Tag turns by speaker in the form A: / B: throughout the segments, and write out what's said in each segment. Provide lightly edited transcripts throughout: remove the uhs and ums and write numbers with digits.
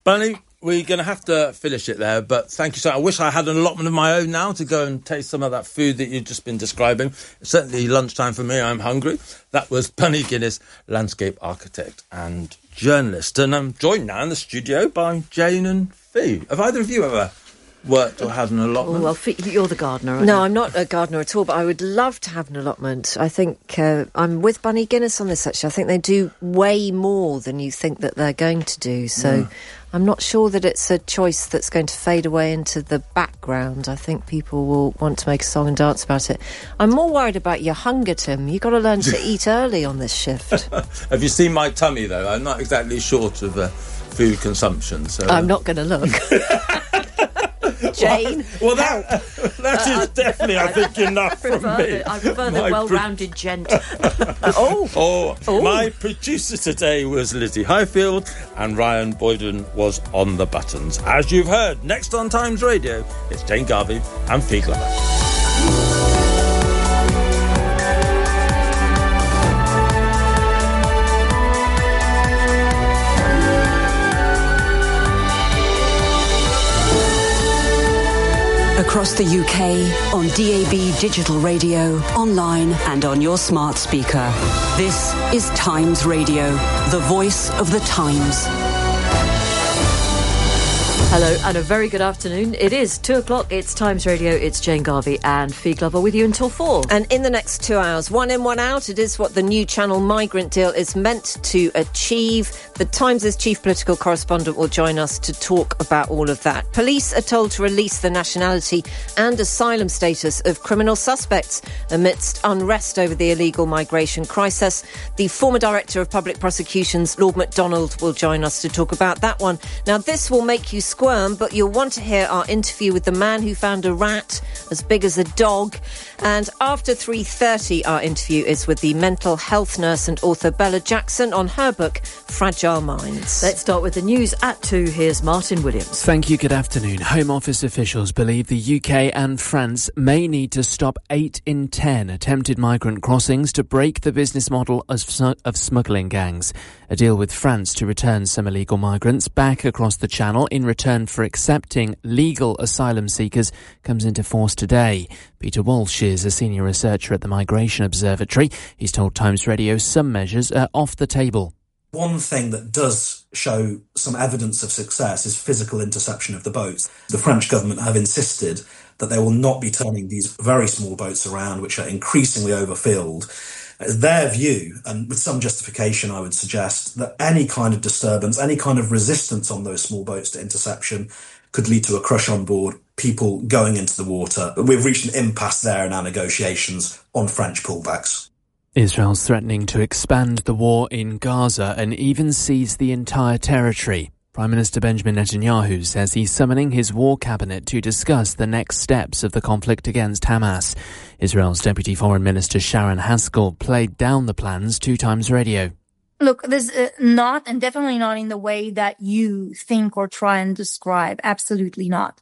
A: Bunny, we're going to have to finish it there, but thank you so much. I wish I had an allotment of my own now to go and taste some of that food that you've just been describing. It's certainly lunchtime for me. I'm hungry. That was Bunny Guinness, landscape architect and journalist. And I'm joined now in the studio by Jane and Fee. Have either of you ever worked or had an allotment?
B: Oh, well, you're the gardener, aren't you?
C: No, I'm not a gardener at all, but I would love to have an allotment. I think I'm with Bunny Guinness on this, actually. I think they do way more than you think that they're going to do. So I'm not sure that it's a choice that's going to fade away into the background. I think people will want to make a song and dance about it. I'm more worried about your hunger, Tim. You've got to learn to eat early on this shift.
A: Have you seen my tummy, though? I'm not exactly short of food consumption. So
C: I'm not going to look. Jane.
A: Well, that is definitely, I think, enough from me.
B: I prefer the well-rounded gent.
A: My producer today was Lizzie Highfield and Ryan Boyden was on the buttons. As you've heard, next on Times Radio, it's Jane Garvey and Fee Glover.
D: Across the UK, on DAB digital radio, online and on your smart speaker. This is Times Radio, the voice of the Times.
B: Hello and a very good afternoon. It is 2:00. It's Times Radio. It's Jane Garvey and Fee Glover with you until 4.
C: And in the next 2 hours, one in, one out, it is what the new Channel migrant deal is meant to achieve. The Times' chief political correspondent will join us to talk about all of that. Police are told to release the nationality and asylum status of criminal suspects amidst unrest over the illegal migration crisis. The former Director of Public Prosecutions, Lord MacDonald, will join us to talk about that one. Now, this will make you squirm, but you'll want to hear our interview with the man who found a rat as big as a dog. And after 3:30, our interview is with the mental health nurse and author Bella Jackson on her book, Fragile Minds.
B: Let's start with the news at 2. Here's Martin Williams.
E: Thank you. Good afternoon. Home Office officials believe the UK and France may need to stop 8 in 10 attempted migrant crossings to break the business model of smuggling gangs. A deal with France to return some illegal migrants back across the Channel in return for accepting legal asylum seekers comes into force today. Peter Walsh is a senior researcher at the Migration Observatory. He's told Times Radio some measures are off the table.
F: One thing that does show some evidence of success is physical interception of the boats. The French government have insisted that they will not be turning these very small boats around, which are increasingly overfilled. It's their view, and with some justification, I would suggest, that any kind of disturbance, any kind of resistance on those small boats to interception could lead to a crush on board, people going into the water. We've reached an impasse there in our negotiations on French pullbacks.
E: Israel's threatening to expand the war in Gaza and even seize the entire territory. Prime Minister Benjamin Netanyahu says he's summoning his war cabinet to discuss the next steps of the conflict against Hamas. Israel's Deputy Foreign Minister Sharon Haskell played down the plans to Times Radio.
G: Look, there's not, and definitely not in the way that you think or try and describe. Absolutely not.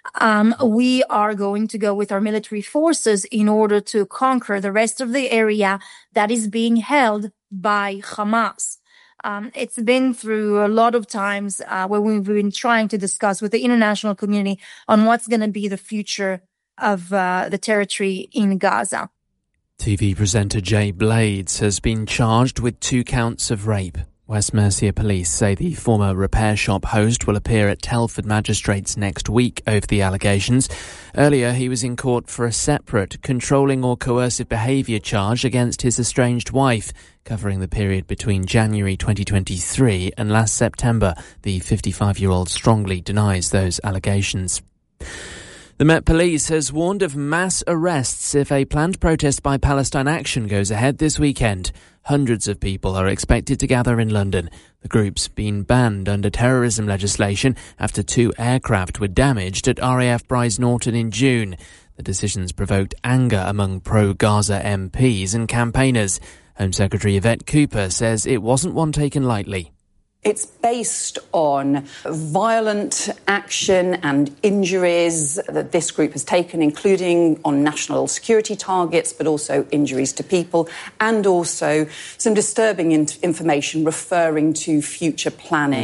G: We are going to go with our military forces in order to conquer the rest of the area that is being held by Hamas. It's been through a lot of times where we've been trying to discuss with the international community on what's going to be the future of the territory in Gaza.
E: TV presenter Jay Blades has been charged with 2 counts of rape. West Mercia police say the former repair shop host will appear at Telford magistrates next week over the allegations. Earlier, he was in court for a separate controlling or coercive behaviour charge against his estranged wife, covering the period between January 2023 and last September. The 55-year-old strongly denies those allegations. The Met Police has warned of mass arrests if a planned protest by Palestine Action goes ahead this weekend. Hundreds of people are expected to gather in London. The group's been banned under terrorism legislation after 2 aircraft were damaged at RAF Brize Norton in June. The decisions provoked anger among pro-Gaza MPs and campaigners. Home Secretary Yvette Cooper says it wasn't one taken lightly.
H: It's based on violent action and injuries that this group has taken, including on national security targets, but also injuries to people, and also some disturbing information referring to future planning.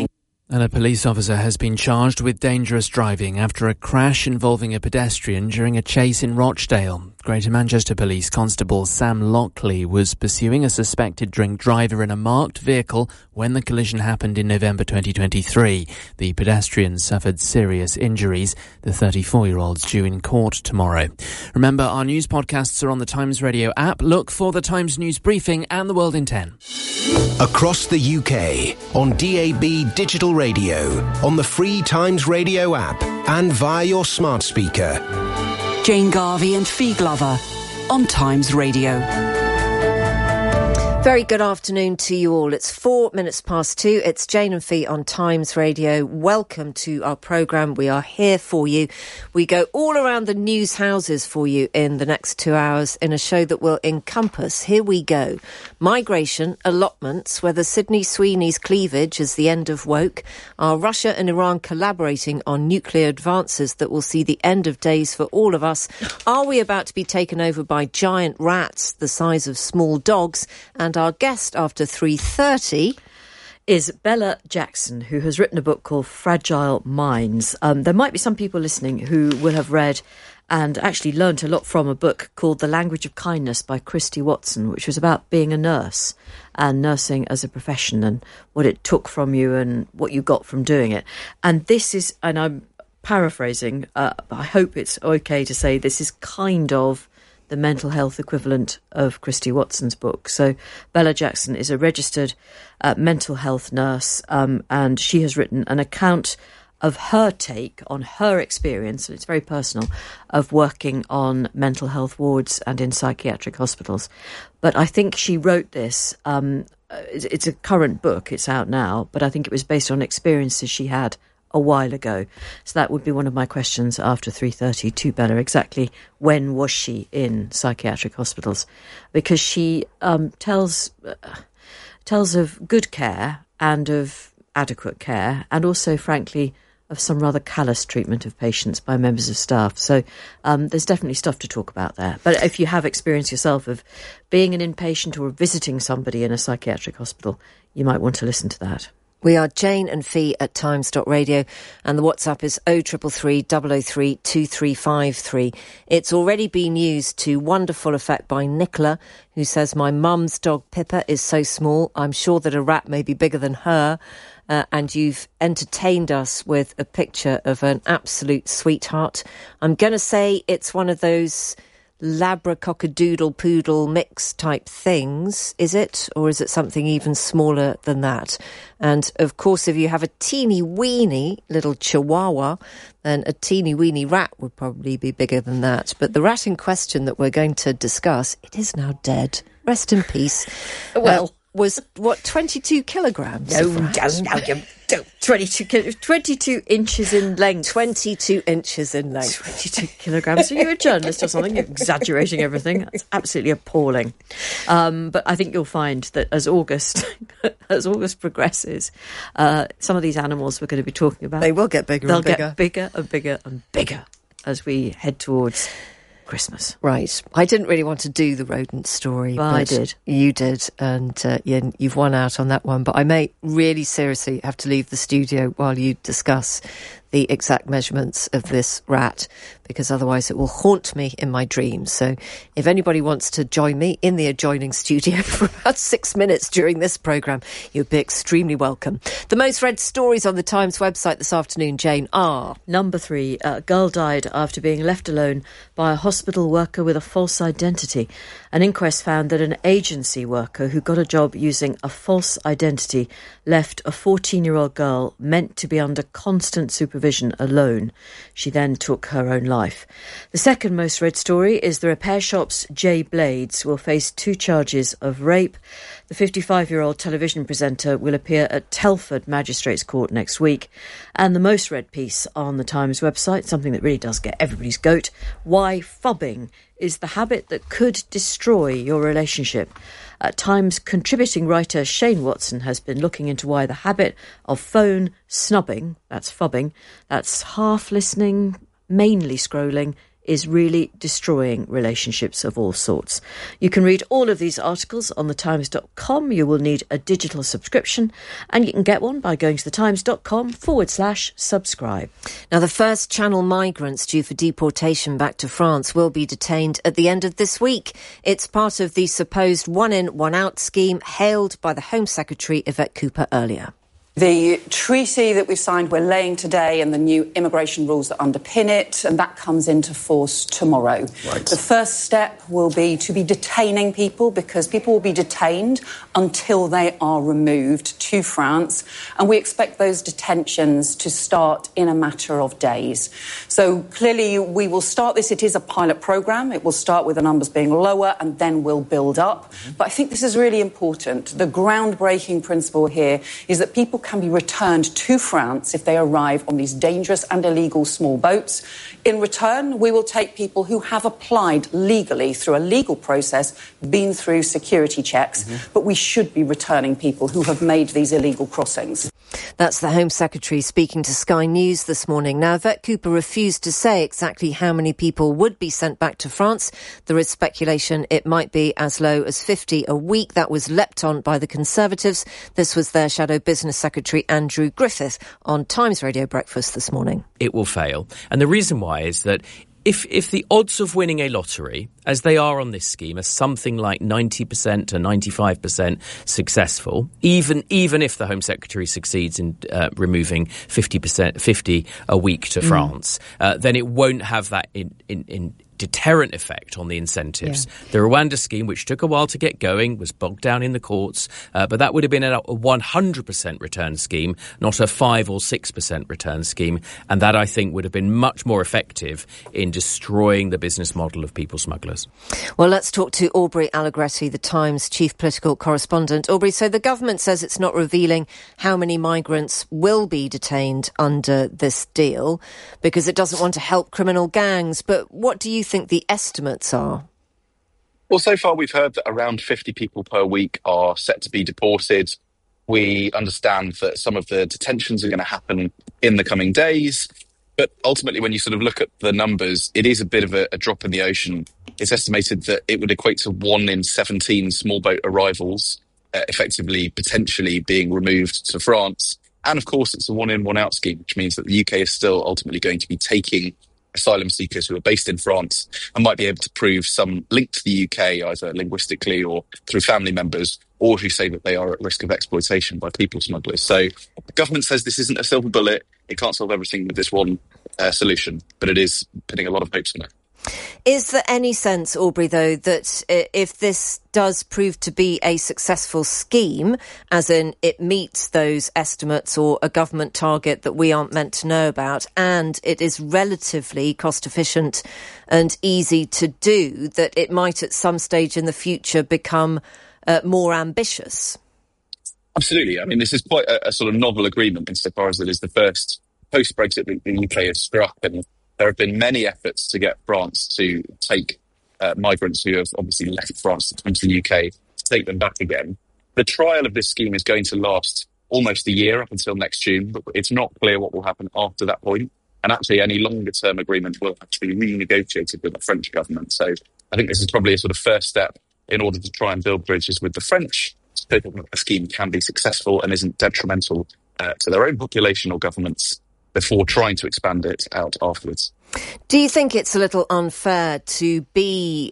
E: And a police officer has been charged with dangerous driving after a crash involving a pedestrian during a chase in Rochdale. Greater Manchester Police Constable Sam Lockley was pursuing a suspected drink driver in a marked vehicle when the collision happened in November 2023. The pedestrian suffered serious injuries. The 34-year-old's due in court tomorrow. Remember, our news podcasts are on the Times Radio app. Look for the Times News Briefing and The World in 10.
I: Across the UK, on DAB Digital Radio, on the free Times Radio app and via your smart speaker.
D: Jane Garvey and Fee Glover on Times Radio.
C: Very good afternoon to you all. It's 2 2:04. It's Jane and Fee on Times Radio. Welcome to our programme. We are here for you. We go all around the news houses for you in the next 2 hours in a show that will encompass, here we go, migration, allotments, whether Sydney Sweeney's cleavage is the end of woke, are Russia and Iran collaborating on nuclear advances that will see the end of days for all of us, are we about to be taken over by giant rats the size of small dogs, and our guest after 3:30
B: is Bella Jackson, who has written a book called Fragile Minds. There might be some people listening who will have read and actually learnt a lot from a book called The Language of Kindness by Christy Watson, which was about being a nurse and nursing as a profession and what it took from you and what you got from doing it. And this is, and I'm paraphrasing, I hope it's okay to say this is kind of the mental health equivalent of Christy Watson's book. So Bella Jackson is a registered mental health nurse, and she has written an account of her take on her experience, and it's very personal, of working on mental health wards and in psychiatric hospitals. But I think she wrote this, it's a current book, it's out now, but I think it was based on experiences she had a while ago. So that would be one of my questions after 3:30 to Bella. Exactly when was she in psychiatric hospitals? Because she tells of good care and of adequate care, and also, frankly, of some rather callous treatment of patients by members of staff. So there's definitely stuff to talk about there. But if you have experience yourself of being an inpatient or visiting somebody in a psychiatric hospital, you might want to listen to that.
C: We are Jane and Fee at times.radio, and the WhatsApp is 0333 003 2353. It's already been used to wonderful effect by Nicola, who says, my mum's dog Pippa is so small, I'm sure that a rat may be bigger than her. And you've entertained us with a picture of an absolute sweetheart. I'm going to say it's one of those Labra-cockadoodle poodle mix type things, is it? Or is it something even smaller than that? And of course, if you have a teeny weeny little chihuahua, then a teeny weeny rat would probably be bigger than that. But the rat in question that we're going to discuss, it is now dead. Rest in peace.
B: Well,
C: was what, 22 kilograms?
B: No, 22 inches in length.
C: 22 inches in length.
B: 22 kilograms. Are you a journalist or something? You're exaggerating everything. That's absolutely appalling. But I think you'll find that as August progresses, some of these animals we're going to be talking about,
C: they will get bigger and bigger.
B: They'll get bigger and bigger and bigger as we head towards Christmas.
C: Right. I didn't really want to do the rodent story.
B: Well,
C: but
B: I did.
C: You did, and you've won out on that one. But I may really seriously have to leave the studio while you discuss the exact measurements of this rat, because otherwise it will haunt me in my dreams. So if anybody wants to join me in the adjoining studio for about 6 minutes during this programme, you'd be extremely welcome. The most read stories on the Times website this afternoon, Jane, are...
B: Number 3, a girl died after being left alone by a hospital worker with a false identity. An inquest found that an agency worker who got a job using a false identity left a 14-year-old girl meant to be under constant supervision alone. She then took her own life. The second most read story is the repair shop's Jay Blades will face 2 charges of rape. The 55-year-old television presenter will appear at Telford Magistrates Court next week. And the most read piece on the Times website, something that really does get everybody's goat, why phubbing is the habit that could destroy your relationship. Times contributing writer Shane Watson has been looking into why the habit of phone snubbing, that's phubbing, that's half listening, mainly scrolling, is really destroying relationships of all sorts. You can read all of these articles on thetimes.com. You will need a digital subscription, and you can get one by going to thetimes.com/subscribe.
C: Now, the first Channel migrants due for deportation back to France will be detained at the end of this week. It's part of the supposed one-in, one-out scheme hailed by the Home Secretary Yvette Cooper earlier.
H: The treaty that we signed, we're laying today, and the new immigration rules that underpin it, and that comes into force tomorrow.
F: Right.
H: The first step will be to be detaining people, because people will be detained until they are removed to France, and we expect those detentions to start in a matter of days. So clearly we will start this. It is a pilot programme. It will start with the numbers being lower and then will build up. But I think this is really important. The groundbreaking principle here is that people can be returned to France if they arrive on these dangerous and illegal small boats. In return, we will take people who have applied legally through a legal process, been through security checks, but we should be returning people who have made these illegal crossings.
C: That's the Home Secretary speaking to Sky News this morning. Now, Yvette Cooper refused to say exactly how many people would be sent back to France. There is speculation it might be as low as 50 a week. That was leapt on by the Conservatives. This was their Shadow Business Secretary Andrew Griffith on Times Radio Breakfast this morning.
J: It will fail. And the reason why is that if the odds of winning a lottery, as they are on this scheme, are something like 90% to 95% successful, even if the Home Secretary succeeds in removing 50 a week to France, then it won't have that in deterrent effect on the incentives. Yeah. The Rwanda scheme, which took a while to get going, was bogged down in the courts, but that would have been a 100% return scheme, not a 5 or 6% return scheme, and that, I think, would have been much more effective in destroying the business model of people smugglers.
C: Well, let's talk to Aubrey Allegretti, the Times chief political correspondent. Aubrey, so the government says it's not revealing how many migrants will be detained under this deal because it doesn't want to help criminal gangs, but what do you think the estimates are?
K: Well, so far we've heard that around 50 people per week are set to be deported. We understand that some of the detentions are going to happen in the coming days. But ultimately, when you sort of look at the numbers, it is a bit of a drop in the ocean. It's estimated that it would equate to 1 in 17 small boat arrivals, effectively, potentially being removed to France. And of course, it's a one in, one out scheme, which means that the UK is still ultimately going to be taking asylum seekers who are based in France and might be able to prove some link to the UK, either linguistically or through family members, or who say that they are at risk of exploitation by people smugglers. So the government says this isn't a silver bullet. It can't solve everything with this one solution, but it is putting a lot of hopes on it.
C: Is there any sense, Aubrey, though, that if this does prove to be a successful scheme, as in it meets those estimates or a government target that we aren't meant to know about, and it is relatively cost-efficient and easy to do, that it might at some stage in the future become more ambitious?
K: Absolutely. I mean, this is quite a sort of novel agreement insofar as it is the first post-Brexit that the UK has struck, and there have been many efforts to get France to take migrants who have obviously left France to come to the UK, to take them back again. The trial of this scheme is going to last almost a year, up until next June, but it's not clear what will happen after that point. And actually, any longer-term agreement will have to be renegotiated with the French government. So I think this is probably a sort of first step in order to try and build bridges with the French so that a scheme can be successful and isn't detrimental to their own population or governments before trying to expand it out afterwards.
C: Do you think it's a little unfair to be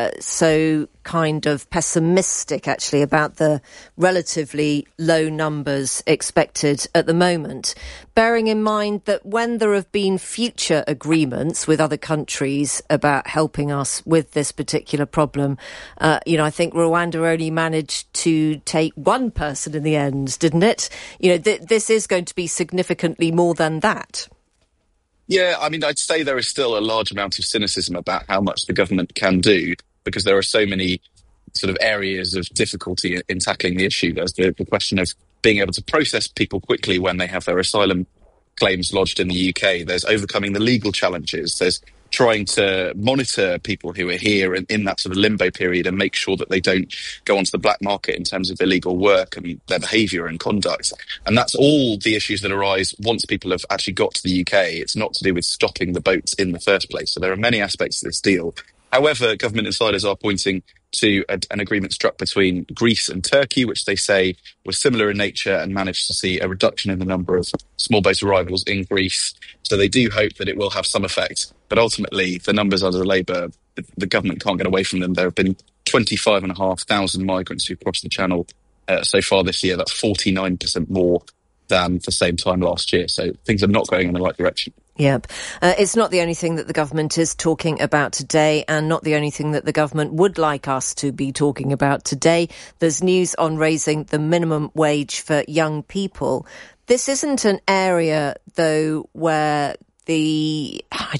C: so kind of pessimistic, actually, about the relatively low numbers expected at the moment, bearing in mind that when there have been future agreements with other countries about helping us with this particular problem, I think Rwanda only managed to take one person in the end, didn't it? This is going to be significantly more than that.
K: Yeah, I mean, I'd say there is still a large amount of cynicism about how much the government can do, because there are so many sort of areas of difficulty in tackling the issue. There's the question of being able to process people quickly when they have their asylum claims lodged in the UK. There's overcoming the legal challenges. There's trying to monitor people who are here in that sort of limbo period and make sure that they don't go onto the black market in terms of illegal work and their behaviour and conduct. And that's all the issues that arise once people have actually got to the UK. It's not to do with stopping the boats in the first place. So there are many aspects to this deal. However, government insiders are pointing to an agreement struck between Greece and Turkey, which they say was similar in nature and managed to see a reduction in the number of small boat arrivals in Greece. So they do hope that it will have some effect. But ultimately, the numbers under Labour, the government can't get away from them. There have been 25,500 migrants who've crossed the Channel so far this year. That's 49% more than the same time last year. So things are not going in the right direction.
C: Yep. It's not the only thing that the government is talking about today, and not the only thing that the government would like us to be talking about today. There's news on raising the minimum wage for young people. This isn't an area, though, where they've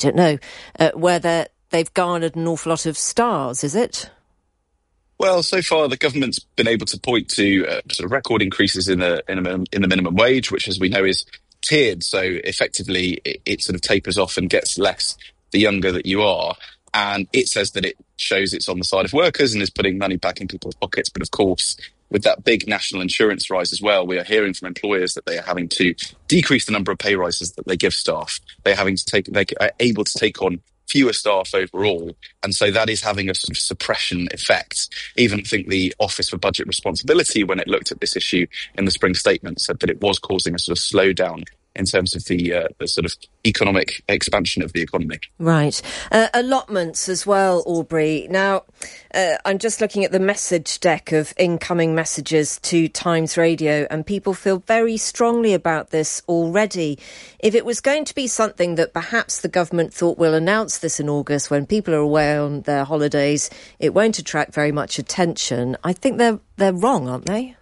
C: garnered an awful lot of stars, is it?
K: Well, so far the government's been able to point to sort of record increases in the minimum wage, which, as we know, is tiered. So effectively, it sort of tapers off and gets less the younger that you are. And it says that it shows it's on the side of workers and is putting money back in people's pockets. But of course, with that big national insurance rise as well, we are hearing from employers that they are having to decrease the number of pay rises that they give staff. They are able to take on fewer staff overall. And so that is having a sort of suppression effect. Even I think the Office for Budget Responsibility, when it looked at this issue in the spring statement, said that it was causing a sort of slowdown in terms of the sort of economic expansion of the economy.
C: Right. Allotments as well, Aubrey. Now, I'm just looking at the message deck of incoming messages to Times Radio, and people feel very strongly about this already. If it was going to be something that perhaps the government thought we'll announce this in August when people are away on their holidays, it won't attract very much attention. I think they're wrong, aren't they?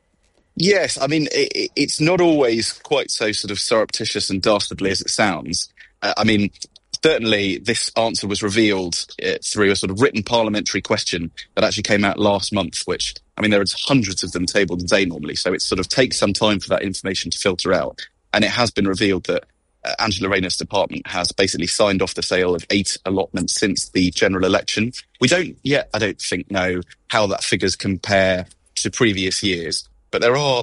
K: Yes, I mean, it's not always quite so sort of surreptitious and dastardly as it sounds. I mean, certainly this answer was revealed through a sort of written parliamentary question that actually came out last month, which, I mean, there are hundreds of them tabled a day normally, so it sort of takes some time for that information to filter out. And it has been revealed that Angela Rayner's department has basically signed off the sale of 8 allotments since the general election. We don't yet, I don't think, know how that figures compare to previous years. But there are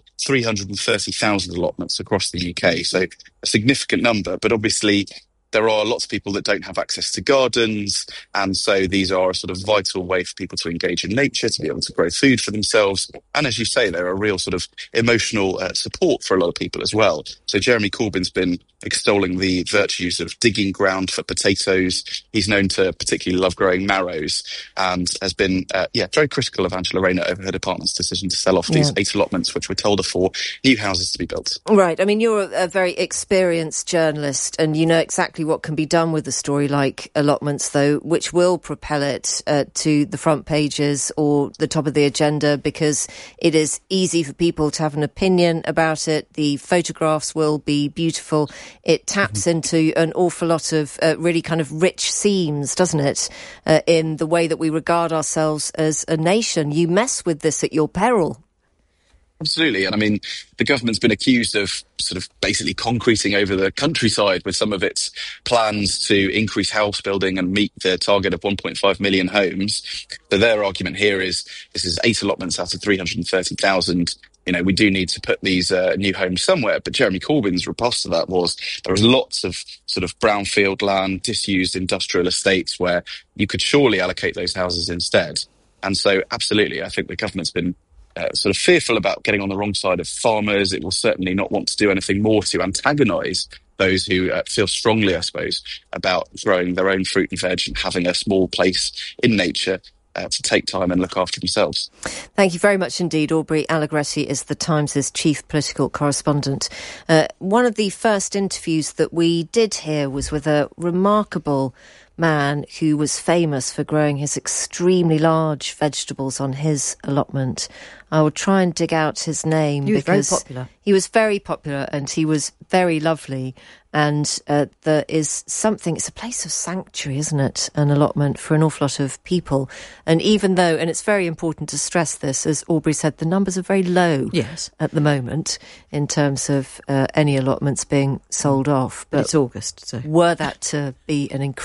K: 330,000 allotments across the UK, so a significant number. But obviously, there are lots of people that don't have access to gardens, and so these are a sort of vital way for people to engage in nature, to be able to grow food for themselves. And as you say, they're a real sort of emotional support for a lot of people as well. So Jeremy Corbyn's been extolling the virtues of digging ground for potatoes. He's known to particularly love growing marrows, and has been very critical of Angela Rayner over her department's decision to sell off these 8 allotments, which were told are for new houses to be built.
C: Right. I mean, you're a very experienced journalist, and you know exactly what can be done with a story like allotments, though, which will propel it to the front pages or the top of the agenda, because it is easy for people to have an opinion about it. The photographs will be beautiful. It taps into an awful lot of really kind of rich seams, doesn't it, in the way that we regard ourselves as a nation. You mess with this at your peril.
K: Absolutely. And I mean, the government's been accused of sort of basically concreting over the countryside with some of its plans to increase house building and meet the target of 1.5 million homes. So their argument here is this is 8 allotments out of 330,000. You know, we do need to put these new homes somewhere. But Jeremy Corbyn's riposte to that was there was lots of sort of brownfield land, disused industrial estates where you could surely allocate those houses instead. And so, absolutely, I think the government's been sort of fearful about getting on the wrong side of farmers. It will certainly not want to do anything more to antagonise those who feel strongly, I suppose, about growing their own fruit and veg and having a small place in nature to take time and look after themselves.
C: Thank you very much indeed. Aubrey Allegretti is the Times' chief political correspondent. One of the first interviews that we did hear was with a remarkable man who was famous for growing his extremely large vegetables on his allotment. I will try and dig out his name.
B: He was very popular.
C: He was very popular and he was very lovely. And there is something, it's a place of sanctuary, isn't it? An allotment for an awful lot of people. And even though, and it's very important to stress this, as Aubrey said, the numbers are very low at the moment in terms of any allotments being sold off.
B: But it's August, so.
C: Were that to be an increasing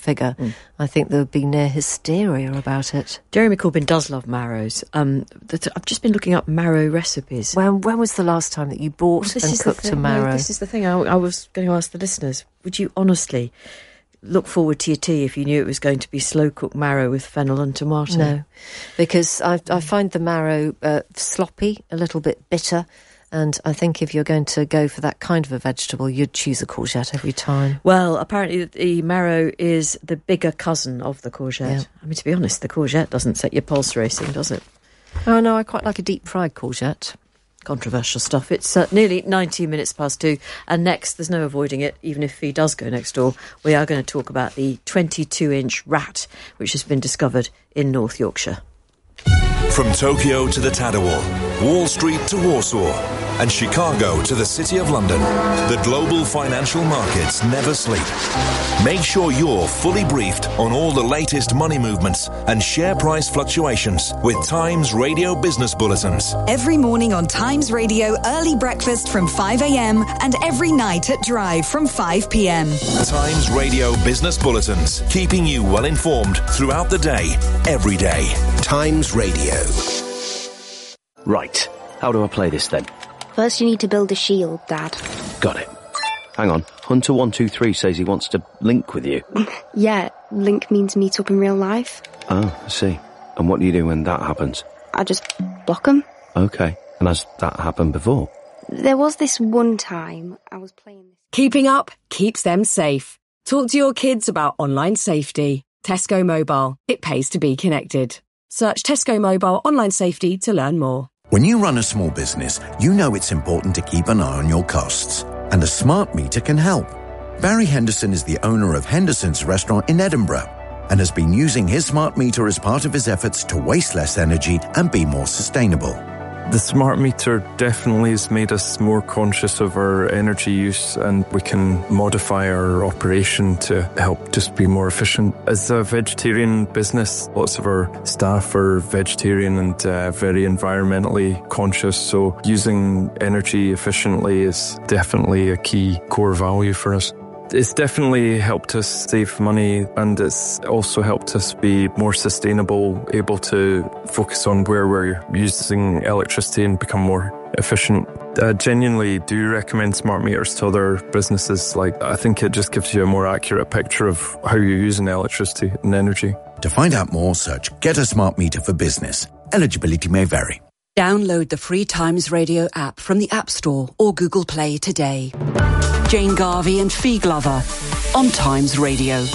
C: figure, I think there would be near hysteria about it.
B: Jeremy Corbyn does love marrows. I've just been looking up marrow recipes.
C: When was the last time that you bought and cooked a marrow?
B: No, this is the thing. I was going to ask the listeners, would you honestly look forward to your tea if you knew it was going to be slow-cooked marrow with fennel and tomato?
C: No, because I find the marrow sloppy, a little bit bitter, and I think if you're going to go for that kind of a vegetable, you'd choose a courgette every time.
B: Well, apparently the marrow is the bigger cousin of the courgette.
C: Yeah.
B: I mean, to be honest, the courgette doesn't set your pulse racing, does it?
C: Oh, no, I quite like a deep-fried courgette.
B: Controversial stuff. It's nearly 19 minutes past 2, and next, there's no avoiding it, even if he does go next door, we are going to talk about the 22-inch rat, which has been discovered in North Yorkshire.
L: From Tokyo to the Tadawul, Wall Street to Warsaw, and Chicago to the City of London, the global financial markets never sleep. Make sure you're fully briefed on all the latest money movements and share price fluctuations with Times Radio Business Bulletins.
M: Every morning on Times Radio Early Breakfast from 5 a.m. and every night at Drive from 5 p.m.
L: Times Radio Business Bulletins, keeping you well informed throughout the day, every day.
I: Times Radio.
N: Right. How do I play this then?
O: First you need to build a shield, Dad.
N: Got it. Hang on. Hunter123 says he wants to link with you.
O: Yeah, link means meet up in real life.
N: Oh, I see. And what do you do when that happens?
O: I just block them.
N: Okay. And has that happened before?
O: There was this one time I was playing this.
P: Keeping up keeps them safe. Talk to your kids about online safety. Tesco Mobile. It pays to be connected. Search Tesco Mobile online safety to learn more.
Q: When you run a small business, you know it's important to keep an eye on your costs. And a smart meter can help. Barry Henderson is the owner of Henderson's Restaurant in Edinburgh and has been using his smart meter as part of his efforts to waste less energy and be more sustainable.
R: The smart meter definitely has made us more conscious of our energy use, and we can modify our operation to help just be more efficient. As a vegetarian business, lots of our staff are vegetarian and very environmentally conscious, so using energy efficiently is definitely a key core value for us. It's definitely helped us save money, and it's also helped us be more sustainable, able to focus on where we're using electricity and become more efficient. I genuinely do recommend smart meters to other businesses. I think it just gives you a more accurate picture of how you're using electricity and energy.
Q: To find out more, search Get a Smart Meter for Business. Eligibility may vary.
D: Download the free Times Radio app from the App Store or Google Play today. Jane Garvey and Fee Glover on Times Radio.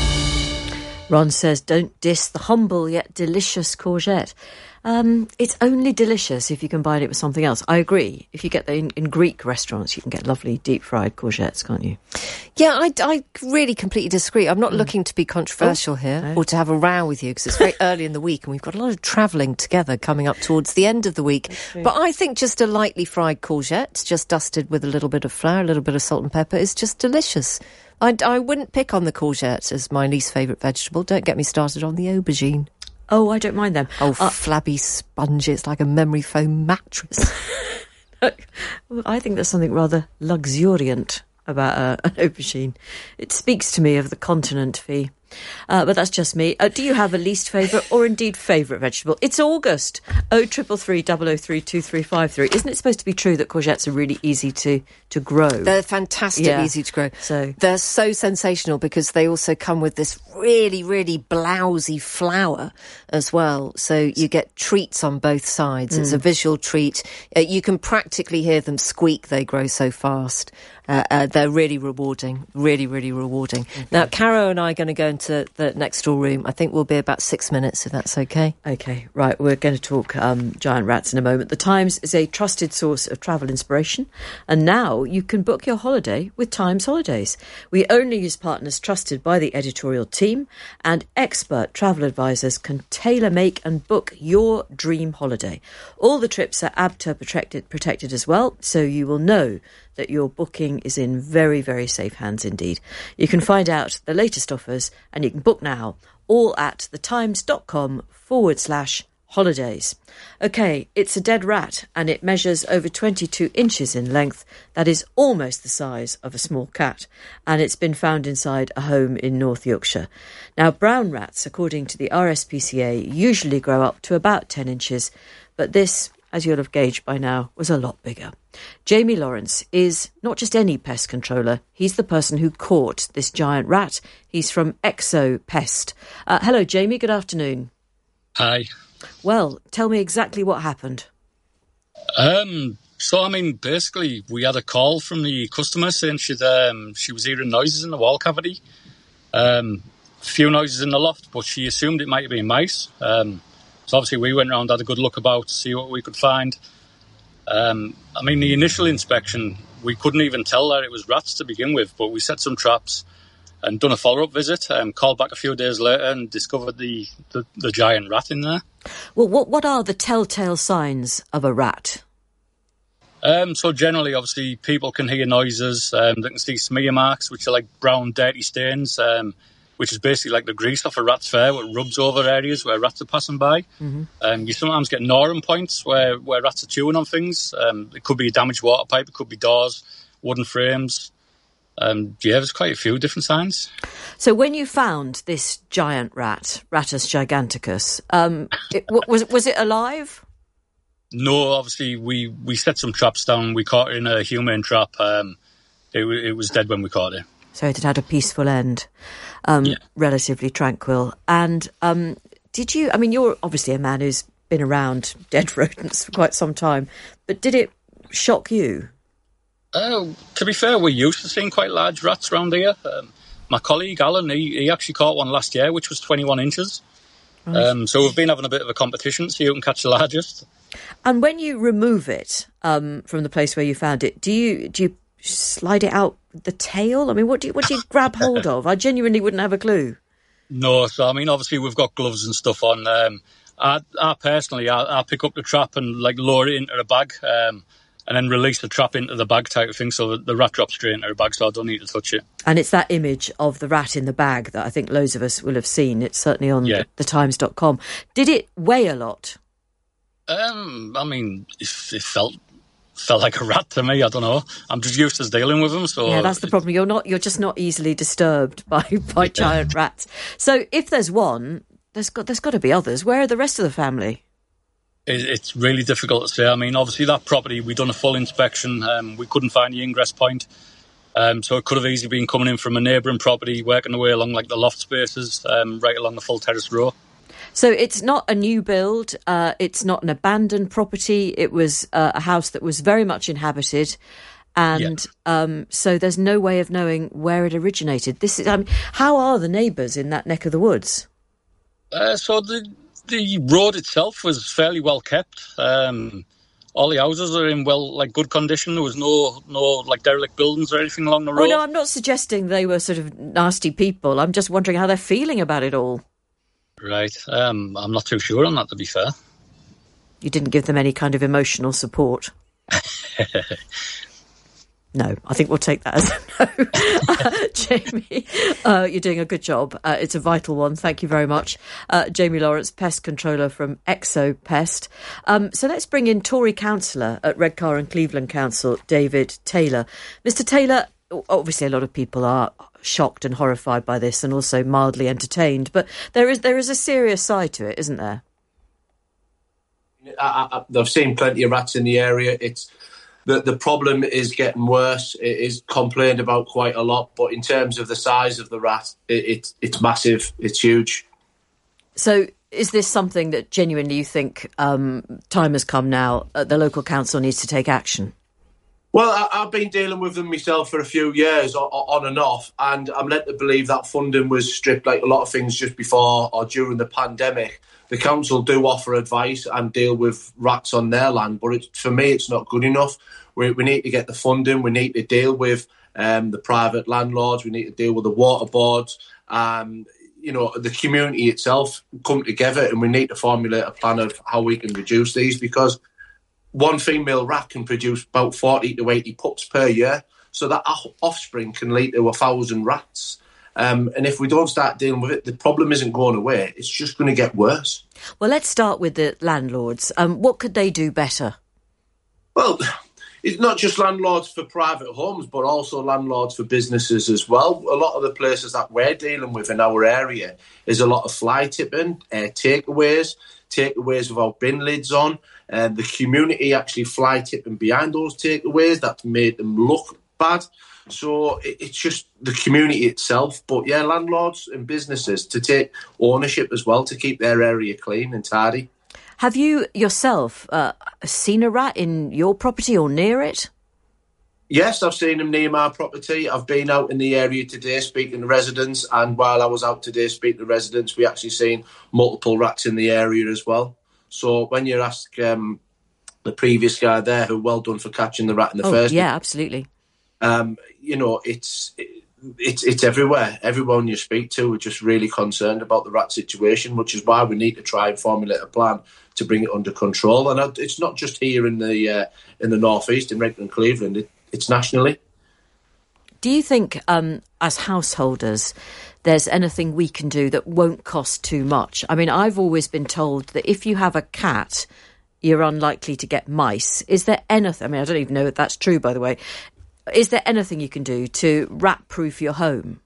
B: Ron says, don't diss the humble yet delicious courgette. It's only delicious if you combine it with something else. I agree. If you get that in Greek restaurants, you can get lovely deep-fried courgettes, can't you?
C: Yeah, I really completely disagree. I'm not looking to be controversial here or to have a row with you, because it's very early in the week and we've got a lot of travelling together coming up towards the end of the week. But I think just a lightly fried courgette, just dusted with a little bit of flour, a little bit of salt and pepper, is just delicious. I wouldn't pick on the courgette as my least favourite vegetable. Don't get me started on the aubergine.
B: Oh, I don't mind them.
C: Oh, flabby spongy. It's like a memory foam mattress.
B: I think there's something rather luxuriant about an aubergine. It speaks to me of the continent, Fee. But that's just me. Do you have a least favourite or indeed favourite vegetable? It's August. 0333 003 2353. Isn't it supposed to be true that courgettes are really easy to grow?
C: They're fantastically easy to grow. So they're so sensational because they also come with this really, really blousy flour as well. So you get treats on both sides. It's a visual treat. You can practically hear them squeak. They grow so fast. They're really rewarding. Really, really rewarding. Okay. Now, Caro and I are going to go into the next door room. I think we'll be about 6 minutes, if that's okay.
B: Okay, right. We're going to talk giant rats in a moment. The Times is a trusted source of travel inspiration, and now you can book your holiday with Times Holidays. We only use partners trusted by the editorial team, and expert travel advisors can tailor-make and book your dream holiday. All the trips are ABTA protected as well, so you will know that your booking is in very, very safe hands indeed. You can find out the latest offers and you can book now, all at thetimes.com/holidays. holidays. OK, it's a dead rat and it measures over 22 inches in length. That is almost the size of a small cat, and it's been found inside a home in North Yorkshire. Now, brown rats, according to the RSPCA, usually grow up to about 10 inches, but this, as you'll have gauged by now, was a lot bigger. Jamie Lawrence is not just any pest controller, he's the person who caught this giant rat. He's from Exo Pest. Hello, Jamie, good afternoon.
S: Hi.
B: Well, tell me exactly what happened.
S: Basically, we had a call from the customer saying she was hearing noises in the wall cavity. A few noises in the loft, but she assumed it might have been mice. So obviously we went around, had a good look about to see what we could find. The initial inspection, we couldn't even tell that it was rats to begin with, but we set some traps and done a follow-up visit, called back a few days later and discovered the giant rat in there.
B: Well, what are the telltale signs of a rat?
S: So generally, obviously, people can hear noises, they can see smear marks, which are like brown, dirty stains, which is basically like the grease off a rat's fur, which rubs over areas where rats are passing by. Mm-hmm. You sometimes get gnawing points where rats are chewing on things. It could be a damaged water pipe, it could be doors, wooden frames. There's quite a few different signs.
B: So when you found this giant rat, Rattus giganticus, was it alive?
S: No, obviously we set some traps down. We caught it in a humane trap. It was dead when we caught it.
B: So it had had a peaceful end, relatively tranquil. And did you, you're obviously a man who's been around dead rodents for quite some time, but did it shock you?
S: To be fair, we're used to seeing quite large rats around here. My colleague Alan, he actually caught one last year, which was 21 inches. Right. So we've been having a bit of a competition to see who can catch the largest.
B: And when you remove it from the place where you found it, do you slide it out the tail? What do you grab hold of? I genuinely wouldn't have a clue.
S: No, so obviously we've got gloves and stuff on. I personally pick up the trap and lower it into a bag. And then release the trap into the bag type of thing, so that the rat drops straight into the bag, so I don't need to touch it.
B: And it's that image of the rat in the bag that I think loads of us will have seen. It's certainly on thetimes.com. Did it weigh a lot?
S: It felt like a rat to me. I don't know. I'm just used to dealing with them. So
B: yeah, that's the problem. You're just not easily disturbed by giant rats. So if there's one, there's got to be others. Where are the rest of the family?
S: It's really difficult to say. Obviously that property, we done a full inspection. We couldn't find the ingress point. So it could have easily been coming in from a neighbouring property, working their way along the loft spaces, right along the full terrace row.
B: So it's not a new build. It's not an abandoned property. It was a house that was very much inhabited. And so there's no way of knowing where it originated. How are the neighbours in that neck of the woods?
S: The road itself was fairly well kept. All the houses are in good condition. There was no derelict buildings or anything along the road.
B: Oh no, I'm not suggesting they were sort of nasty people. I'm just wondering how they're feeling about it all.
S: Right. I'm not too sure on that, to be fair.
B: You didn't give them any kind of emotional support? No, I think we'll take that as a no. Jamie, you're doing a good job. It's a vital one. Thank you very much. Jamie Lawrence, Pest Controller from Exo Pest. So let's bring in Tory Councillor at Redcar and Cleveland Council, David Taylor. Mr. Taylor, obviously a lot of people are shocked and horrified by this and also mildly entertained, but there is a serious side to it, isn't there?
T: I've seen plenty of rats in the area. The problem is getting worse. It is complained about quite a lot, but in terms of the size of the rat, it's massive. It's huge.
B: So is this something that genuinely you think time has come now, the local council needs to take action?
T: Well, I've been dealing with them myself for a few years, on and off, and I'm led to believe that funding was stripped like a lot of things just before or during the pandemic. The council do offer advice and deal with rats on their land, but for me, it's not good enough. We need to get the funding. We need to deal with the private landlords. We need to deal with the water boards. The community itself come together, and we need to formulate a plan of how we can reduce these, because one female rat can produce about 40 to 80 pups per year. So that offspring can lead to 1,000 rats. And if we don't start dealing with it, the problem isn't going away. It's just going to get worse.
B: Well, let's start with the landlords. What could they do better?
T: Well, it's not just landlords for private homes, but also landlords for businesses as well. A lot of the places that we're dealing with in our area is a lot of fly tipping, takeaways without bin lids on. The community actually fly tipping behind those takeaways. That's made them look bad. So it's just the community itself. But yeah, landlords and businesses to take ownership as well, to keep their area clean and tidy.
B: Have you yourself seen a rat in your property or near it?
T: Yes, I've seen them near my property. I've been out in the area today speaking to residents, and while I was out today speaking to residents, we actually seen multiple rats in the area as well. So when you ask the previous guy there, who well done for catching the rat in the first...
B: Yeah, absolutely.
T: It's everywhere. Everyone you speak to are just really concerned about the rat situation, which is why we need to try and formulate a plan to bring it under control. And it's not just here in the northeast, in Redcar and Cleveland. It's nationally.
B: Do you think, as householders, there's anything we can do that won't cost too much? I mean, I've always been told that if you have a cat, you're unlikely to get mice. Is there anything? I mean, I don't even know if that's true, by the way. Is there anything you can do to rat-proof your home?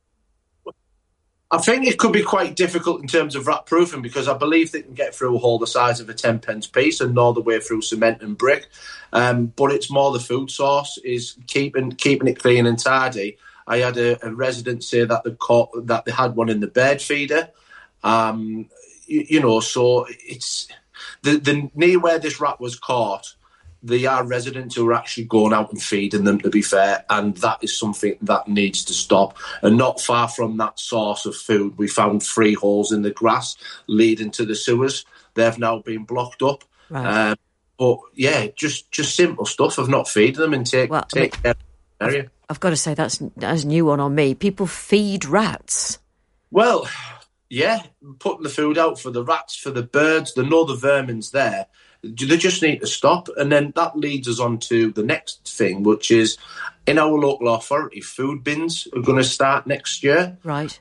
T: I think it could be quite difficult in terms of rat-proofing, because I believe they can get through a hole the size of a 10-pence piece and gnaw the way through cement and brick. But it's more the food source, is keeping it clean and tidy. I had a resident say that they had one in the bird feeder. So it's the near where this rat was caught, there are residents who are actually going out and feeding them, to be fair, and that is something that needs to stop. And not far from that source of food, we found 3 holes in the grass leading to the sewers. They've now been blocked up.
B: Right.
T: But yeah, just simple stuff of not feeding them and take care of the area.
B: I've got to say, that's a new one on me. People feed rats.
T: Well, yeah, putting the food out for the rats, for the birds, they know the vermin's there. They just need to stop. And then that leads us on to the next thing, which is in our local authority, food bins are going to start next year.
B: Right.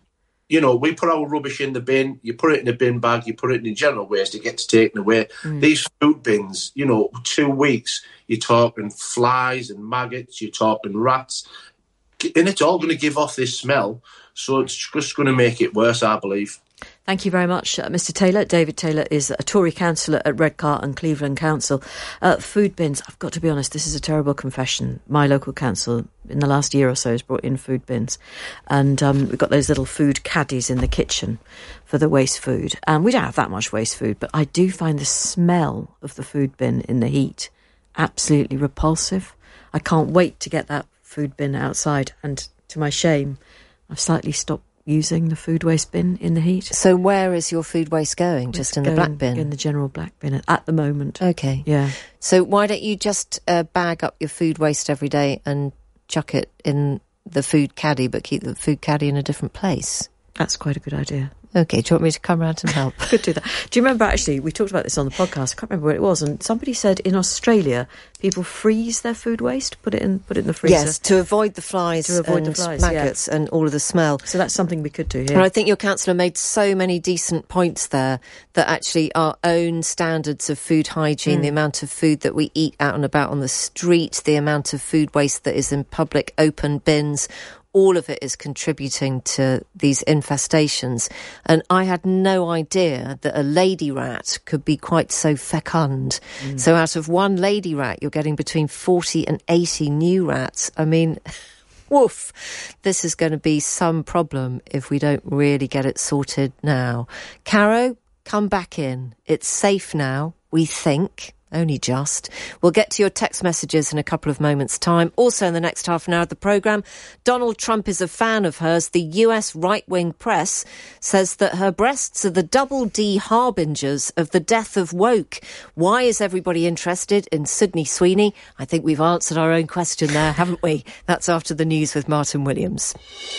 T: We put our rubbish in the bin, you put it in a bin bag, you put it in general waste, it gets taken away. These food bins, 2 weeks, you're talking flies and maggots, you're talking rats, and it's all going to give off this smell. So it's just going to make it worse, I believe.
B: Thank you very much, Mr. Taylor. David Taylor is a Tory councillor at Redcar and Cleveland Council. Food bins, I've got to be honest, this is a terrible confession. My local council, in the last year or so, has brought in food bins. And we've got those little food caddies in the kitchen for the waste food. And we don't have that much waste food, but I do find the smell of the food bin in the heat absolutely repulsive. I can't wait to get that food bin outside. And to my shame, I've slightly stopped using the food waste bin in the heat.
C: So where is your food waste going? Just in the black bin?
B: In the general black bin at the moment.
C: Okay.
B: Yeah.
C: So why don't you just bag up your food waste every day and chuck it in the food caddy, but keep the food caddy in a different place?
B: That's quite a good idea.
C: Okay, do you want me to come round and help?
B: Could do that. Do you remember, actually, we talked about this on the podcast, I can't remember what it was, and somebody said in Australia people freeze their food waste, put it in the freezer.
C: Yes, to avoid the flies, maggots and all of the smell.
B: So that's something we could do here.
C: And I think your councillor made so many decent points there, that actually our own standards of food hygiene, the amount of food that we eat out and about on the street, the amount of food waste that is in public open bins, all of it is contributing to these infestations. And I had no idea that a lady rat could be quite so fecund. So out of one lady rat, you're getting between 40 and 80 new rats. I mean, woof, this is going to be some problem if we don't really get it sorted now. Caro, come back in. It's safe now, we think. Only just. We'll get to your text messages in a couple of moments' time. Also in the next half an hour of the programme, Donald Trump is a fan of hers. The US right-wing press says that her breasts are the double D harbingers of the death of woke. Why is everybody interested in Sydney Sweeney? I think we've answered our own question there, haven't we? That's after the news with Martin Williams.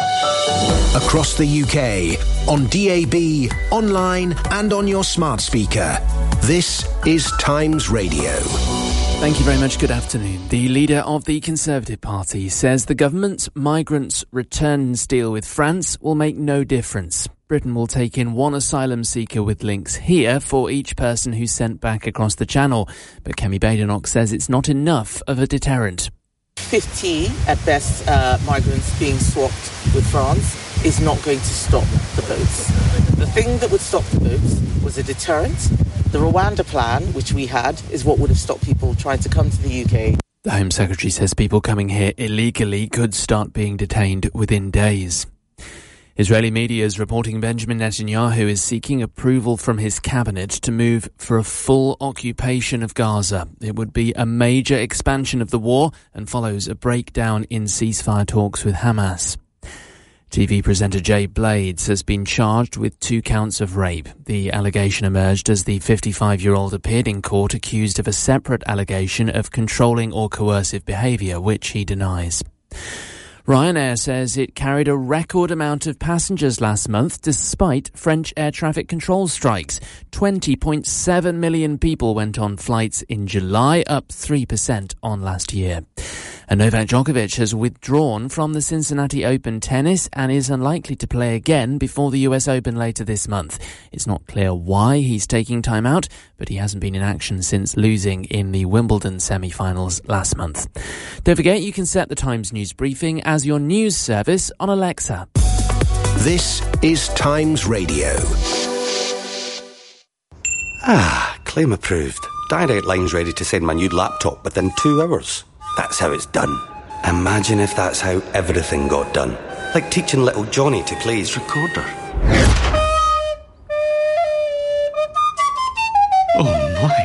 I: Across the UK, on DAB, online and on your smart speaker. This is Times Radio.
E: Thank you very much. Good afternoon. The leader of the Conservative Party says the government's migrants' returns deal with France will make no difference. Britain will take in one asylum seeker with links here for each person who's sent back across the Channel. But Kemi Badenoch says it's not enough of a deterrent.
U: 50 at best migrants being swapped with France is not going to stop the boats. The thing that would stop the boats was a deterrent. The Rwanda plan, which we had, is what would have stopped people trying to come to the UK.
E: The Home Secretary says people coming here illegally could start being detained within days. Israeli media is reporting Benjamin Netanyahu is seeking approval from his cabinet to move for a full occupation of Gaza. It would be a major expansion of the war and follows a breakdown in ceasefire talks with Hamas. TV presenter Jay Blades has been charged with 2 counts of rape. The allegation emerged as the 55-year-old appeared in court accused of a separate allegation of controlling or coercive behaviour, which he denies. Ryanair says it carried a record amount of passengers last month despite French air traffic control strikes. 20.7 million people went on flights in July, up 3% on last year. And Novak Djokovic has withdrawn from the Cincinnati Open tennis and is unlikely to play again before the US Open later this month. It's not clear why he's taking time out, but he hasn't been in action since losing in the Wimbledon semi-finals last month. Don't forget you can set the Times News Briefing as your news service on Alexa.
I: This is Times Radio.
V: Claim approved. Direct Line's ready to send my new laptop within 2 hours. That's how it's done. Imagine if that's how everything got done. Like teaching little Johnny to play his recorder. Oh my.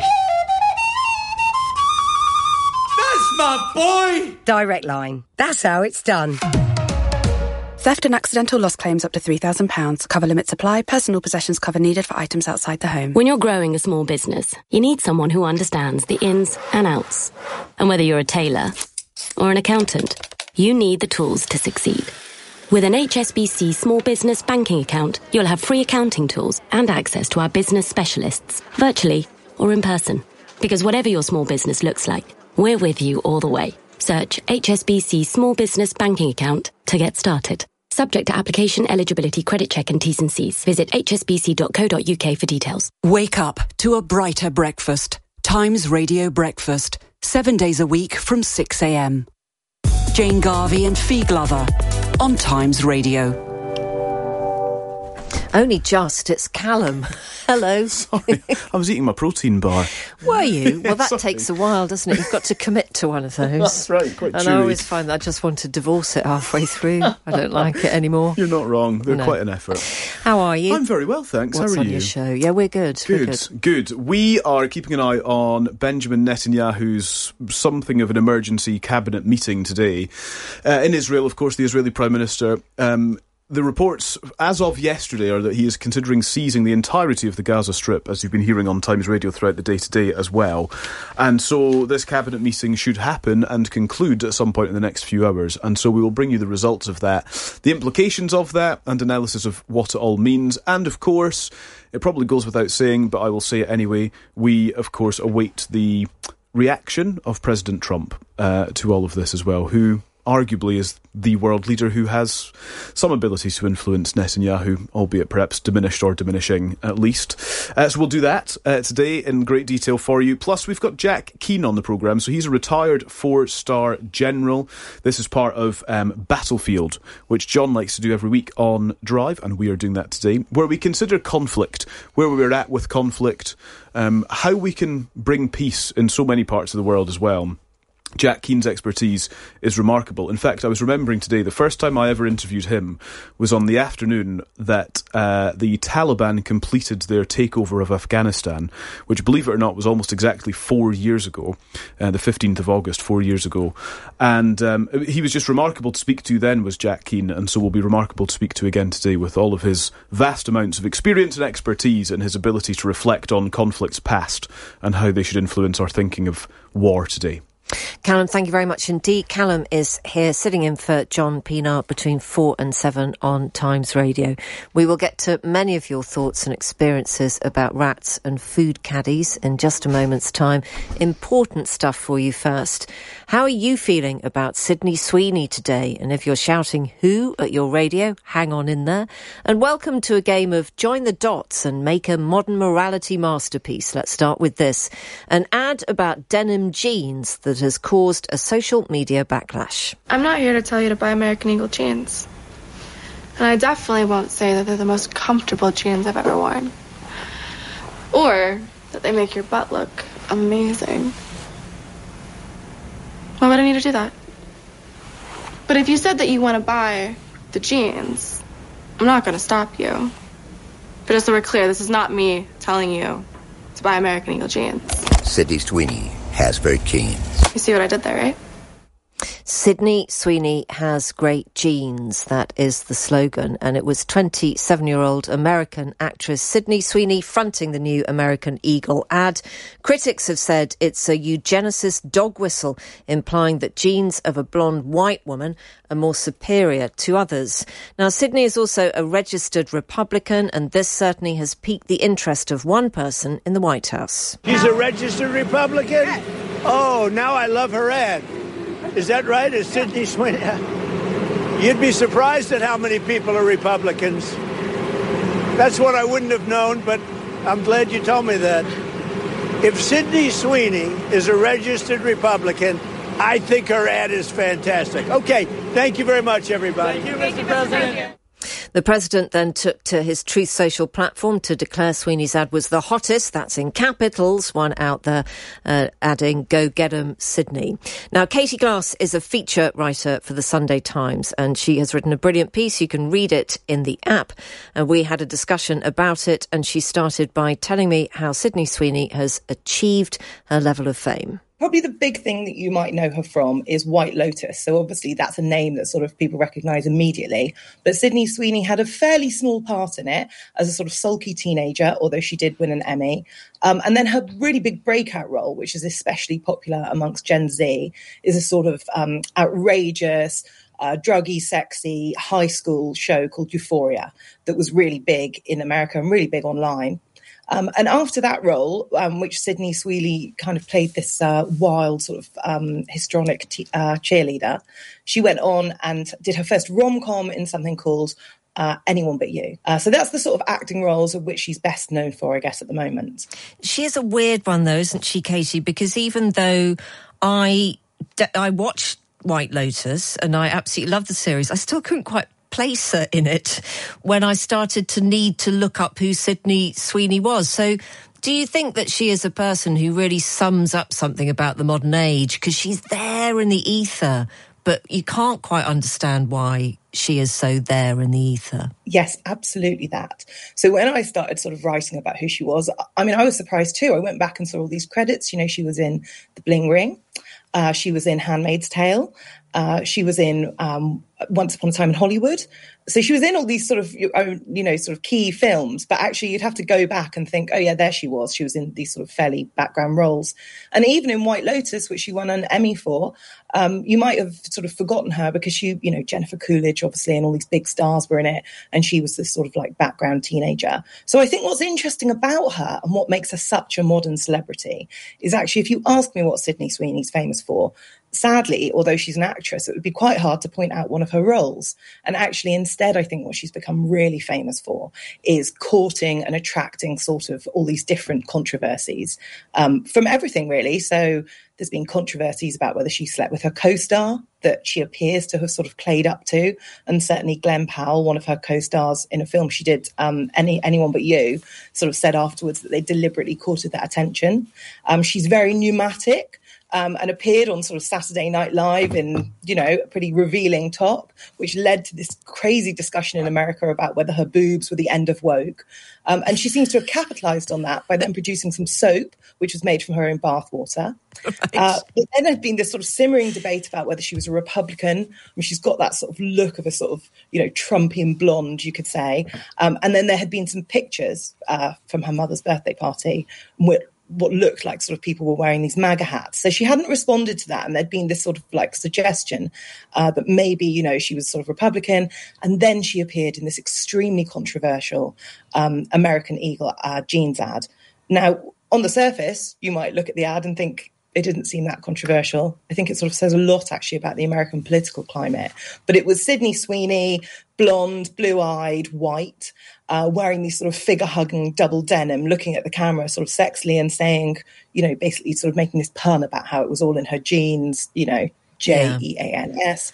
W: That's my boy! Direct Line. That's how it's done.
X: Theft and accidental loss claims up to £3,000. Cover limits apply. Personal possessions cover needed for items outside the home.
Y: When you're growing a small business, you need someone who understands the ins and outs. And whether you're a tailor or an accountant, you need the tools to succeed. With an HSBC small business banking account, you'll have free accounting tools and access to our business specialists, virtually or in person. Because whatever your small business looks like, we're with you all the way. Search HSBC Small Business Banking Account to get started. Subject to application, eligibility, credit check and T's and C's. Visit hsbc.co.uk for details.
D: Wake up to a brighter breakfast. Times Radio Breakfast. 7 days a week from 6 a.m. Jane Garvey and Fee Glover on Times Radio.
C: Only just, it's Callum. Hello.
Z: Sorry, I was eating my protein bar.
C: Were you? Well, that takes a while, doesn't it? You've got to commit to one of those.
Z: That's right, quite
C: And
Z: chewy.
C: I always find that I just want to divorce it halfway through. I don't like it anymore.
Z: You're not wrong. They're quite an effort.
C: How are you?
Z: I'm very well, thanks.
C: What's
Z: How are
C: on
Z: you?
C: your show? Yeah, we're good.
Z: Good. We are keeping an eye on Benjamin Netanyahu's something of an emergency cabinet meeting today in Israel. Of course, the Israeli Prime Minister. The reports, as of yesterday, are that he is considering seizing the entirety of the Gaza Strip, as you've been hearing on Times Radio throughout the day today as well. And so this cabinet meeting should happen and conclude at some point in the next few hours. And so we will bring you the results of that, the implications of that, and analysis of what it all means. And of course, it probably goes without saying, but I will say it anyway, we, of course, await the reaction of President Trump to all of this as well, who arguably is the world leader who has some ability to influence Netanyahu, albeit perhaps diminished or diminishing at least. So we'll do that today in great detail for you. Plus, we've got Jack Keane on the programme. So he's a retired 4-star general. This is part of Battlefield, which John likes to do every week on Drive, and we are doing that today, where we consider conflict, where we're at with conflict, how we can bring peace in so many parts of the world as well. Jack Keane's expertise is remarkable. In fact, I was remembering today, the first time I ever interviewed him was on the afternoon that the Taliban completed their takeover of Afghanistan, which, believe it or not, was almost exactly 4 years ago, the 15th of August, 4 years ago. And he was just remarkable to speak to then, was Jack Keane, and so will be remarkable to speak to again today with all of his vast amounts of experience and expertise and his ability to reflect on conflicts past and how they should influence our thinking of war today.
C: Callum, thank you very much indeed. Callum is here sitting in for John Pienaar between 4 and 7 on Times Radio. We will get to many of your thoughts and experiences about rats and food caddies in just a moment's time. Important stuff for you first. How are you feeling about Sydney Sweeney today? And if you're shouting who at your radio, hang on in there. And welcome to a game of join the dots and make a modern morality masterpiece. Let's start with this. An ad about denim jeans that has caused a social media backlash.
A: I'm not here to tell you to buy American Eagle jeans. And I definitely won't say that they're the most comfortable jeans I've ever worn. Or that they make your butt look amazing. Why would I need to do that? But if you said that you want to buy the jeans, I'm not going to stop you. But just so we're clear, this is not me telling you to buy American Eagle jeans.
F: Sydney Sweeney has great jeans.
A: You see what I did there, right?
C: Sydney Sweeney has great genes. That is the slogan. And it was 27-year-old American actress Sydney Sweeney fronting the new American Eagle ad. Critics have said it's a eugenicist dog whistle, implying that genes of a blonde white woman are more superior to others. Now, Sydney is also a registered Republican, and this certainly has piqued the interest of one person in the White House.
G: She's a registered Republican? Oh, now I love her ad. Is that right? Is Sydney Sweeney? You'd be surprised at how many people are Republicans. That's what I wouldn't have known, but I'm glad you told me that. If Sydney Sweeney is a registered Republican, I think her ad is fantastic. Okay, thank you very much, everybody.
A: Thank you, Mr. President.
C: The president then took to his Truth Social platform to declare Sweeney's ad was the hottest, that's in capitals, one out there, adding, go get 'em, Sydney. Now, Katie Glass is a feature writer for the Sunday Times, and she has written a brilliant piece. You can read it in the app. And we had a discussion about it, and she started by telling me how Sydney Sweeney has achieved her level of fame.
H: Probably the big thing that you might know her from is White Lotus. So obviously that's a name that sort of people recognise immediately. But Sydney Sweeney had a fairly small part in it as a sort of sulky teenager, although she did win an Emmy. And then her really big breakout role, which is especially popular amongst Gen Z, is a sort of outrageous, druggy, sexy high school show called Euphoria that was really big in America and really big online. And after that role, which Sydney Sweeney kind of played this wild sort of histrionic cheerleader, she went on and did her first rom-com in something called Anyone But You. So that's the sort of acting roles of which she's best known for, I guess, at the moment.
C: She is a weird one, though, isn't she, Katie? Because even though I watched White Lotus and I absolutely love the series, I still couldn't quite place her in it when I started to need to look up who Sydney Sweeney was. So do you think that she is a person who really sums up something about the modern age? Because she's there in the ether, but you can't quite understand why she is so there in the ether.
H: Yes, absolutely that. So when I started sort of writing about who she was, I mean, I was surprised too. I went back and saw all these credits. You know, she was in The Bling Ring. She was in Handmaid's Tale. She was in Once Upon a Time in Hollywood. So she was in all these sort of, sort of key films, but actually you'd have to go back and think, oh yeah, there she was. She was in these sort of fairly background roles. And even in White Lotus, which she won an Emmy for, you might have sort of forgotten her because she, Jennifer Coolidge, obviously, and all these big stars were in it. And she was this sort of like background teenager. So I think what's interesting about her and what makes her such a modern celebrity is actually, if you ask me what Sydney Sweeney's famous for, sadly, although she's an actress, it would be quite hard to point out one of her roles. And actually, instead, I think what she's become really famous for is courting and attracting sort of all these different controversies from everything, really. So there's been controversies about whether she slept with her co-star that she appears to have sort of played up to. And certainly Glenn Powell, one of her co-stars in a film she did, Anyone But You, sort of said afterwards that they deliberately courted that attention. She's very pneumatic. And appeared on sort of Saturday Night Live in, a pretty revealing top, which led to this crazy discussion in America about whether her boobs were the end of woke. And she seems to have capitalised on that by then producing some soap, which was made from her own bathwater. Right. But then there's been this sort of simmering debate about whether she was a Republican. I mean, she's got that sort of look of a sort of, Trumpian blonde, you could say. And then there had been some pictures from her mother's birthday party, what looked like sort of people were wearing these MAGA hats. So she hadn't responded to that. And there'd been this sort of like suggestion that maybe, you know, she was sort of Republican. And then she appeared in this extremely controversial American Eagle jeans ad. Now, on the surface, you might look at the ad and think it didn't seem that controversial. I think it sort of says a lot, actually, about the American political climate. But it was Sydney Sweeney, blonde, blue-eyed, white, wearing these sort of figure-hugging double denim, looking at the camera sort of sexily and saying, you know, basically sort of making this pun about how it was all in her jeans, you know, Jeans,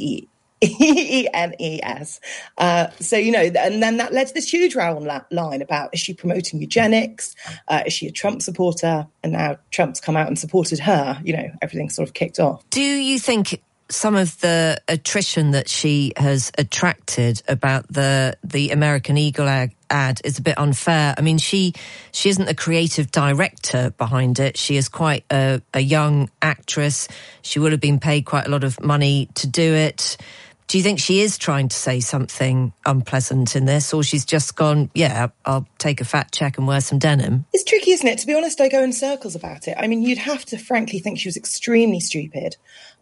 H: Genes. So, you know, and then that led to this huge row online about, is she promoting eugenics? Is she a Trump supporter? And now Trump's come out and supported her. You know, everything sort of kicked off.
C: Do you think some of the attrition that she has attracted about the American Eagle ad is a bit unfair? I mean, she isn't the creative director behind it. She is quite a young actress. She would have been paid quite a lot of money to do it. Do you think she is trying to say something unpleasant in this, or she's just gone, yeah, I'll take a fat check and wear some denim?
H: It's tricky, isn't it? To be honest, I go in circles about it. I mean, you'd have to frankly think she was extremely stupid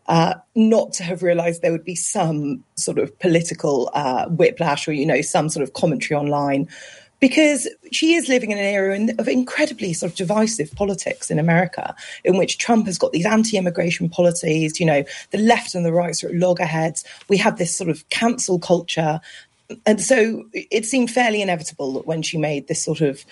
H: not to have realised there would be some sort of political whiplash or, you know, some sort of commentary online. Because she is living in an era of incredibly sort of divisive politics in America, in which Trump has got these anti-immigration policies, you know, the left and the right are at loggerheads. We have this sort of cancel culture. And so it seemed fairly inevitable that when she made this sort of,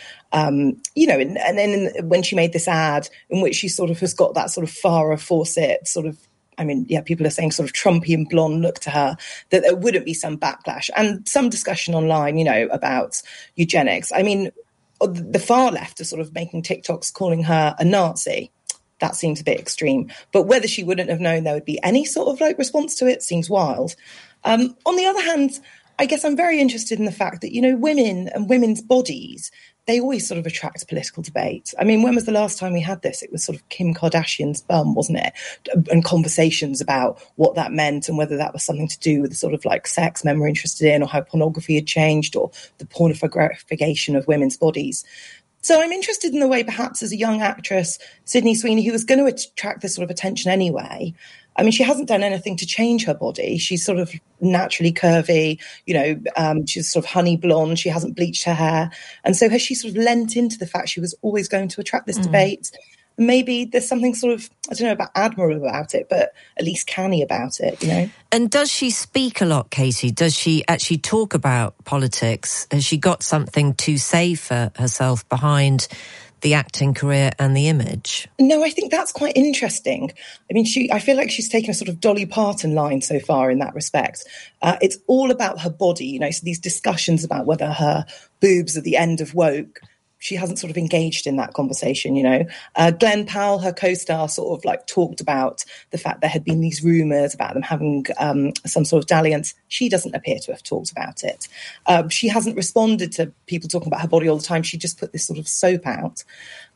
H: you know, and then when she made this ad in which she sort of has got that sort of Farrah Fawcett sort of, I mean, yeah, people are saying sort of Trumpian blonde look to her, that there wouldn't be some backlash and some discussion online, you know, about eugenics. I mean, the far left are sort of making TikToks calling her a Nazi. That seems a bit extreme. But whether she wouldn't have known there would be any sort of like response to it seems wild. On the other hand, I guess I'm very interested in the fact that, you know, women and women's bodies, they always sort of attract political debate. I mean, when was the last time we had this? It was sort of Kim Kardashian's bum, wasn't it? And conversations about what that meant and whether that was something to do with the sort of like sex men were interested in, or how pornography had changed, or the pornographication of women's bodies. So I'm interested in the way, perhaps as a young actress, Sydney Sweeney, who was going to attract this sort of attention anyway, I mean, she hasn't done anything to change her body. She's sort of naturally curvy, you know, she's sort of honey blonde. She hasn't bleached her hair. And so has she sort of lent into the fact she was always going to attract this debate? Maybe there's something sort of, I don't know about admirable about it, but at least canny about it, you know?
C: And does she speak a lot, Katie? Does she actually talk about politics? Has she got something to say for herself behind the acting career and the image?
H: No, I think that's quite interesting. I mean, I feel like she's taken a sort of Dolly Parton line so far in that respect. It's all about her body, you know, so these discussions about whether her boobs are the end of woke, she hasn't sort of engaged in that conversation, you know. Glenn Powell, her co-star, sort of like talked about the fact there had been these rumours about them having some sort of dalliance. She doesn't appear to have talked about it. She hasn't responded to people talking about her body all the time. She just put this sort of soap out.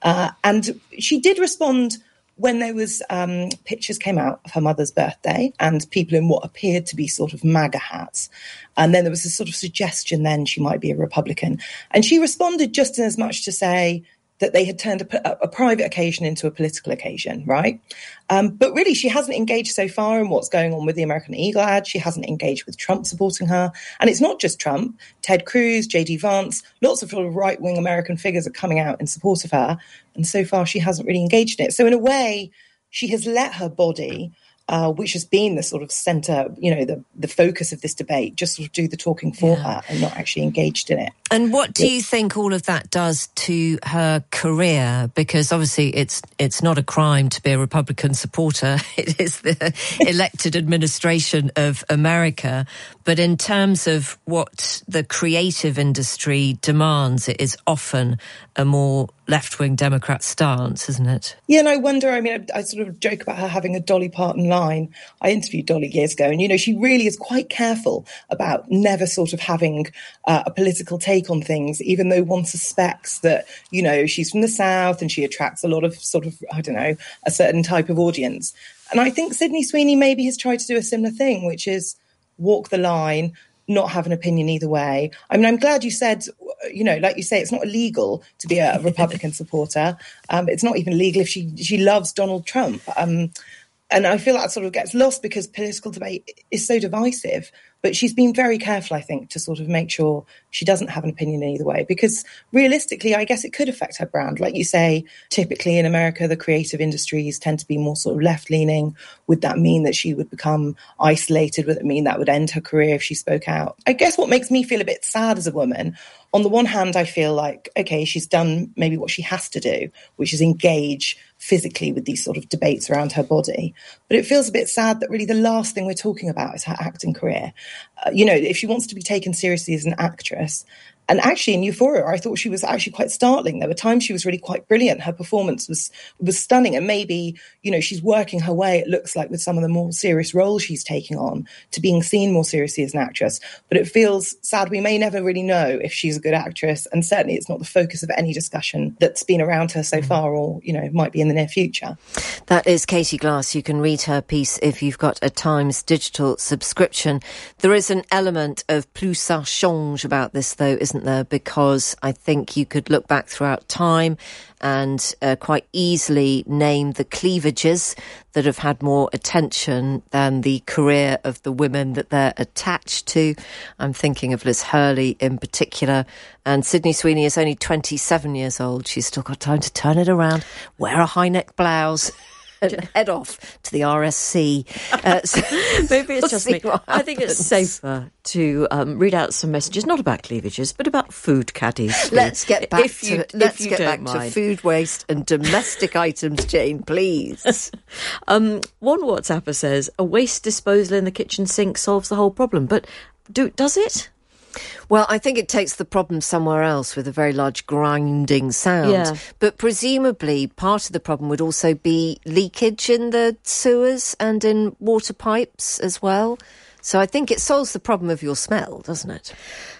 H: And she did respond when there was pictures came out of her mother's birthday and people in what appeared to be sort of MAGA hats. And then there was a sort of suggestion then she might be a Republican. And she responded just as much to say that they had turned a private occasion into a political occasion, right? But really, she hasn't engaged so far in what's going on with the American Eagle ad. She hasn't engaged with Trump supporting her. And it's not just Trump. Ted Cruz, J.D. Vance, lots of sort of right-wing American figures are coming out in support of her. And so far, she hasn't really engaged in it. So in a way, she has let her body, which has been the sort of centre, you know, the focus of this debate, just sort of do the talking for her and not actually engaged in it.
C: And what do you think all of that does to her career? Because obviously it's not a crime to be a Republican supporter. It is the elected administration of America. But in terms of what the creative industry demands, it is often a more left-wing Democrat stance, isn't it?
H: Yeah, and I wonder, I mean, I sort of joke about her having a Dolly Parton line. I interviewed Dolly years ago, and, you know, she really is quite careful about never sort of having a political take on things, even though one suspects that, you know, she's from the South and she attracts a lot of sort of, I don't know, a certain type of audience. And I think Sydney Sweeney maybe has tried to do a similar thing, which is walk the line, not have an opinion either way. I mean, I'm glad you said like you say, it's not illegal to be a Republican supporter. It's not even illegal if she loves Donald Trump. And I feel that sort of gets lost because political debate is so divisive. But she's been very careful, I think, to sort of make sure she doesn't have an opinion either way, because realistically, I guess it could affect her brand. Like you say, typically in America, the creative industries tend to be more sort of left-leaning. Would that mean that she would become isolated? Would it mean that would end her career if she spoke out? I guess what makes me feel a bit sad as a woman, on the one hand, I feel like, okay, she's done maybe what she has to do, which is engage physically with these sort of debates around her body. But it feels a bit sad that really the last thing we're talking about is her acting career. If she wants to be taken seriously as an actress, and actually in Euphoria, I thought she was actually quite startling. There were times she was really quite brilliant. Her performance was stunning. And maybe, she's working her way, it looks like, with some of the more serious roles she's taking on to being seen more seriously as an actress. But it feels sad. We may never really know if she's a good actress. And certainly it's not the focus of any discussion that's been around her so far or, might be in the near future.
C: That is Katie Glass. You can read her piece if you've got a Times digital subscription. There is an element of plus ça change about this, though, isn't there? Because I think you could look back throughout time and quite easily name the cleavages that have had more attention than the career of the women that they're attached to. I'm thinking of Liz Hurley in particular. And Sydney Sweeney is only 27 years old. She's still got time to turn it around, wear a high-neck blouse and head off to the RSC.
B: Maybe it's just me. I think it's safer to read out some messages, not about cleavages, but about food caddies.
C: Let's get back to food waste and domestic items, Jane, please.
B: One WhatsApper says, a waste disposal in the kitchen sink solves the whole problem. But does it?
C: Well, I think it takes the problem somewhere else with a very large grinding sound.
B: Yeah.
C: But presumably part of the problem would also be leakage in the sewers and in water pipes as well. So I think it solves the problem of your smell, doesn't it?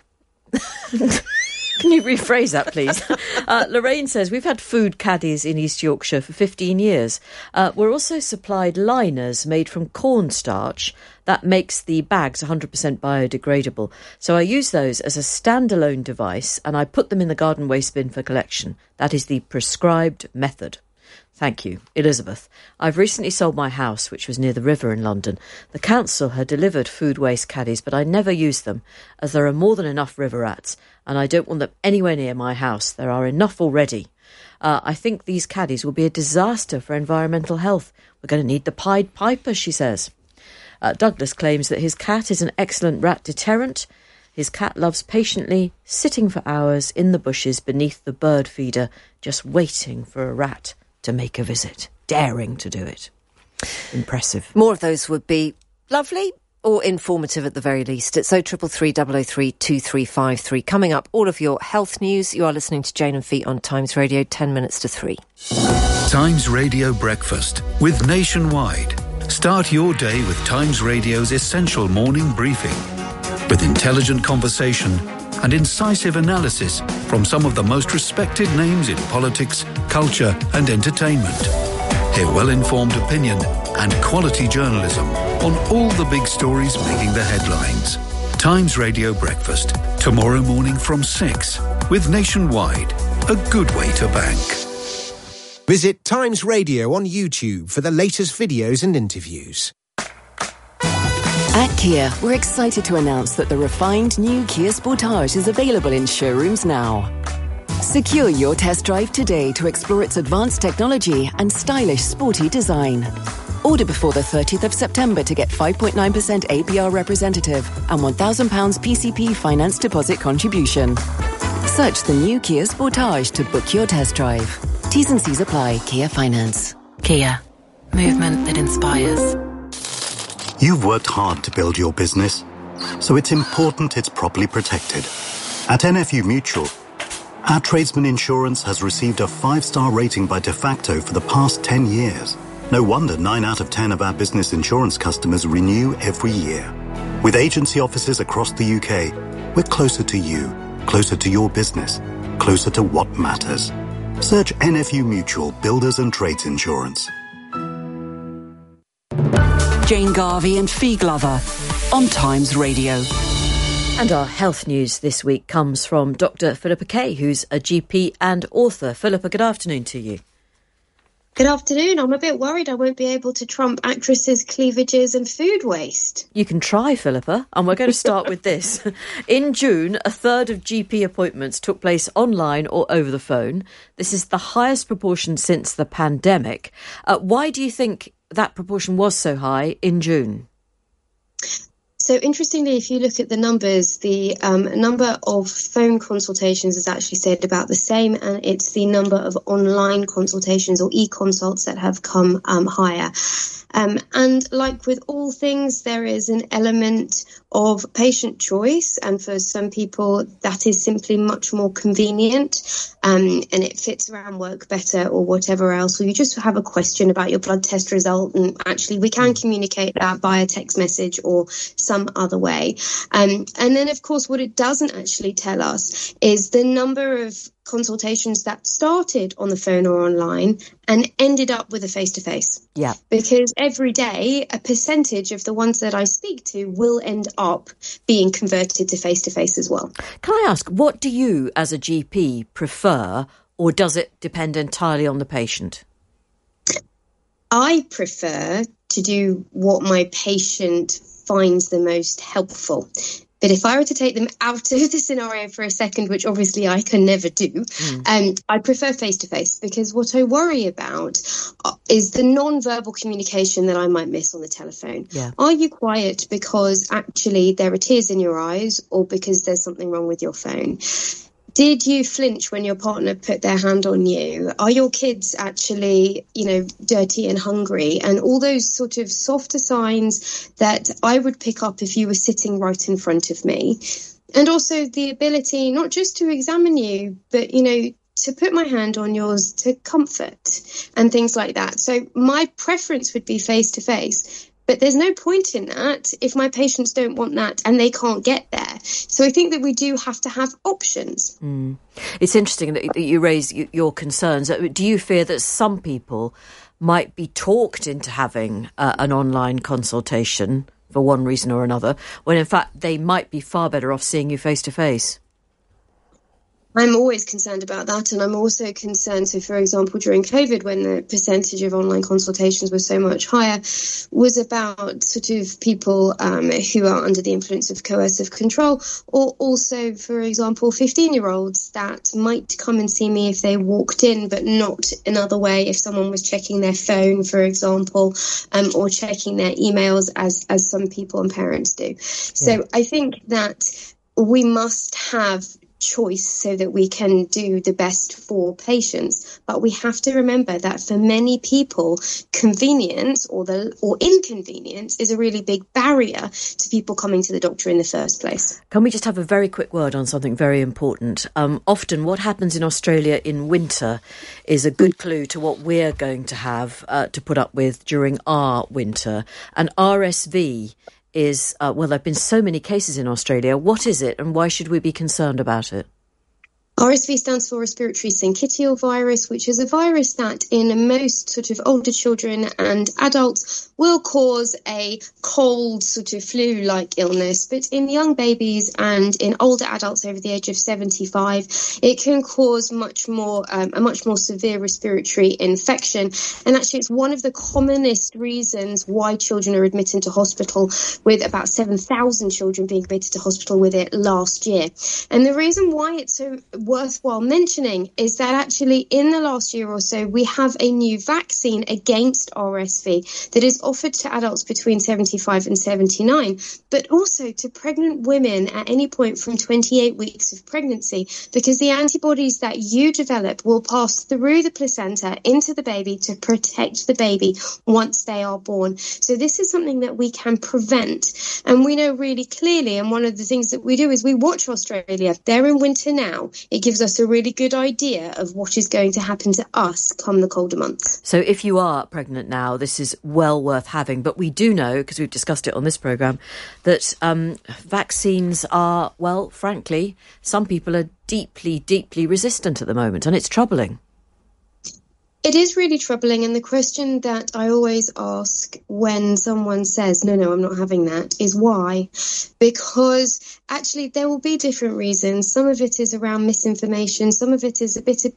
B: Can you rephrase that, please? Lorraine says, we've had food caddies in East Yorkshire for 15 years. We're also supplied liners made from cornstarch that makes the bags 100% biodegradable. So I use those as a standalone device and I put them in the garden waste bin for collection. That is the prescribed method. Thank you, Elizabeth. I've recently sold my house, which was near the river in London. The council had delivered food waste caddies, but I never used them, as there are more than enough river rats, and I don't want them anywhere near my house. There are enough already. I think these caddies will be a disaster for environmental health. We're going to need the Pied Piper, she says. Douglas claims that his cat is an excellent rat deterrent. His cat loves patiently sitting for hours in the bushes beneath the bird feeder, just waiting for a rat to make a visit, daring to do it. Impressive.
C: More of those would be lovely or informative at the very least. It's 0333 003 2353. Coming up, all of your health news. You are listening to Jane and Feet on Times Radio, 10 minutes to 3.
J: Times Radio Breakfast with Nationwide. Start your day with Times Radio's essential morning briefing with intelligent conversation and incisive analysis from some of the most respected names in politics, culture and entertainment. Hear well-informed opinion and quality journalism on all the big stories making the headlines. Times Radio Breakfast, tomorrow morning from 6 with Nationwide, a good way to bank.
I: Visit Times Radio on YouTube for the latest videos and interviews.
P: At Kia, we're excited to announce that the refined new Kia Sportage is available in showrooms now. Secure your test drive today to explore its advanced technology and stylish, sporty design. Order before the 30th of September to get 5.9% APR representative and £1,000 PCP finance deposit contribution. Search the new Kia Sportage to book your test drive. T's and C's apply. Kia Finance.
K: Kia. Movement that inspires.
L: You've worked hard to build your business, so it's important it's properly protected. At NFU Mutual, our tradesman insurance has received a 5-star rating by De Facto for the past 10 years. No wonder 9 out of 10 of our business insurance customers renew every year. With agency offices across the UK, we're closer to you, closer to your business, closer to what matters. Search NFU Mutual Builders and Trades Insurance.
D: Jane Garvey and Fee Glover on Times Radio.
B: And our health news this week comes from Dr. Philippa Kay, who's a GP and author. Philippa, good afternoon to you.
M: Good afternoon. I'm a bit worried I won't be able to trump actresses' cleavages and food waste.
B: You can try, Philippa, and we're going to start with this. In June, a third of GP appointments took place online or over the phone. This is the highest proportion since the pandemic. Why do you think that proportion was so high in June?
M: So interestingly, if you look at the numbers, the number of phone consultations is actually stayed about the same, and it's the number of online consultations or e-consults that have come higher. And like with all things, there is an element of patient choice, and for some people that is simply much more convenient, and it fits around work better or whatever else, or you just have a question about your blood test result, and actually we can communicate that via text message or some other way. And then, of course, what it doesn't actually tell us is the number of consultations that started on the phone or online and ended up with a face-to-face.
B: Yeah.
M: Because every day, a percentage of the ones that I speak to will end up being converted to face-to-face as well.
B: Can I ask, what do you as a GP prefer, or does it depend entirely on the patient?
M: I prefer to do what my patient finds the most helpful. But if I were to take them out of the scenario for a second, which obviously I can never do, I prefer face-to-face, because what I worry about is the non-verbal communication that I might miss on the telephone.
B: Yeah.
M: Are you quiet because actually there are tears in your eyes, or because there's something wrong with your phone? Did you flinch when your partner put their hand on you? Are your kids actually, dirty and hungry? And all those sort of softer signs that I would pick up if you were sitting right in front of me. And also the ability not just to examine you, but, to put my hand on yours to comfort and things like that. So my preference would be face-to-face. But there's no point in that if my patients don't want that and they can't get there. So I think that we do have to have options.
B: It's interesting that you raise your concerns. Do you fear that some people might be talked into having an online consultation for one reason or another, when in fact they might be far better off seeing you face to face?
M: I'm always concerned about that, and I'm also concerned, so for example, during COVID, when the percentage of online consultations was so much higher, was about sort of people who are under the influence of coercive control, or also, for example, 15-year-olds that might come and see me if they walked in, but not another way if someone was checking their phone, for example, or checking their emails, as some people and parents do. So I think that we must have choice so that we can do the best for patients, but we have to remember that for many people, convenience or inconvenience is a really big barrier to people coming to the doctor in the first place.
B: Can we just have a very quick word on something very important? Often what happens in Australia in winter is a good clue to what we're going to have to put up with during our winter. And RSV is, there have been so many cases in Australia. What is it, and why should we be concerned about it?
M: RSV stands for respiratory syncytial virus, which is a virus that in most sort of older children and adults will cause a cold sort of flu-like illness. But in young babies and in older adults over the age of 75, it can cause a much more severe respiratory infection. And actually, it's one of the commonest reasons why children are admitted to hospital, with about 7,000 children being admitted to hospital with it last year. And the reason why it's so worthwhile mentioning is that actually in the last year or so we have a new vaccine against RSV that is offered to adults between 75 and 79, but also to pregnant women at any point from 28 weeks of pregnancy, because the antibodies that you develop will pass through the placenta into the baby to protect the baby once they are born. So this is something that we can prevent, and we know really clearly, and one of the things that we do is we watch Australia. They're in winter now. It gives us a really good idea of what is going to happen to us come the colder months.
B: So if you are pregnant now, this is well worth having. But we do know, because we've discussed it on this programme, that vaccines are, well, frankly, some people are deeply, deeply resistant at the moment, and it's troubling.
M: It is really troubling, and the question that I always ask when someone says, no, I'm not having that, is why? Because actually there will be different reasons. Some of it is around misinformation, some of it is a bit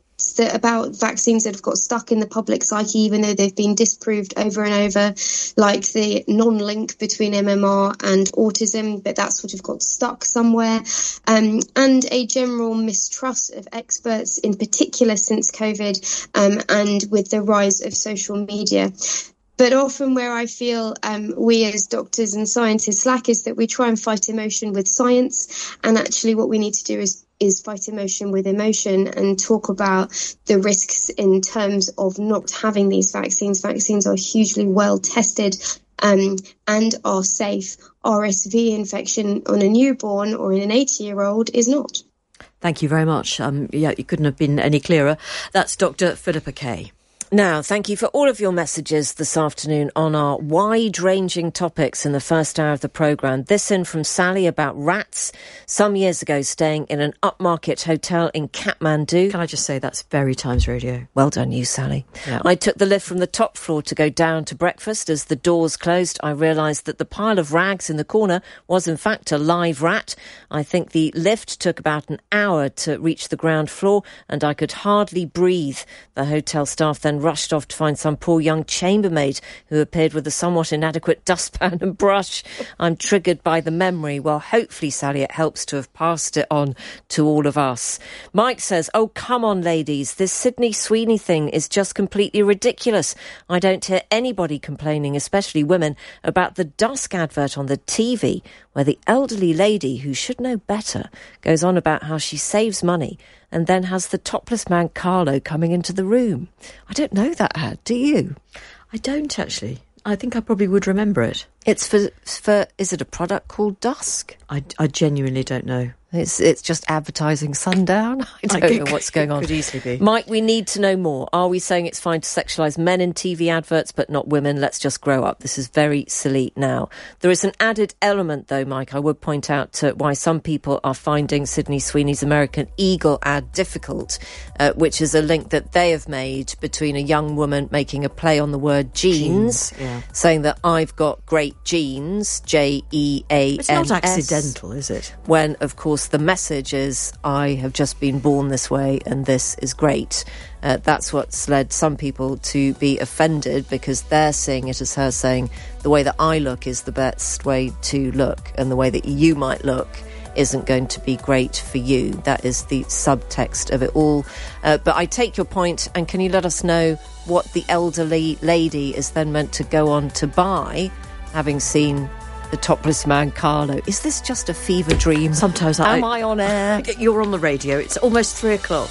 M: about vaccines that have got stuck in the public psyche, even though they've been disproved over and over, like the non-link between MMR and autism, but that sort of got stuck somewhere, and a general mistrust of experts, in particular since COVID, and with the rise of social media. But often where I feel we as doctors and scientists lack is that we try and fight emotion with science, and actually what we need to do is fight emotion with emotion and talk about the risks in terms of not having these vaccines. Vaccines are hugely well tested and are safe. RSV infection on a newborn or in an 80-year-old is not.
B: Thank you very much. You couldn't have been any clearer. That's Dr. Philippa Kay.
C: Now, thank you for all of your messages this afternoon on our wide-ranging topics in the first hour of the programme. This in from Sally about rats, some years ago staying in an upmarket hotel in Kathmandu.
B: Can I just say that's very Times Radio.
C: Well done you, Sally.
B: Yeah.
C: I took the lift from the top floor to go down to breakfast. As the doors closed, I realised that the pile of rags in the corner was in fact a live rat. I think the lift took about an hour to reach the ground floor and I could hardly breathe. The hotel staff then rushed off to find some poor young chambermaid who appeared with a somewhat inadequate dustpan and brush. I'm triggered by the memory. Well, hopefully, Sally, it helps to have passed it on to all of us. Mike says, oh, come on, ladies. This Sydney Sweeney thing is just completely ridiculous. I don't hear anybody complaining, especially women, about the Dusk advert on the TV, where the elderly lady, who should know better, goes on about how she saves money and then has the topless man Carlo coming into the room. I don't know that ad, do you?
B: I don't, actually. I think I probably would remember it.
C: It's for is it a product called Dusk?
B: I genuinely don't know.
C: It's just advertising sundown. I don't know what's going on.
B: Could easily be.
C: Mike, we need to know more. Are we saying it's fine to sexualise men in TV adverts but not women? Let's just grow up. This is very silly now. There is an added element, though, Mike. I would point out why some people are finding Sydney Sweeney's American Eagle ad difficult, which is a link that they have made between a young woman making a play on the word jeans, saying that I've got great genes, Jeans.
B: It's not accidental, is it?
C: When, of course, the message is, I have just been born this way and this is great. That's what's led some people to be offended because they're seeing it as her saying, the way that I look is the best way to look and the way that you might look isn't going to be great for you. That is the subtext of it all. But I take your point, and can you let us know what the elderly lady is then meant to go on to buy, having seen the topless man Carlo? Is this just a fever dream?
B: Sometimes
C: Am I on air?
B: You're on the radio. It's almost 3 o'clock.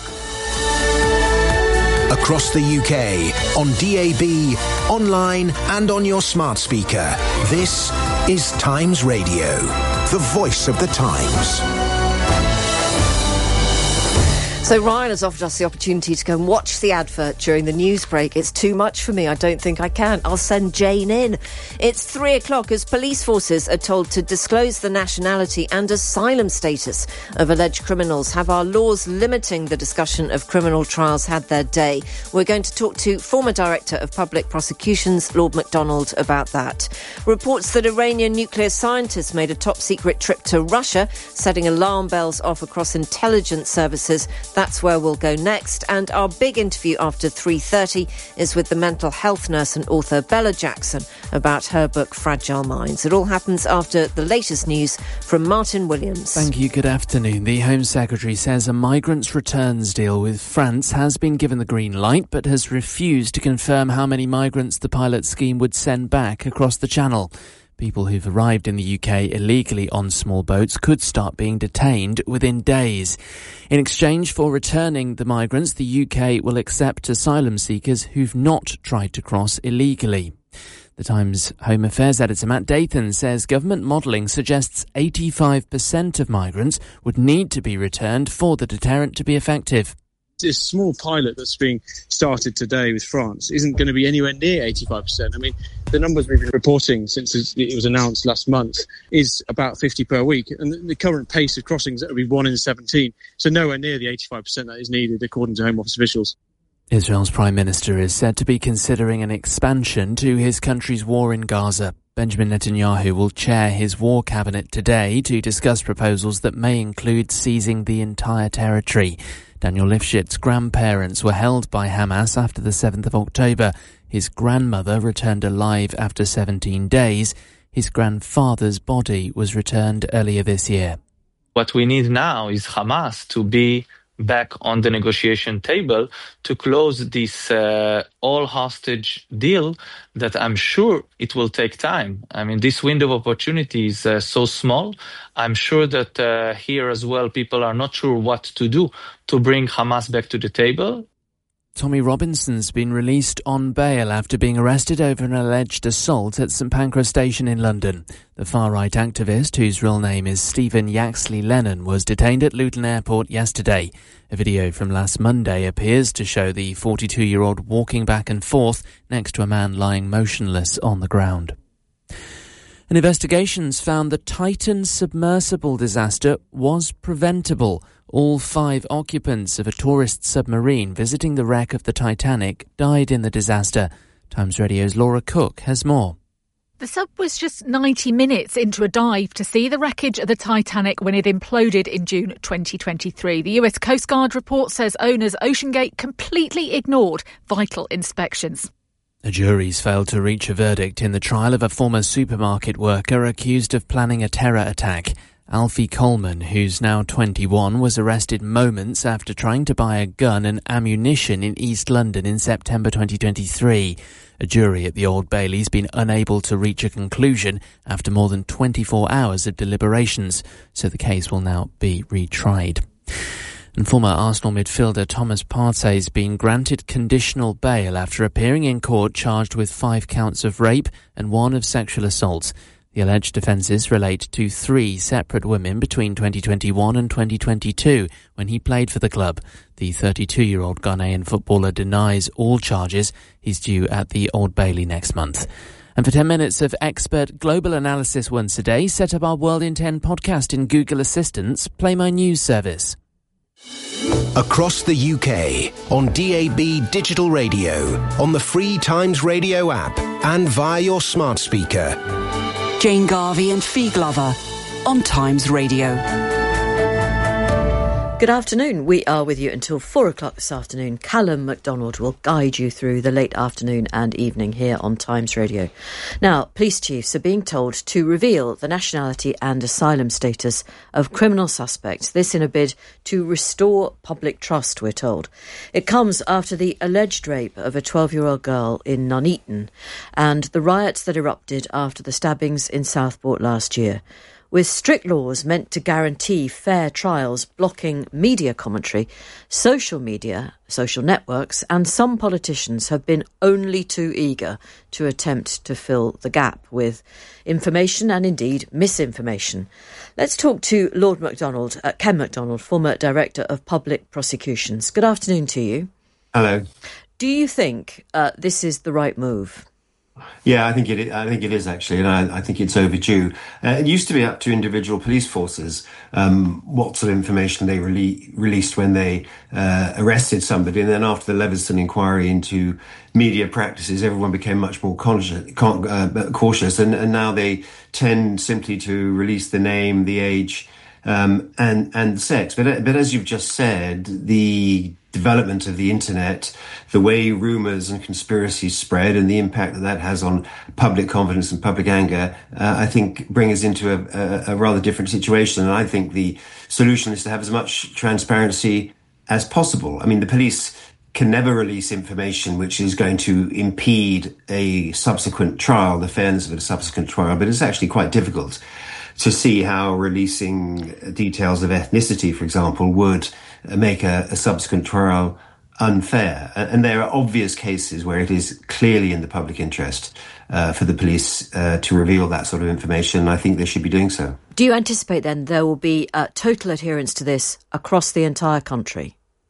I: Across the UK, on DAB, online and on your smart speaker. This is Times Radio, the voice of the Times.
C: So Ryan has offered us the opportunity to go and watch the advert during the news break. It's too much for me. I don't think I can. I'll send Jane in. It's 3 o'clock as police forces are told to disclose the nationality and asylum status of alleged criminals. Have our laws limiting the discussion of criminal trials had their day? We're going to talk to former Director of Public Prosecutions, Lord MacDonald, about that. Reports that Iranian nuclear scientists made a top-secret trip to Russia, setting alarm bells off across intelligence services. That's where we'll go next. And our big interview after 3:30 is with the mental health nurse and author Bella Jackson about her book Fragile Minds. It all happens after the latest news from Martin Williams.
E: Thank you. Good afternoon. The Home Secretary says a migrants' returns deal with France has been given the green light, but has refused to confirm how many migrants the pilot scheme would send back across the Channel. People who've arrived in the UK illegally on small boats could start being detained within days. In exchange for returning the migrants, the UK will accept asylum seekers who've not tried to cross illegally. The Times Home Affairs editor Matt Dathan says government modelling suggests 85% of migrants would need to be returned for the deterrent to be effective.
N: This small pilot that's being started today with France isn't going to be anywhere near 85%. I mean, the numbers we've been reporting since it was announced last month is about 50 per week. And the current pace of crossings, that would be 1 in 17. So nowhere near the 85% that is needed, according to Home Office officials.
E: Israel's Prime Minister is said to be considering an expansion to his country's war in Gaza. Benjamin Netanyahu will chair his war cabinet today to discuss proposals that may include seizing the entire territory. Daniel Lifshit's grandparents were held by Hamas after the 7th of October. His grandmother returned alive after 17 days. His grandfather's body was returned earlier this year.
O: What we need now is Hamas to be back on the negotiation table to close this all-hostage deal that I'm sure it will take time. I mean, this window of opportunity is so small. I'm sure that here as well, people are not sure what to do to bring Hamas back to the table.
E: Tommy Robinson's been released on bail after being arrested over an alleged assault at St Pancras Station in London. The far-right activist, whose real name is Stephen Yaxley Lennon, was detained at Luton Airport yesterday. A video from last Monday appears to show the 42-year-old walking back and forth next to a man lying motionless on the ground. And investigations found the Titan submersible disaster was preventable. All 5 occupants of a tourist submarine visiting the wreck of the Titanic died in the disaster. Times Radio's Laura Cook has more.
Q: The sub was just 90 minutes into a dive to see the wreckage of the Titanic when it imploded in June 2023. The US Coast Guard report says owners OceanGate completely ignored vital inspections.
E: The jury's failed to reach a verdict in the trial of a former supermarket worker accused of planning a terror attack. Alfie Coleman, who's now 21, was arrested moments after trying to buy a gun and ammunition in East London in September 2023. A jury at the Old Bailey's been unable to reach a conclusion after more than 24 hours of deliberations, so the case will now be retried. And former Arsenal midfielder Thomas Partey has been granted conditional bail after appearing in court charged with 5 counts of rape and 1 of sexual assault. The alleged offences relate to 3 separate women between 2021 and 2022 when he played for the club. The 32-year-old Ghanaian footballer denies all charges. He's due at the Old Bailey next month. And for 10 minutes of expert global analysis once a day, set up our World in 10 podcast in Google Assistant's Play My News service.
I: Across the UK, on DAB Digital Radio, on the free Times Radio app, and via your smart speaker.
D: Jane Garvey and Fee Glover on Times Radio.
B: Good afternoon. We are with you until 4 o'clock this afternoon. Callum MacDonald will guide you through the late afternoon and evening here on Times Radio. Now, police chiefs are being told to reveal the nationality and asylum status of criminal suspects. This in a bid to restore public trust, we're told. It comes after the alleged rape of a 12-year-old girl in Nuneaton and the riots that erupted after the stabbings in Southport last year. With strict laws meant to guarantee fair trials blocking media commentary, social media, social networks and some politicians have been only too eager to attempt to fill the gap with information and indeed misinformation. Let's talk to Lord MacDonald, Ken MacDonald, former Director of Public Prosecutions. Good afternoon to you.
R: Hello.
B: Do you think this is the right move?
R: Yeah, I think it is actually, and I think it's overdue. It used to be up to individual police forces what sort of information they released when they arrested somebody, and then after the Leveson inquiry into media practices, everyone became much more cautious, and now they tend simply to release the name, the age, and sex. But as you've just said, the development of the internet, the way rumours and conspiracies spread and the impact that has on public confidence and public anger, I think bring us into a rather different situation. And I think the solution is to have as much transparency as possible. I mean, the police can never release information which is going to impede a subsequent trial, the fairness of a subsequent trial, but it's actually quite difficult to see how releasing details of ethnicity, for example, would make a subsequent trial unfair. And there are obvious cases where it is clearly in the public interest for the police to reveal that sort of information. I think they should be doing so.
B: Do you anticipate then there will be total adherence to this across the entire country?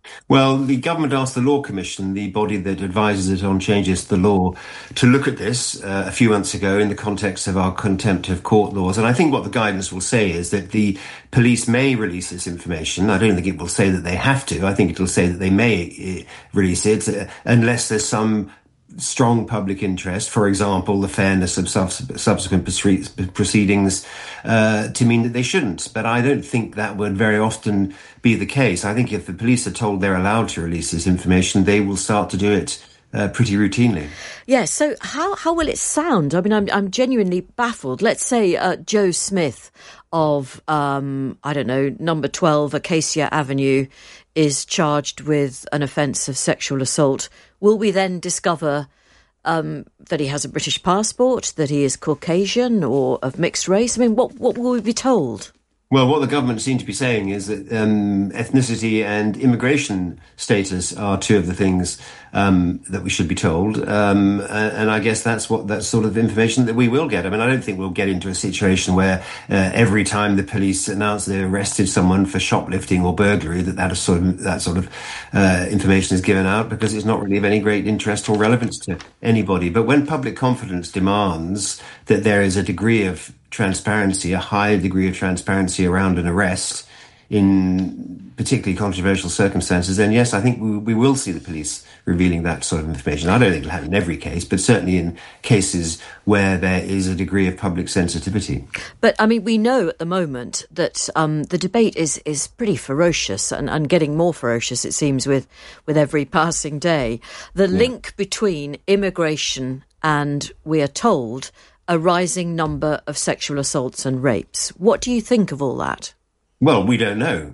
R: Well, the government asked the Law Commission, the body that advises it on changes to the law, to look at this a few months ago in the context of our contempt of court laws. And I think what the guidance will say is that the police may release this information. I don't think it will say that they have to. I think it will say that they may release it unless there's some strong public interest, for example, the fairness of subsequent proceedings, to mean that they shouldn't. But I don't think that would very often be the case. I think if the police are told they're allowed to release this information, they will start to do it pretty routinely.
B: Yes, so how will it sound? I mean, I'm genuinely baffled. Let's say Joe Smith of, I don't know, number 12 Acacia Avenue is charged with an offence of sexual assault. Will we then discover that he has a British passport, that he is Caucasian or of mixed race? I mean, what will we be told?
R: Well, what the government seem to be saying is that ethnicity and immigration status are two of the things that we should be told. And I guess that's sort of information that we will get. I mean, I don't think we'll get into a situation where every time the police announce they arrested someone for shoplifting or burglary, that sort of information is given out, because it's not really of any great interest or relevance to anybody. But when public confidence demands that there is a degree of transparency, a high degree of transparency around an arrest in particularly controversial circumstances, then yes, I think we will see the police revealing that sort of information. I don't think it'll happen in every case, but certainly in cases where there is a degree of public sensitivity.
B: But, I mean, we know at the moment that the debate is pretty ferocious and getting more ferocious, it seems, with every passing day. The link between immigration and, we are told, a rising number of sexual assaults and rapes. What do you think of all that?
R: Well, we don't know.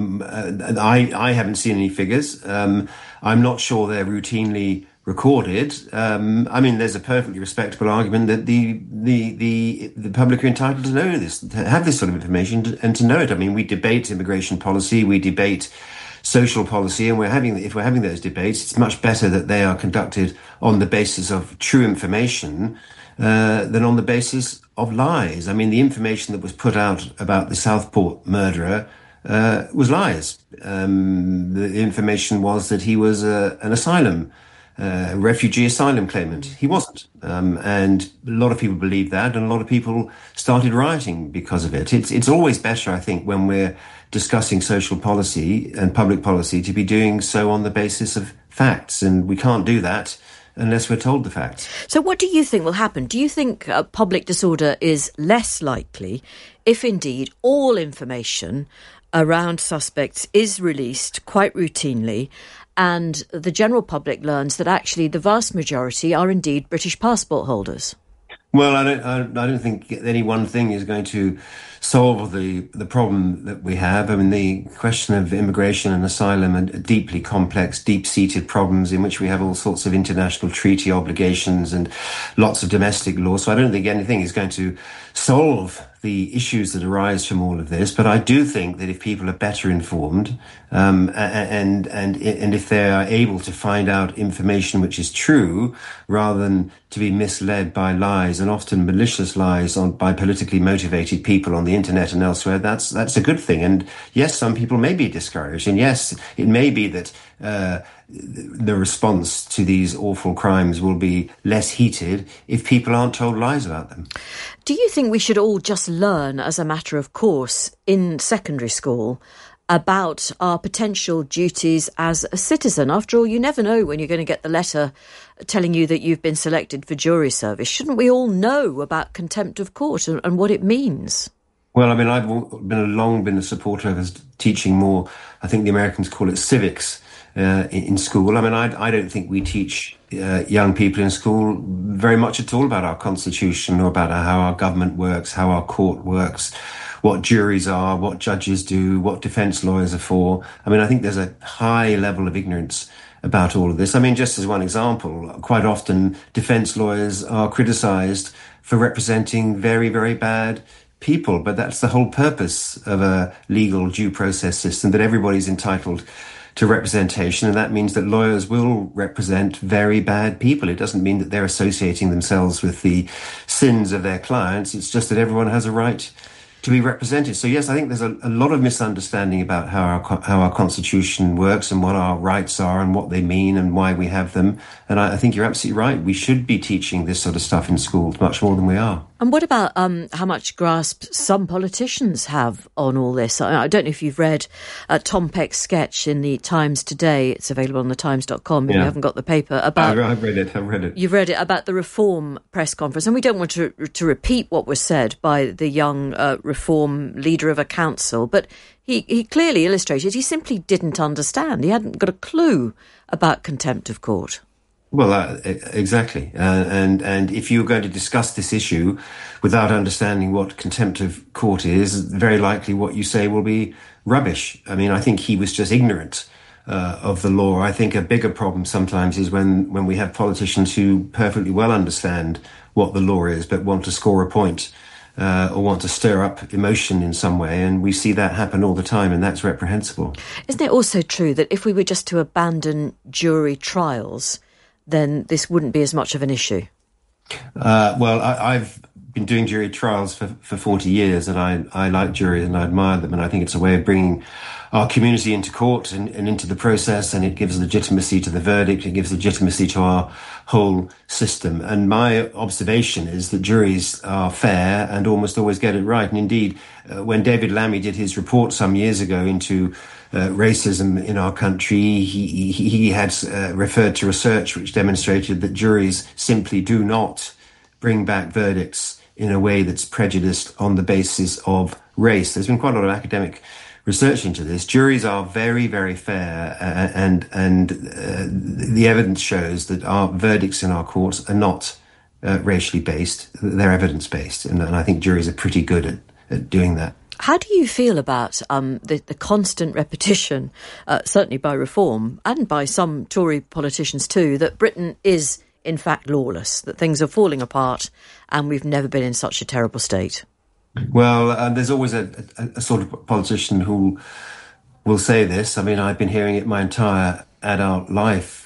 R: I haven't seen any figures. I'm not sure they're routinely recorded. I mean, there's a perfectly respectable argument that the public are entitled to know this, to have this sort of information and to know it. I mean, we debate immigration policy, we debate social policy, and if we're having those debates, it's much better that they are conducted on the basis of true information than on the basis of lies. I mean, the information that was put out about the Southport murderer was lies. The information was that he was an asylum, refugee asylum claimant. He wasn't. And a lot of people believed that, and a lot of people started rioting because of it. It's always better, I think, when we're discussing social policy and public policy, to be doing so on the basis of facts, and we can't do that unless we're told the facts.
B: So what do you think will happen? Do you think public disorder is less likely if indeed all information around suspects is released quite routinely and the general public learns that actually the vast majority are indeed British passport holders?
R: Well, I don't think any one thing is going to solve the problem that we have. I mean, the question of immigration and asylum are deeply complex, deep-seated problems in which we have all sorts of international treaty obligations and lots of domestic law. So I don't think anything is going to solve the issues that arise from all of this. But I do think that if people are better informed, and if they are able to find out information which is true, rather than to be misled by lies, and often malicious lies by politically motivated people on the internet and elsewhere, that's a good thing. And yes, some people may be discouraged, and yes, it may be that the response to these awful crimes will be less heated if people aren't told lies about them.
B: Do you think we should all just learn, as a matter of course, in secondary school about our potential duties as a citizen? After all, you never know when you're going to get the letter telling you that you've been selected for jury service. Shouldn't we all know about contempt of court and what it means?
R: Well, I mean, I've long been a supporter of teaching more, I think the Americans call it civics, in school. I mean, I don't think we teach young people in school very much at all about our constitution or about how our government works, how our court works, what juries are, what judges do, what defence lawyers are for. I mean, I think there's a high level of ignorance about all of this. I mean, just as one example, quite often defence lawyers are criticised for representing very, very bad people, but that's the whole purpose of a legal due process system, that everybody's entitled to representation, and that means that lawyers will represent very bad people. It doesn't mean that they're associating themselves with the sins of their clients. It's just that everyone has a right to be represented. So yes, I think there's a lot of misunderstanding about how our constitution works and what our rights are and what they mean and why we have them. And I think you're absolutely right. We should be teaching this sort of stuff in schools much more than we are.
B: And what about how much grasp some politicians have on all this? I don't know if you've read Tom Peck's sketch in the Times today. It's available on thetimes.com if you haven't got the paper.
R: I've read it.
B: You've read it about the Reform press conference. And we don't want to repeat what was said by the young Reform leader of a council, but he clearly illustrated he simply didn't understand. He hadn't got a clue about contempt of court.
R: Well, exactly. And if you're going to discuss this issue without understanding what contempt of court is, very likely what you say will be rubbish. I mean, I think he was just ignorant of the law. I think a bigger problem sometimes is when we have politicians who perfectly well understand what the law is, but want to score a point or want to stir up emotion in some way. And we see that happen all the time, and that's reprehensible.
B: Isn't it also true that if we were just to abandon jury trials, then this wouldn't be as much of an issue?
R: Well, I've been doing jury trials for 40 years, and I like juries and I admire them, and I think it's a way of bringing our community into court and into the process, and it gives legitimacy to the verdict, it gives legitimacy to our whole system. And my observation is that juries are fair and almost always get it right. And indeed, when David Lammy did his report some years ago into racism in our country, he had referred to research which demonstrated that juries simply do not bring back verdicts in a way that's prejudiced on the basis of race. There's been quite a lot of academic research into this. Juries are very, very fair, and the evidence shows that our verdicts in our courts are not racially based. They're evidence based, and I think juries are pretty good at doing that.
B: How do you feel about the constant repetition, certainly by Reform and by some Tory politicians too, that Britain is in fact lawless, that things are falling apart and we've never been in such a terrible state?
R: Well, there's always a sort of politician who will say this. I mean, I've been hearing it my entire adult life.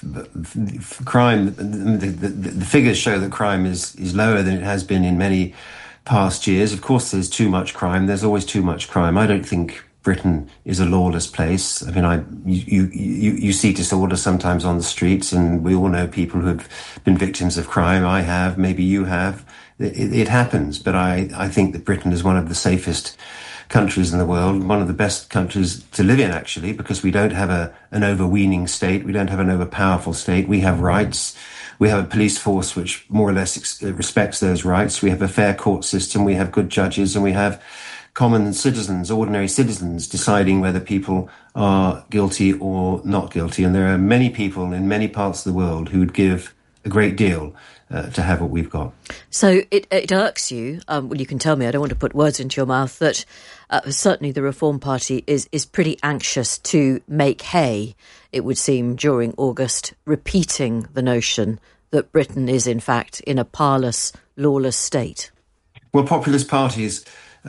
R: Crime, the figures show that crime is lower than it has been in many past years. Of course, there's too much crime. There's always too much crime. I don't think Britain is a lawless place. I mean, you see disorder sometimes on the streets, and we all know people who have been victims of crime. I have, maybe you have. It happens, but I think that Britain is one of the safest countries in the world, one of the best countries to live in, actually, because we don't have an overweening state. We don't have an overpowerful state. We have rights. We have a police force which more or less respects those rights. We have a fair court system. We have good judges, and we have common citizens, ordinary citizens, deciding whether people are guilty or not guilty. And there are many people in many parts of the world who would give a great deal to have what we've got.
B: So it irks you, well, you can tell me, I don't want to put words into your mouth, that certainly the Reform Party is pretty anxious to make hay, it would seem, during August, repeating the notion that Britain is in fact in a parlous, lawless state.
R: Well, populist parties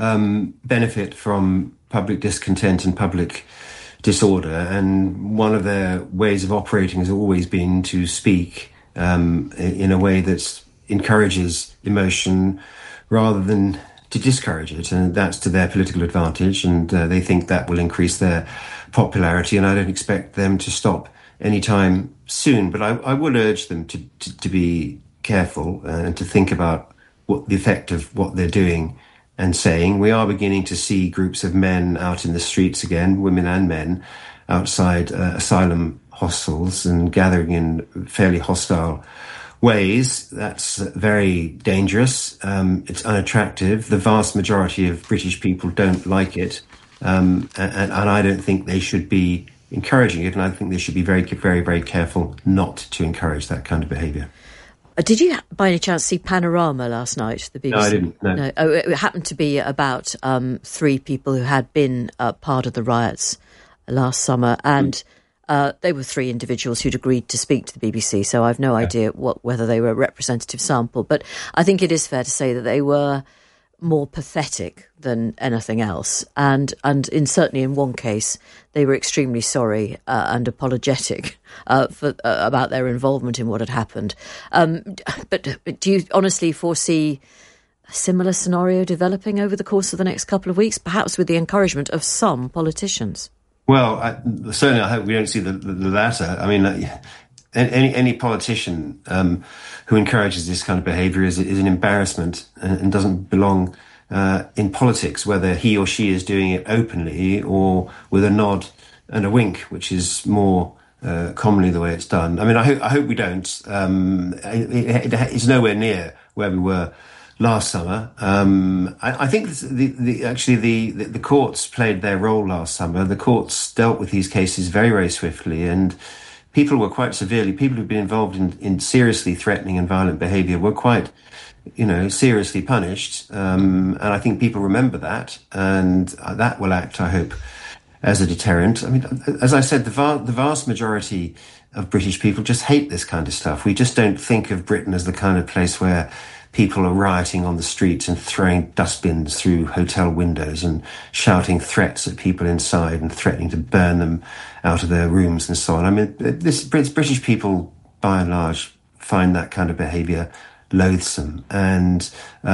R: benefit from public discontent and public disorder, and one of their ways of operating has always been to speak in a way that encourages emotion rather than to discourage it, and that's to their political advantage, and they think that will increase their popularity, and I don't expect them to stop anytime soon. But I would urge them to be careful and to think about what the effect of what they're doing and saying. We are beginning to see groups of men out in the streets again, women and men, outside asylum hostels and gathering in fairly hostile ways. That's very dangerous. It's unattractive. The vast majority of British people don't like it. And I don't think they should be encouraging it. And I think they should be very, very, very careful not to encourage that kind of behaviour.
B: Did you, by any chance, see Panorama last night, the BBC?
R: No, I didn't. No.
B: Oh, it happened to be about 3 people who had been part of the riots last summer, and they were 3 individuals who'd agreed to speak to the BBC, so I've no idea whether they were a representative sample. But I think it is fair to say that they were more pathetic than anything else, and certainly in one case they were extremely sorry and apologetic about their involvement in what had happened. But do you honestly foresee a similar scenario developing over the course of the next couple of weeks, perhaps with the encouragement of some politicians?
R: Well, certainly I hope we don't see the latter. I mean, any politician who encourages this kind of behaviour is an embarrassment and doesn't belong in politics, whether he or she is doing it openly or with a nod and a wink, which is more commonly the way it's done. I mean, I hope we don't. It's nowhere near where we were last summer. I think the courts played their role last summer. The courts dealt with these cases very, very swiftly, and people were quite severely. People who've been involved in seriously threatening and violent behaviour were quite, seriously punished. And I think people remember that, and that will act, I hope, as a deterrent. I mean, as I said, the vast majority of British people just hate this kind of stuff. We just don't think of Britain as the kind of place where people are rioting on the streets and throwing dustbins through hotel windows and shouting threats at people inside and threatening to burn them out of their rooms and so on. I mean, British people, by and large, find that kind of behaviour loathsome. And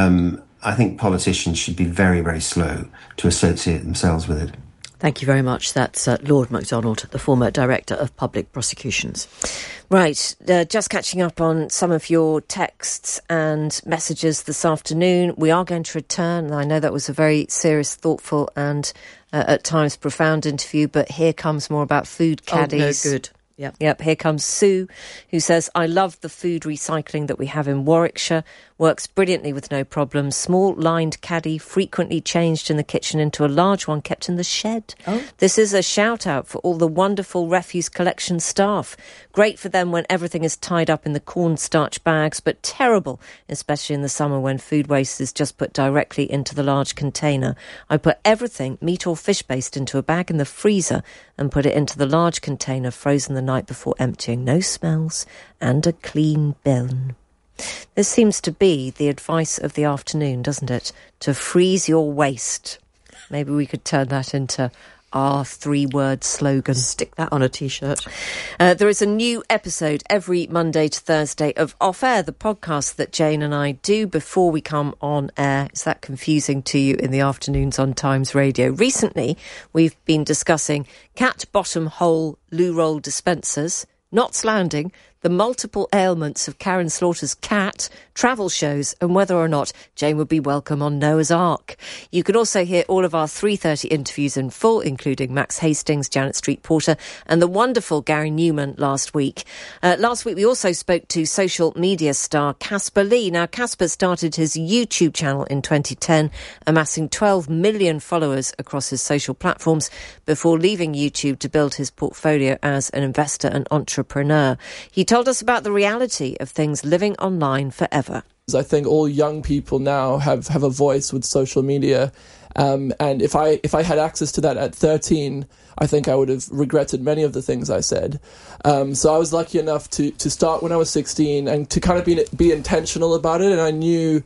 R: I think politicians should be very, very slow to associate themselves with it.
B: Thank you very much. That's Lord MacDonald, the former Director of Public Prosecutions.
C: Right, just catching up on some of your texts and messages this afternoon. We are going to return. I know that was a very serious, thoughtful and at times profound interview, but here comes more about food caddies.
B: Oh, no good.
C: Yep, here comes Sue, who says, I love the food recycling that we have in Warwickshire. Works brilliantly with no problems. Small lined caddy, frequently changed in the kitchen into a large one kept in the shed.
B: Oh.
C: This is a shout out for all the wonderful refuse collection staff. Great for them when everything is tied up in the cornstarch bags, but terrible, especially in the summer when food waste is just put directly into the large container. I put everything, meat or fish based, into a bag in the freezer and put it into the large container, frozen the night before emptying. No smells and a clean bin. This seems to be the advice of the afternoon, doesn't it? To freeze your waste. Maybe we could turn that into our 3-word slogan.
B: Stick that on a T-shirt.
C: There is a new episode every Monday to Thursday of Off Air, the podcast that Jane and I do before we come on air. Is that confusing to you in the afternoons on Times Radio? Recently, we've been discussing cat bottom hole loo roll dispensers, Knots Landing, the multiple ailments of Karen Slaughter's cat, travel shows, and whether or not Jane would be welcome on Noah's Ark. You can also hear all of our 3:30 interviews in full, including Max Hastings, Janet Street Porter, and the wonderful Gary Newman last week. Last week we also spoke to social media star Casper Lee. Now, Casper started his YouTube channel in 2010, amassing 12 million followers across his social platforms before leaving YouTube to build his portfolio as an investor and entrepreneur. He told us about the reality of things living online forever.
S: I think all young people now have a voice with social media. And if I had access to that at 13, I think I would have regretted many of the things I said. So I was lucky enough to start when I was 16 and to kind of be intentional about it. And I knew,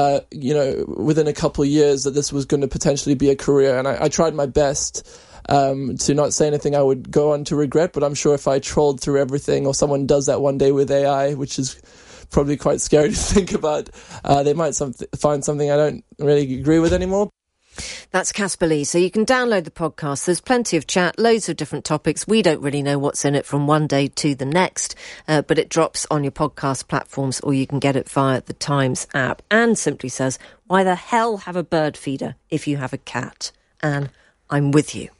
S: within a couple of years that this was going to potentially be a career. And I tried my best to not say anything I would go on to regret, but I'm sure if I trolled through everything, or someone does that one day with AI, which is probably quite scary to think about, they might find something I don't really agree with anymore.
C: That's Casper Lee. So you can download the podcast. There's plenty of chat, loads of different topics. We don't really know what's in it from one day to the next, but it drops on your podcast platforms, or you can get it via the Times app. Anne simply says, why the hell have a bird feeder if you have a cat? Anne, I'm with you.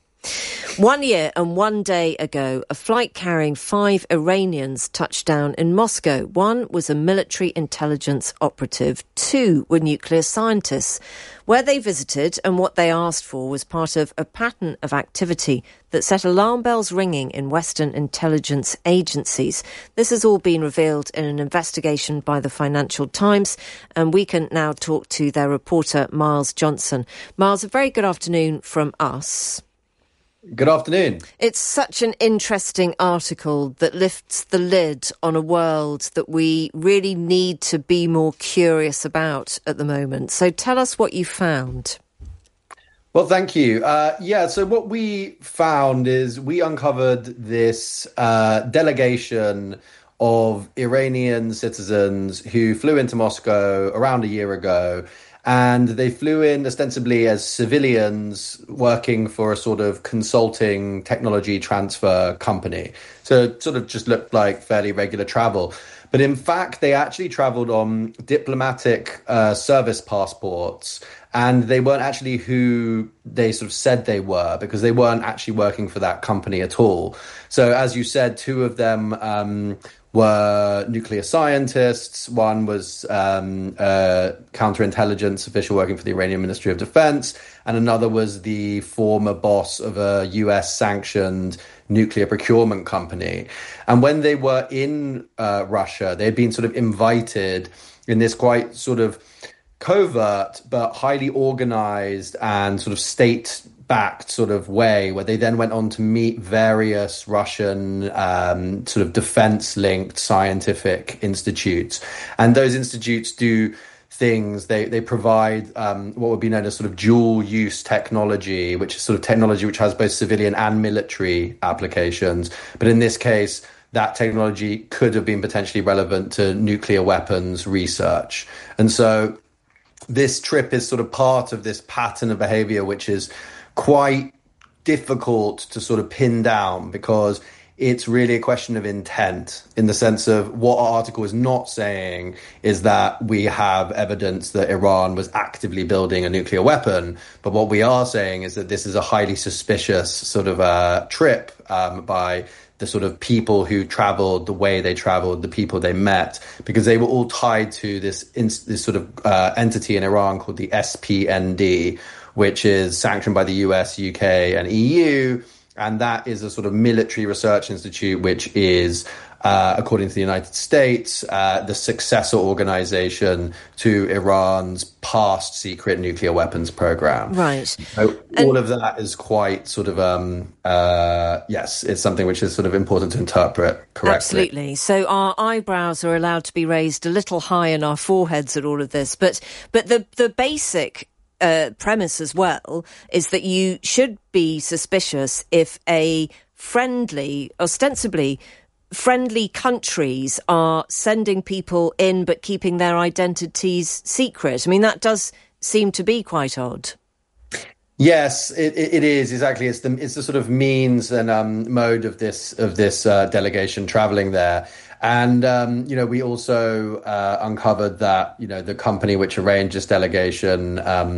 C: 1 year and 1 day ago, a flight carrying 5 Iranians touched down in Moscow. 1 was a military intelligence operative. 2 were nuclear scientists. Where they visited and what they asked for was part of a pattern of activity that set alarm bells ringing in Western intelligence agencies. This has all been revealed in an investigation by the Financial Times, and we can now talk to their reporter, Miles Johnson. Miles, a very good afternoon from us.
T: Good afternoon.
C: It's such an interesting article that lifts the lid on a world that we really need to be more curious about at the moment. So tell us what you found.
T: Well, thank you. So what we found is we uncovered this delegation of Iranian citizens who flew into Moscow around a year ago And they flew in ostensibly as civilians working for a sort of consulting technology transfer company. So it sort of just looked like fairly regular travel. But in fact, they actually traveled on diplomatic service passports, and they weren't actually who they sort of said they were, because they weren't actually working for that company at all. So as you said, two of them were nuclear scientists. One was a counterintelligence official working for the Iranian Ministry of Defense, and another was the former boss of a US-sanctioned nuclear procurement company. And when they were in Russia, they had been sort of invited in this quite sort of covert but highly organized and sort of state-backed sort of way, where they then went on to meet various Russian sort of defense-linked scientific institutes. And those institutes do things. They provide what would be known as sort of dual-use technology, which is sort of technology which has both civilian and military applications. But in this case, that technology could have been potentially relevant to nuclear weapons research. And so this trip is sort of part of this pattern of behavior, which is quite difficult to sort of pin down, because it's really a question of intent, in the sense of what our article is not saying is that we have evidence that Iran was actively building a nuclear weapon. But what we are saying is that this is a highly suspicious sort of trip by the sort of people who traveled, the way they traveled, the people they met, because they were all tied to this sort of entity in Iran called the SPND, which is sanctioned by the US, UK, and EU. And that is a sort of military research institute, which is, according to the United States, the successor organization to Iran's past secret nuclear weapons program.
C: Right.
T: So all of that is quite sort of, yes, it's something which is sort of important to interpret correctly.
C: Absolutely. So our eyebrows are allowed to be raised a little high in our foreheads at all of this. But the basic premise as well is that you should be suspicious if ostensibly friendly countries are sending people in but keeping their identities secret. I mean, that does seem to be quite odd.
T: Yes, it is, exactly. It's the sort of means and mode of this delegation traveling there. And, we also uncovered that, the company which arranged this delegation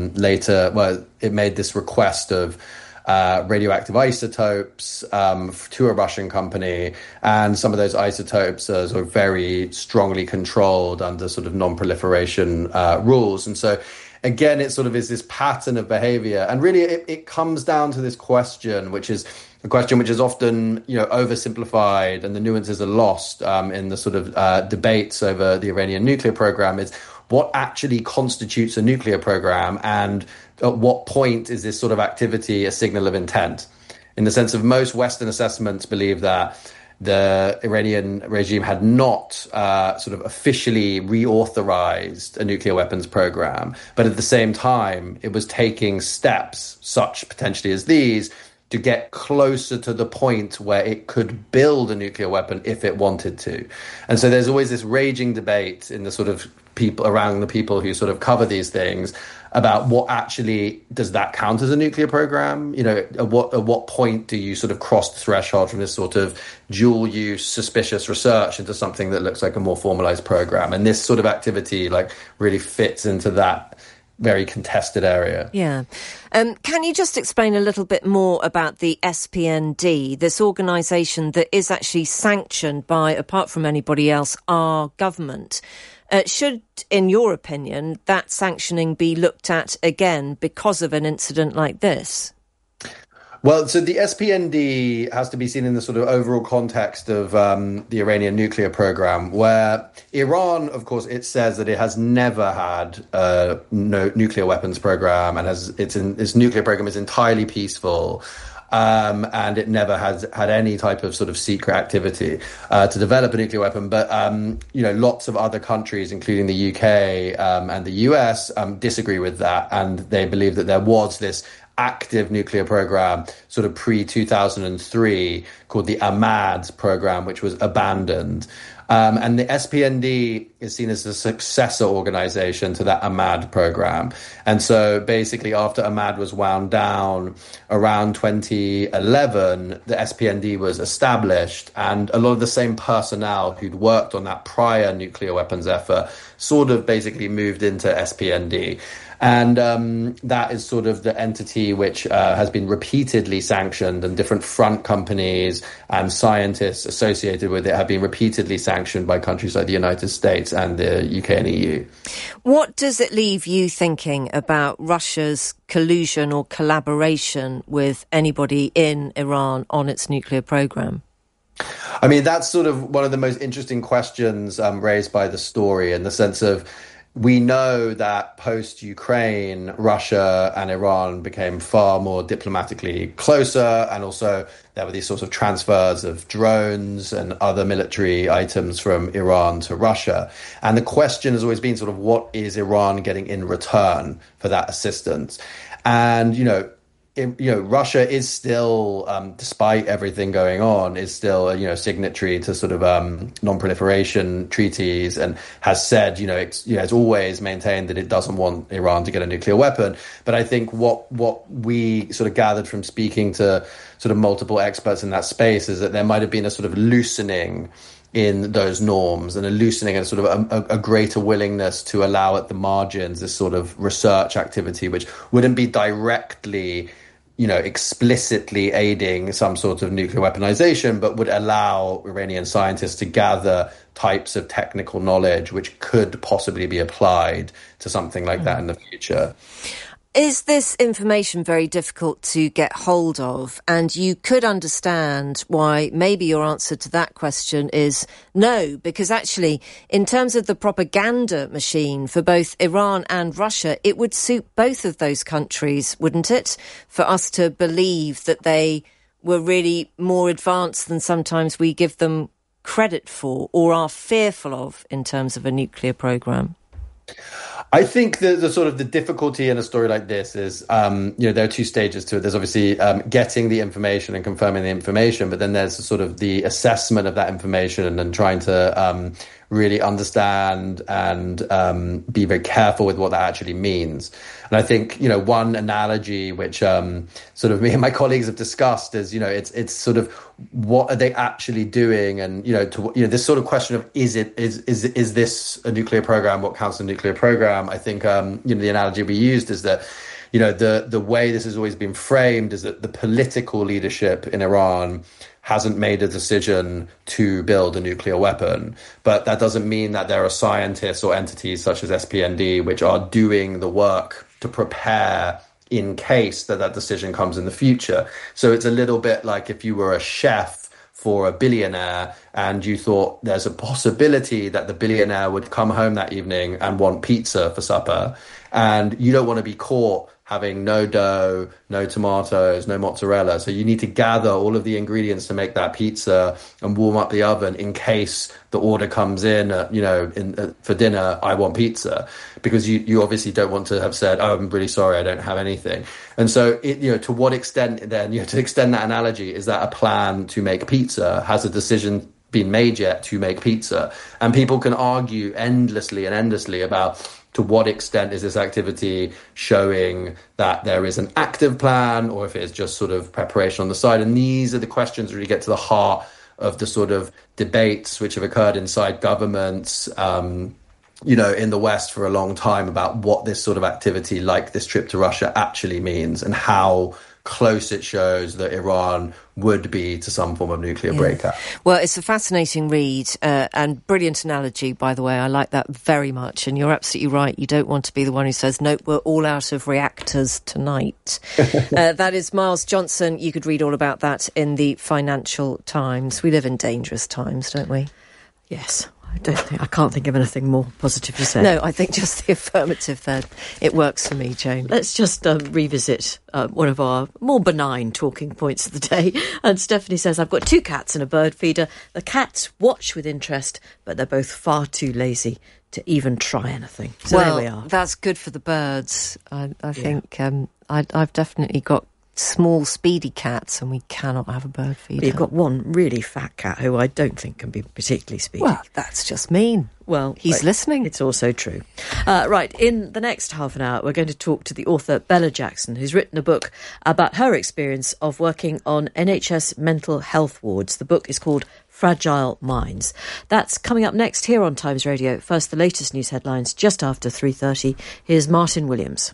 T: later, it made this request of radioactive isotopes to a Russian company. And some of those isotopes are sort of very strongly controlled under sort of non-proliferation rules. And so, again, it sort of is this pattern of behavior. And really, it comes down to this question, which is a question which is often, oversimplified, and the nuances are lost in the sort of debates over the Iranian nuclear program, is what actually constitutes a nuclear program, and at what point is this sort of activity a signal of intent? In the sense of most Western assessments believe that the Iranian regime had not sort of officially reauthorized a nuclear weapons program, but at the same time, it was taking steps, such potentially as these, to get closer to the point where it could build a nuclear weapon if it wanted to. And so there's always this raging debate in the sort of people around the people who sort of cover these things about what actually does that count as a nuclear program? At what point do you sort of cross the threshold from this sort of dual use, suspicious research into something that looks like a more formalized program? And this sort of activity really fits into that very contested area.
C: Yeah. Can you just explain a little bit more about the SPND, this organisation that is actually sanctioned by, apart from anybody else, our government? Should, in your opinion, that sanctioning be looked at again because of an incident like this?
T: Well, so the SPND has to be seen in the sort of overall context of the Iranian nuclear program, where Iran, of course, it says that it has never had no nuclear weapons program, and its nuclear program is entirely peaceful. And it never has had any type of sort of secret activity to develop a nuclear weapon. But, lots of other countries, including the UK and the US, disagree with that. And they believe that there was this active nuclear program sort of pre-2003 called the Ahmad program, which was abandoned. And the SPND is seen as a successor organization to that Ahmad program. And so basically after Ahmad was wound down around 2011, the SPND was established, and a lot of the same personnel who'd worked on that prior nuclear weapons effort sort of basically moved into SPND. And that is sort of the entity which has been repeatedly sanctioned, and different front companies and scientists associated with it have been repeatedly sanctioned by countries like the United States and the UK and EU.
C: What does it leave you thinking about Russia's collusion or collaboration with anybody in Iran on its nuclear program?
T: I mean, that's sort of one of the most interesting questions raised by the story, in the sense of, we know that post-Ukraine, Russia and Iran became far more diplomatically closer, and also there were these sorts of transfers of drones and other military items from Iran to Russia. And the question has always been sort of, what is Iran getting in return for that assistance? And, Russia is still, despite everything going on, is still, signatory to sort of non-proliferation treaties, and has said, has always maintained that it doesn't want Iran to get a nuclear weapon. But I think what we sort of gathered from speaking to sort of multiple experts in that space is that there might have been a sort of loosening in those norms, and a loosening and sort of a greater willingness to allow at the margins this sort of research activity, which wouldn't be directly, explicitly aiding some sort of nuclear weaponization, but would allow Iranian scientists to gather types of technical knowledge which could possibly be applied to something like that in the future.
C: Is this information very difficult to get hold of? And you could understand why maybe your answer to that question is no, because actually, in terms of the propaganda machine for both Iran and Russia, it would suit both of those countries, wouldn't it, for us to believe that they were really more advanced than sometimes we give them credit for, or are fearful of, in terms of a nuclear program?
T: I think the sort of the difficulty in a story like this is, there are two stages to it. There's obviously getting the information and confirming the information, but then there's sort of the assessment of that information and then trying to really understand and be very careful with what that actually means. And I think, one analogy which sort of me and my colleagues have discussed is, it's sort of, what are they actually doing? And, this sort of question of, is this a nuclear program? What counts as a nuclear program? I think, the analogy we used is that, the way this has always been framed is that the political leadership in Iran hasn't made a decision to build a nuclear weapon. But that doesn't mean that there are scientists or entities such as SPND which are doing the work to prepare in case that decision comes in the future. So it's a little bit like if you were a chef for a billionaire and you thought there's a possibility that the billionaire would come home that evening and want pizza for supper, and you don't want to be caught having no dough, no tomatoes, no mozzarella. So you need to gather all of the ingredients to make that pizza and warm up the oven in case the order comes in, for dinner, I want pizza. Because you obviously don't want to have said, oh, I'm really sorry, I don't have anything. And so, to what extent then, to extend that analogy, is that a plan to make pizza? Has a decision been made yet to make pizza? And people can argue endlessly about to what extent is this activity showing that there is an active plan, or if it's just sort of preparation on the side. And these are the questions that really get to the heart of the sort of debates which have occurred inside governments, in the West for a long time, about what this sort of activity, like this trip to Russia, actually means, and how close it shows that Iran would be to some form of nuclear breakout.
C: Well, it's a fascinating read and brilliant analogy, by the way. I like that very much. And you're absolutely right. You don't want to be the one who says, nope, we're all out of reactors tonight. That is Miles Johnson. You could read all about that in the Financial Times. We live in dangerous times, don't we?
B: Yes. I can't think of anything more positive to say.
C: No, I think just the affirmative there. It works for me, Jane.
B: Let's just revisit one of our more benign talking points of the day. And Stephanie says, I've got 2 cats and a bird feeder. The cats watch with interest, but they're both far too lazy to even try anything. So there we are.
C: That's good for the birds. I think I've definitely got small, speedy cats, and we cannot have a bird feeder.
B: You've got one really fat cat who I don't think can be particularly speedy.
C: Well, that's just mean.
B: Well,
C: he's listening.
B: It's also true. Right, in the next half an hour, we're going to talk to the author Bella Jackson, who's written a book about her experience of working on NHS mental health wards. The book is called Fragile Minds. That's coming up next here on Times Radio. First, the latest news headlines just after 3:30. Here's Martin Williams.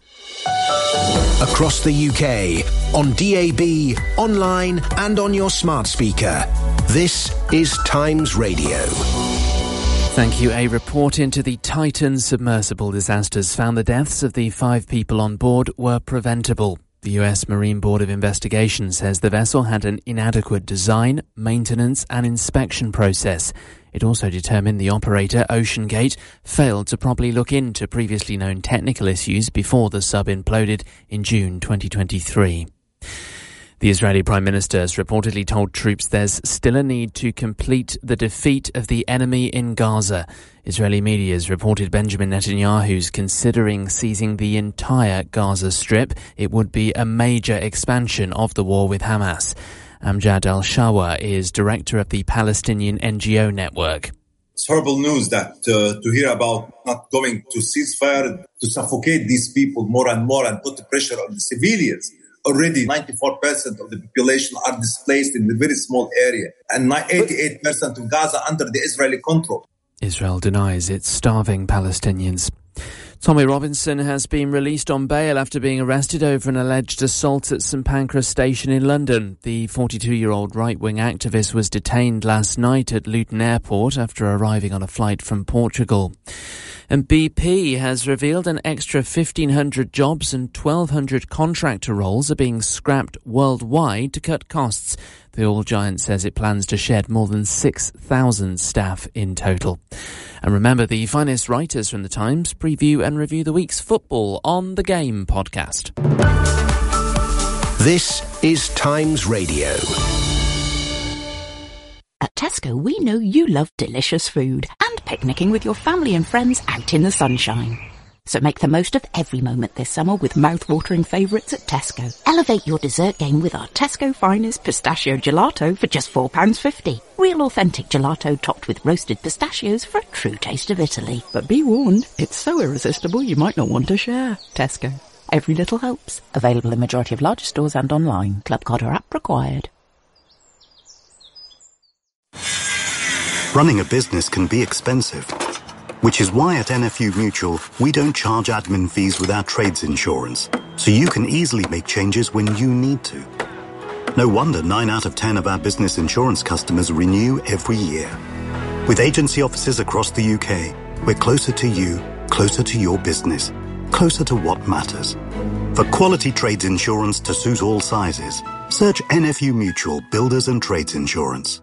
I: Across the UK, on DAB, online and on your smart speaker. This is Times Radio.
E: Thank you. A report into the Titan submersible disasters found the deaths of the 5 people on board were preventable. The US Marine Board of Investigation says the vessel had an inadequate design, maintenance and inspection process. It also determined the operator, OceanGate, failed to properly look into previously known technical issues before the sub imploded in June 2023. The Israeli Prime Minister has reportedly told troops there's still a need to complete the defeat of the enemy in Gaza. Israeli media has reported Benjamin Netanyahu's considering seizing the entire Gaza Strip. It would be a major expansion of the war with Hamas. Amjad Al-Shawa is director of the Palestinian NGO network.
U: It's horrible news that to hear about not going to ceasefire, to suffocate these people more and more and put the pressure on the civilians. Already 94% of the population are displaced in a very small area and 88% of Gaza under the Israeli control.
E: Israel denies it's starving Palestinians. Tommy Robinson has been released on bail after being arrested over an alleged assault at St Pancras Station in London. The 42-year-old right-wing activist was detained last night at Luton Airport after arriving on a flight from Portugal. And BP has revealed an extra 1,500 jobs and 1,200 contractor roles are being scrapped worldwide to cut costs. The oil giant says it plans to shed more than 6,000 staff in total. And remember, the finest writers from The Times preview and review the week's football on The Game podcast.
I: This is Times Radio.
V: At Tesco, we know you love delicious food and picnicking with your family and friends out in the sunshine. So make the most of every moment this summer with mouth-watering favourites at Tesco. Elevate your dessert game with our Tesco Finest Pistachio Gelato for just £4.50. Real authentic gelato topped with roasted pistachios for a true taste of Italy. But be warned, it's so irresistible you might not want to share. Tesco. Every little helps. Available in majority of larger stores and online. Club card or app required.
L: Running a business can be expensive, which is why at NFU Mutual, we don't charge admin fees with our trades insurance, so you can easily make changes when you need to. No wonder 9 out of 10 of our business insurance customers renew every year. With agency offices across the UK, we're closer to you, closer to your business, closer to what matters. For quality trades insurance to suit all sizes, search NFU Mutual Builders and Trades Insurance.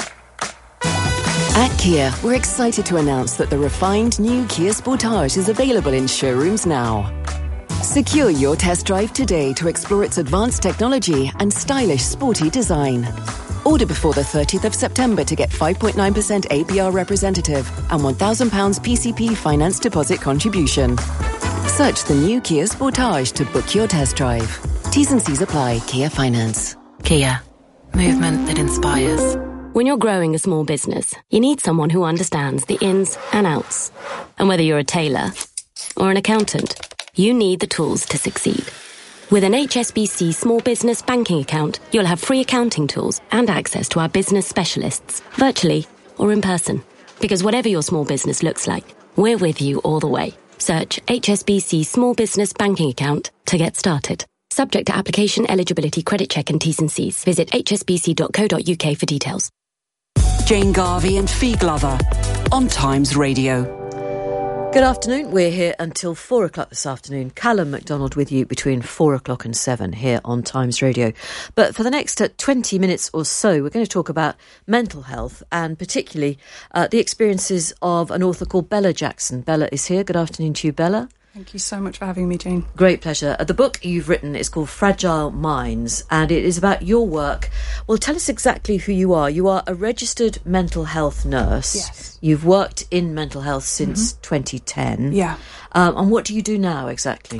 P: At Kia, we're excited to announce that the refined new Kia Sportage is available in showrooms now. Secure your test drive today to explore its advanced technology and stylish, sporty design. Order before the 30th of September to get 5.9% APR representative and £1,000 PCP finance deposit contribution. Search the new Kia Sportage to book your test drive. T's and C's apply. Kia Finance.
K: Kia. Movement that inspires.
W: When you're growing a small business, you need someone who understands the ins and outs. And whether you're a tailor or an accountant, you need the tools to succeed. With an HSBC Small Business Banking account, you'll have free accounting tools and access to our business specialists, virtually or in person. Because whatever your small business looks like, we're with you all the way. Search HSBC Small Business Banking account to get started. Subject to application, eligibility, credit check and T's and C's. Visit hsbc.co.uk for details.
D: Jane Garvey and Fee Glover on Times Radio.
B: Good afternoon. We're here until 4 o'clock this afternoon. Callum MacDonald with you between 4 o'clock and 7 here on Times Radio. But for the next 20 minutes or so, we're going to talk about mental health and particularly the experiences of an author called Bella Jackson. Bella is here. Good afternoon to you, Bella.
X: Thank you so much for having me, Jane.
B: Great pleasure. The book you've written is called Fragile Minds, and it is about your work. Well, tell us exactly who you are. You are a registered mental health nurse.
X: Yes.
B: You've worked in mental health since 2010.
X: Yeah.
B: And what do you do now exactly?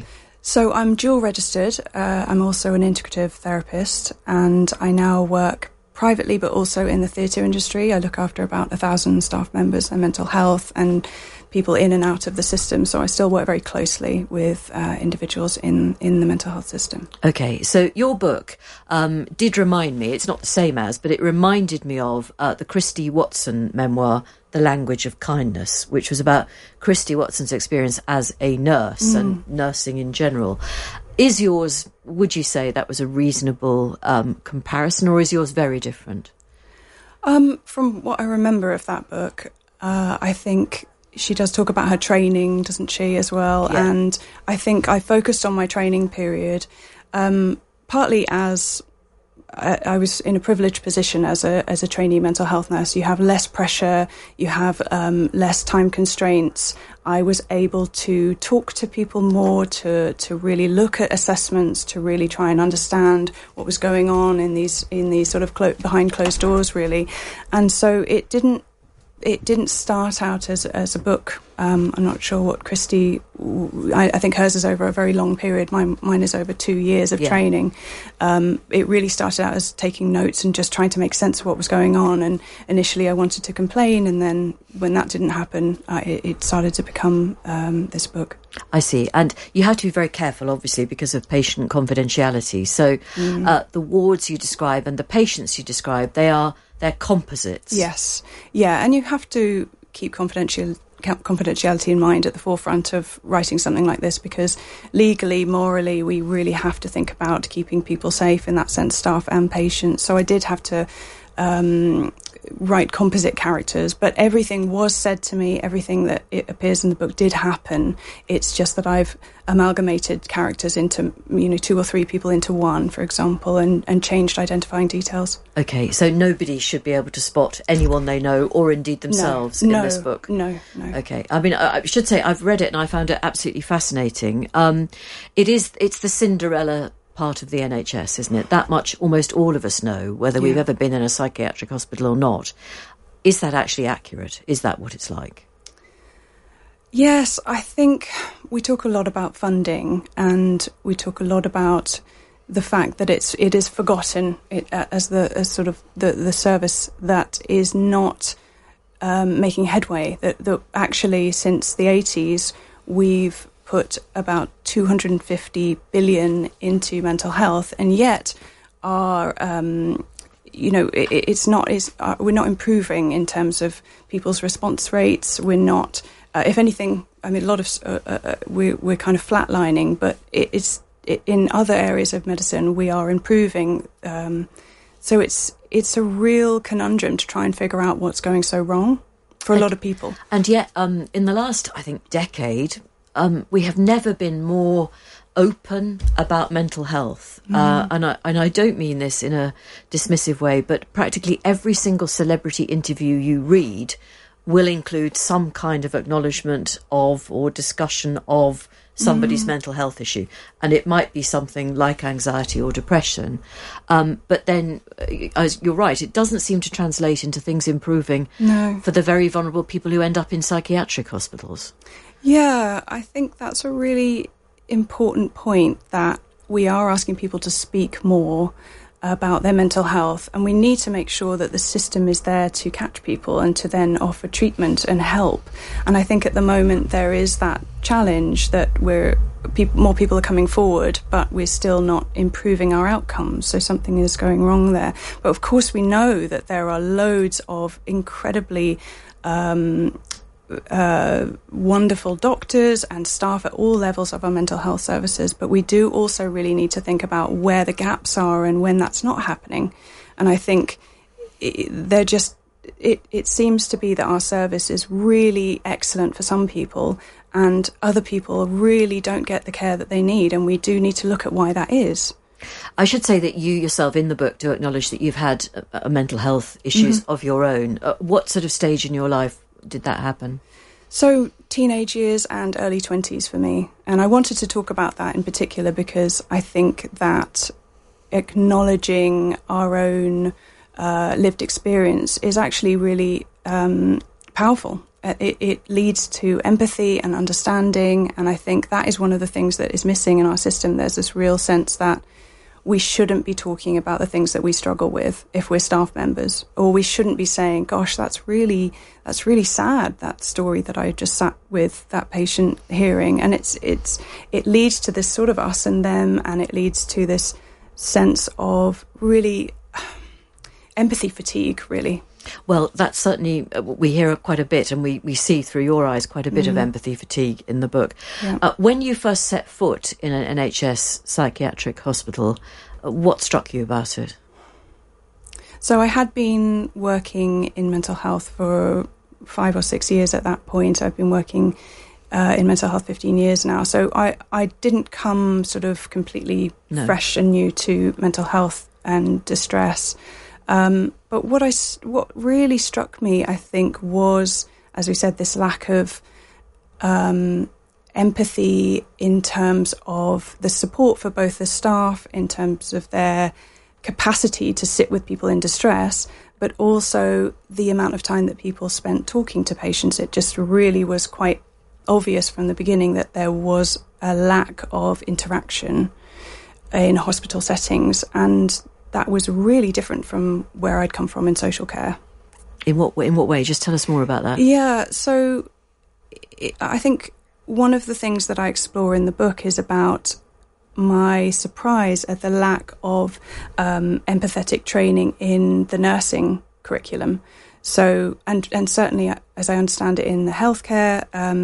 X: So I'm dual registered. I'm also an integrative therapist, and I now work privately but also in the theatre industry. I look after about 1,000 staff members and mental health and people in and out of the system. So I still work very closely with individuals in the mental health system.
B: Okay, so your book did remind me, it's not the same as, but it reminded me of the Christy Watson memoir, The Language of Kindness, which was about Christy Watson's experience as a nurse and nursing in general. Is yours, would you say that was a reasonable comparison, or is yours very different?
X: From what I remember of that book, I think she does talk about her training, doesn't she, as well? Yeah. And I think I focused on my training period, partly as I was in a privileged position as a trainee mental health nurse. You have less pressure, you have less time constraints. I was able to talk to people more, to really look at assessments, to really try and understand what was going on in these sort of behind closed doors, really. And so it didn't start out as a book. I'm not sure what Christy... I think hers is over a very long period. Mine is over 2 years of training. It really started out as taking notes and just trying to make sense of what was going on. And initially I wanted to complain, and then when that didn't happen, it started to become this book.
B: I see. And you have to be very careful, obviously, because of patient confidentiality. So the wards you describe and the patients you describe, they're composites.
X: Yes. Yeah, and you have to keep confidentiality in mind at the forefront of writing something like this, because legally, morally, we really have to think about keeping people safe, in that sense, staff and patients. So I did have to write composite characters, but everything was said to me. Everything that it appears in the book did happen. It's just that I've amalgamated characters into, 2 or 3 people into one, for example, and changed identifying details.
B: Okay, so nobody should be able to spot anyone they know, or indeed themselves, in this book?
X: No.
B: Okay, I mean, I should say I've read it and I found it absolutely fascinating. It's the Cinderella part of the NHS, isn't it? That much almost all of us know, whether we've ever been in a psychiatric hospital or not. Is that actually accurate? Is that what it's like?
X: Yes, I think we talk a lot about funding, and we talk a lot about the fact that it is forgotten as sort of the service that is not making headway. That actually, since the 80s, we've put about 250 billion into mental health, and yet our we're not improving in terms of people's response rates. We're not, if anything, I mean, a lot of we're kind of flatlining, but in other areas of medicine we are improving. So it's a real conundrum to try and figure out what's going so wrong for a lot of people.
B: And yet, in the last, I think, decade, we have never been more open about mental health. And I don't mean this in a dismissive way, but practically every single celebrity interview you read will include some kind of acknowledgement of or discussion of somebody's mental health issue. And it might be something like anxiety or depression. But then, as you're right, it doesn't seem to translate into things improving for the very vulnerable people who end up in psychiatric hospitals.
X: Yeah, I think that's a really important point, that we are asking people to speak more about their mental health, and we need to make sure that the system is there to catch people and to then offer treatment and help. And I think at the moment there is that challenge that more people are coming forward, but we're still not improving our outcomes. So something is going wrong there. But of course we know that there are loads of incredibly wonderful doctors and staff at all levels of our mental health services, but we do also really need to think about where the gaps are and when that's not happening. And I think it seems to be that our service is really excellent for some people, and other people really don't get the care that they need, and we do need to look at why that is.
B: I should say that you yourself in the book do acknowledge that you've had mental health issues of your own. What sort of stage in your life did that happen?
X: So teenage years and early 20s for me. And I wanted to talk about that in particular because I think that acknowledging our own lived experience is actually really powerful. It leads to empathy and understanding, and I think that is one of the things that is missing in our system. There's this real sense that we shouldn't be talking about the things that we struggle with if we're staff members, or we shouldn't be saying, gosh, that's really sad, that story that I just sat with that patient hearing. And it leads to this sort of us and them, and it leads to this sense of really empathy fatigue, really.
B: Well, that's certainly, we hear quite a bit, and we see through your eyes quite a bit of empathy fatigue in the book.
X: Yeah.
B: When you first set foot in an NHS psychiatric hospital, what struck you about it?
X: So I had been working in mental health for 5 or 6 years at that point. I've been working in mental health 15 years now. So I didn't come sort of completely fresh and new to mental health and distress. But what really struck me, I think, was, as we said, this lack of empathy in terms of the support for both the staff, in terms of their capacity to sit with people in distress, but also the amount of time that people spent talking to patients. It just really was quite obvious from the beginning that there was a lack of interaction in hospital settings, and that was really different from where I'd come from in social care.
B: In what way? Just tell us more about that.
X: Yeah, so I think one of the things that I explore in the book is about my surprise at the lack of empathetic training in the nursing curriculum. So, and certainly, as I understand it, in the healthcare,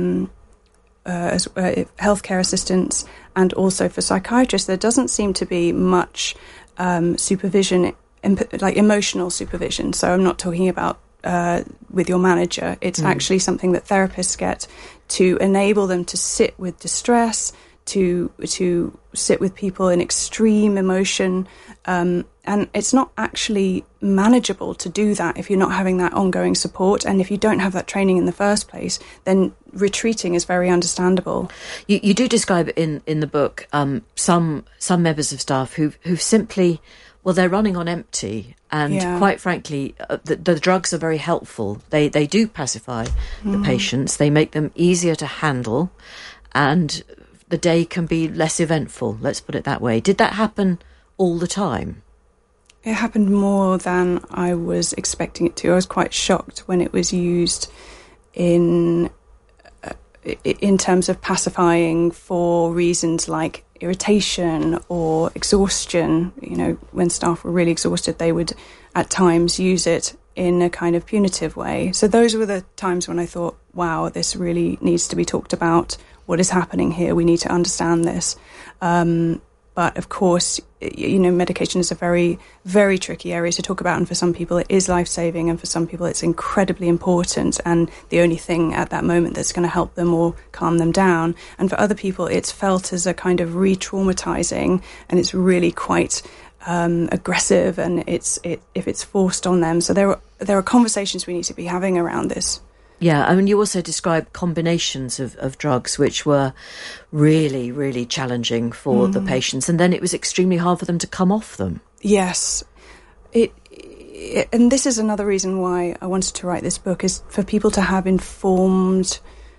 X: healthcare assistants, and also for psychiatrists, there doesn't seem to be much supervision, like emotional supervision. So I'm not talking about with your manager. It's actually something that therapists get to enable them to sit with distress, to sit with people in extreme emotion. And it's not actually manageable to do that if you're not having that ongoing support. And if you don't have that training in the first place, then retreating is very understandable.
B: You do describe in the book some members of staff who've simply, well, they're running on empty. And quite frankly, the drugs are very helpful. They do pacify the patients. They make them easier to handle, and the day can be less eventful. Let's put it that way. Did that happen all the time?
X: It happened more than I was expecting it to. I was quite shocked when it was used in terms of pacifying for reasons like irritation or exhaustion. You know, when staff were really exhausted, they would at times use it in a kind of punitive way. So those were the times when I thought, wow, this really needs to be talked about. What is happening here? We need to understand this. But of course, you know, medication is a very, very tricky area to talk about. And for some people, it is life-saving. And for some people, it's incredibly important and the only thing at that moment that's going to help them or calm them down. And for other people, it's felt as a kind of re-traumatizing, and it's really quite aggressive, and if it's forced on them. So there are conversations we need to be having around this.
B: Yeah, I mean, you also describe combinations of drugs which were really, really challenging for the patients, and then it was extremely hard for them to come off them.
X: Yes. And this is another reason why I wanted to write this book, is for people to have informed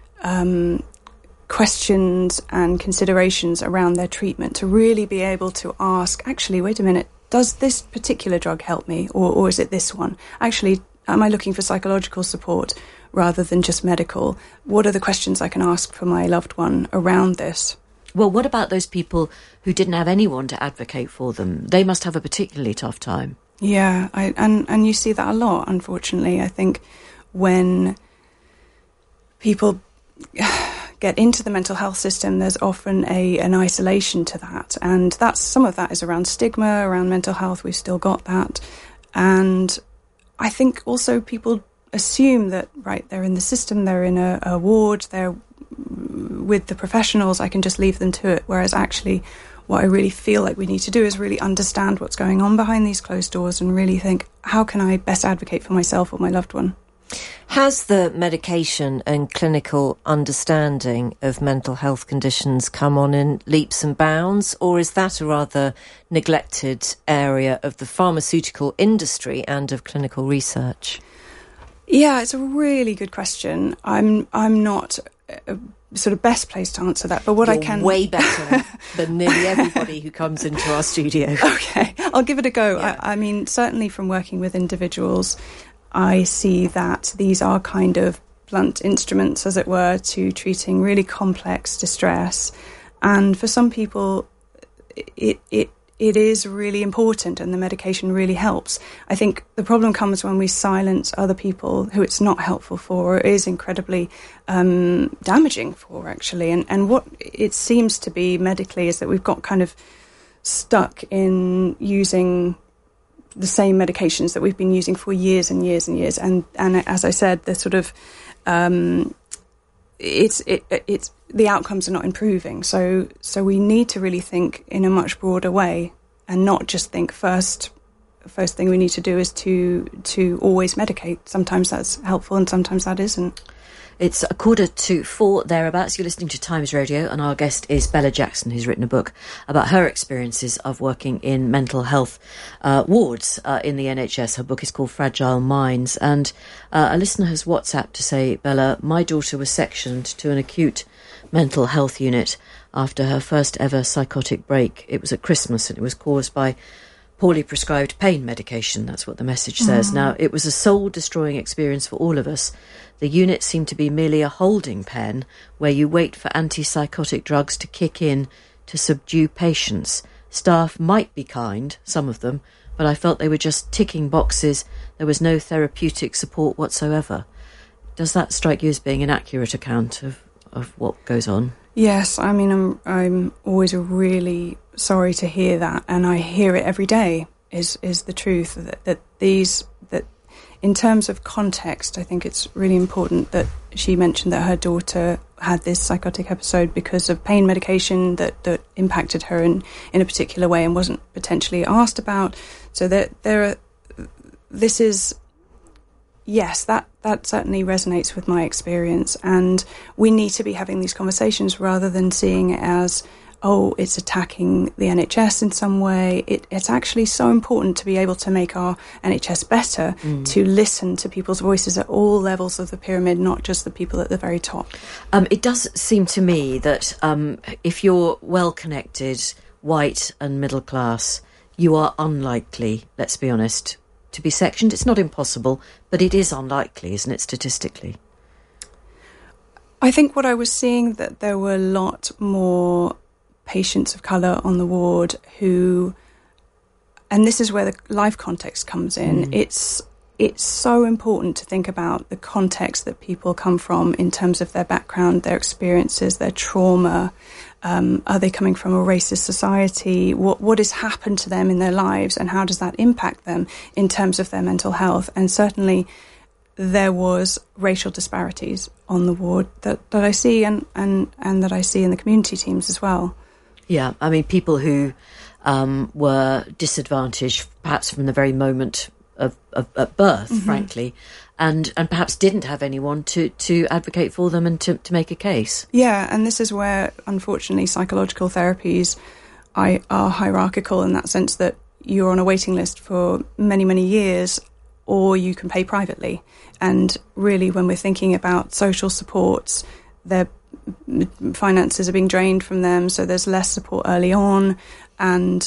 X: questions and considerations around their treatment, to really be able to ask, actually, wait a minute, does this particular drug help me, or is it this one? Actually, am I looking for psychological support rather than just medical? What are the questions I can ask for my loved one around this?
B: Well, what about those people who didn't have anyone to advocate for them? They must have a particularly tough time.
X: Yeah, and you see that a lot, unfortunately. I think when people get into the mental health system, there's often an isolation to that. And some of that is around stigma, around mental health. We've still got that. And I think also people assume that, right, they're in the system, they're in a ward, they're with the professionals, I can just leave them to it. Whereas actually what I really feel like we need to do is really understand what's going on behind these closed doors and really think, how can I best advocate for myself or my loved one?
C: Has the medication and clinical understanding of mental health conditions come on in leaps and bounds, or is that a rather neglected area of the pharmaceutical industry and of clinical research?
X: Yeah, it's a really good question. I'm not sort of best placed to answer that, but
C: You're
X: I can
C: way better than nearly everybody who comes into our studio.
X: Okay, I'll give it a go.
C: Yeah.
X: I mean, certainly from working with individuals, I see that these are kind of blunt instruments, as it were, to treating really complex distress, and for some people it is really important and the medication really helps. I think the problem comes when we silence other people who it's not helpful for or is incredibly damaging for, actually. And what it seems to be medically is that we've got kind of stuck in using the same medications that we've been using for years and years and years. And as I said, the sort of it's the outcomes are not improving. So we need to really think in a much broader way and not just think first thing we need to do is to always medicate. Sometimes that's helpful and sometimes that isn't.
B: It's 4:45 thereabouts. You're listening to Times Radio, and our guest is Bella Jackson, who's written a book about her experiences of working in mental health wards in the NHS. Her book is called Fragile Minds, and a listener has WhatsApped to say, Bella, my daughter was sectioned to an acute mental health unit after her first ever psychotic break. It was at Christmas, and it was caused by poorly prescribed pain medication. That's what the message says. Now, it was a soul-destroying experience for all of us. The unit seemed to be merely a holding pen where you wait for antipsychotic drugs to kick in to subdue patients. Staff might be kind, some of them, but I felt they were just ticking boxes. There was no therapeutic support whatsoever. Does that strike you as being an accurate account of what goes on?
X: Yes, I mean, I'm always really sorry to hear that, and I hear it every day. Is the truth that in terms of context, I think it's really important that she mentioned that her daughter had this psychotic episode because of pain medication that impacted her in a particular way and wasn't potentially asked about. So that certainly resonates with my experience, and we need to be having these conversations rather than seeing it as, oh, it's attacking the NHS in some way. It's actually so important to be able to make our NHS better, to listen to people's voices at all levels of the pyramid, not just the people at the very top.
B: It does seem to me that if you're well-connected, white and middle class, you are unlikely, let's be honest, to be sectioned. It's not impossible, but it is unlikely, isn't it, statistically?
X: I think what I was seeing, that there were a lot more patients of colour on the ward who, and this is where the life context comes in, it's so important to think about the context that people come from in terms of their background, their experiences, their trauma. Are they coming from a racist society? What has happened to them in their lives, and how does that impact them in terms of their mental health? And certainly there was racial disparities on the ward that I see and that I see in the community teams as well.
B: Yeah, I mean, people who were disadvantaged perhaps from the very moment of birth, frankly, and perhaps didn't have anyone to advocate for them and to make a case.
X: Yeah, and this is where, unfortunately, psychological therapies are hierarchical in that sense that you're on a waiting list for many, many years, or you can pay privately. And really, when we're thinking about social supports, their finances are being drained from them, so there's less support early on, and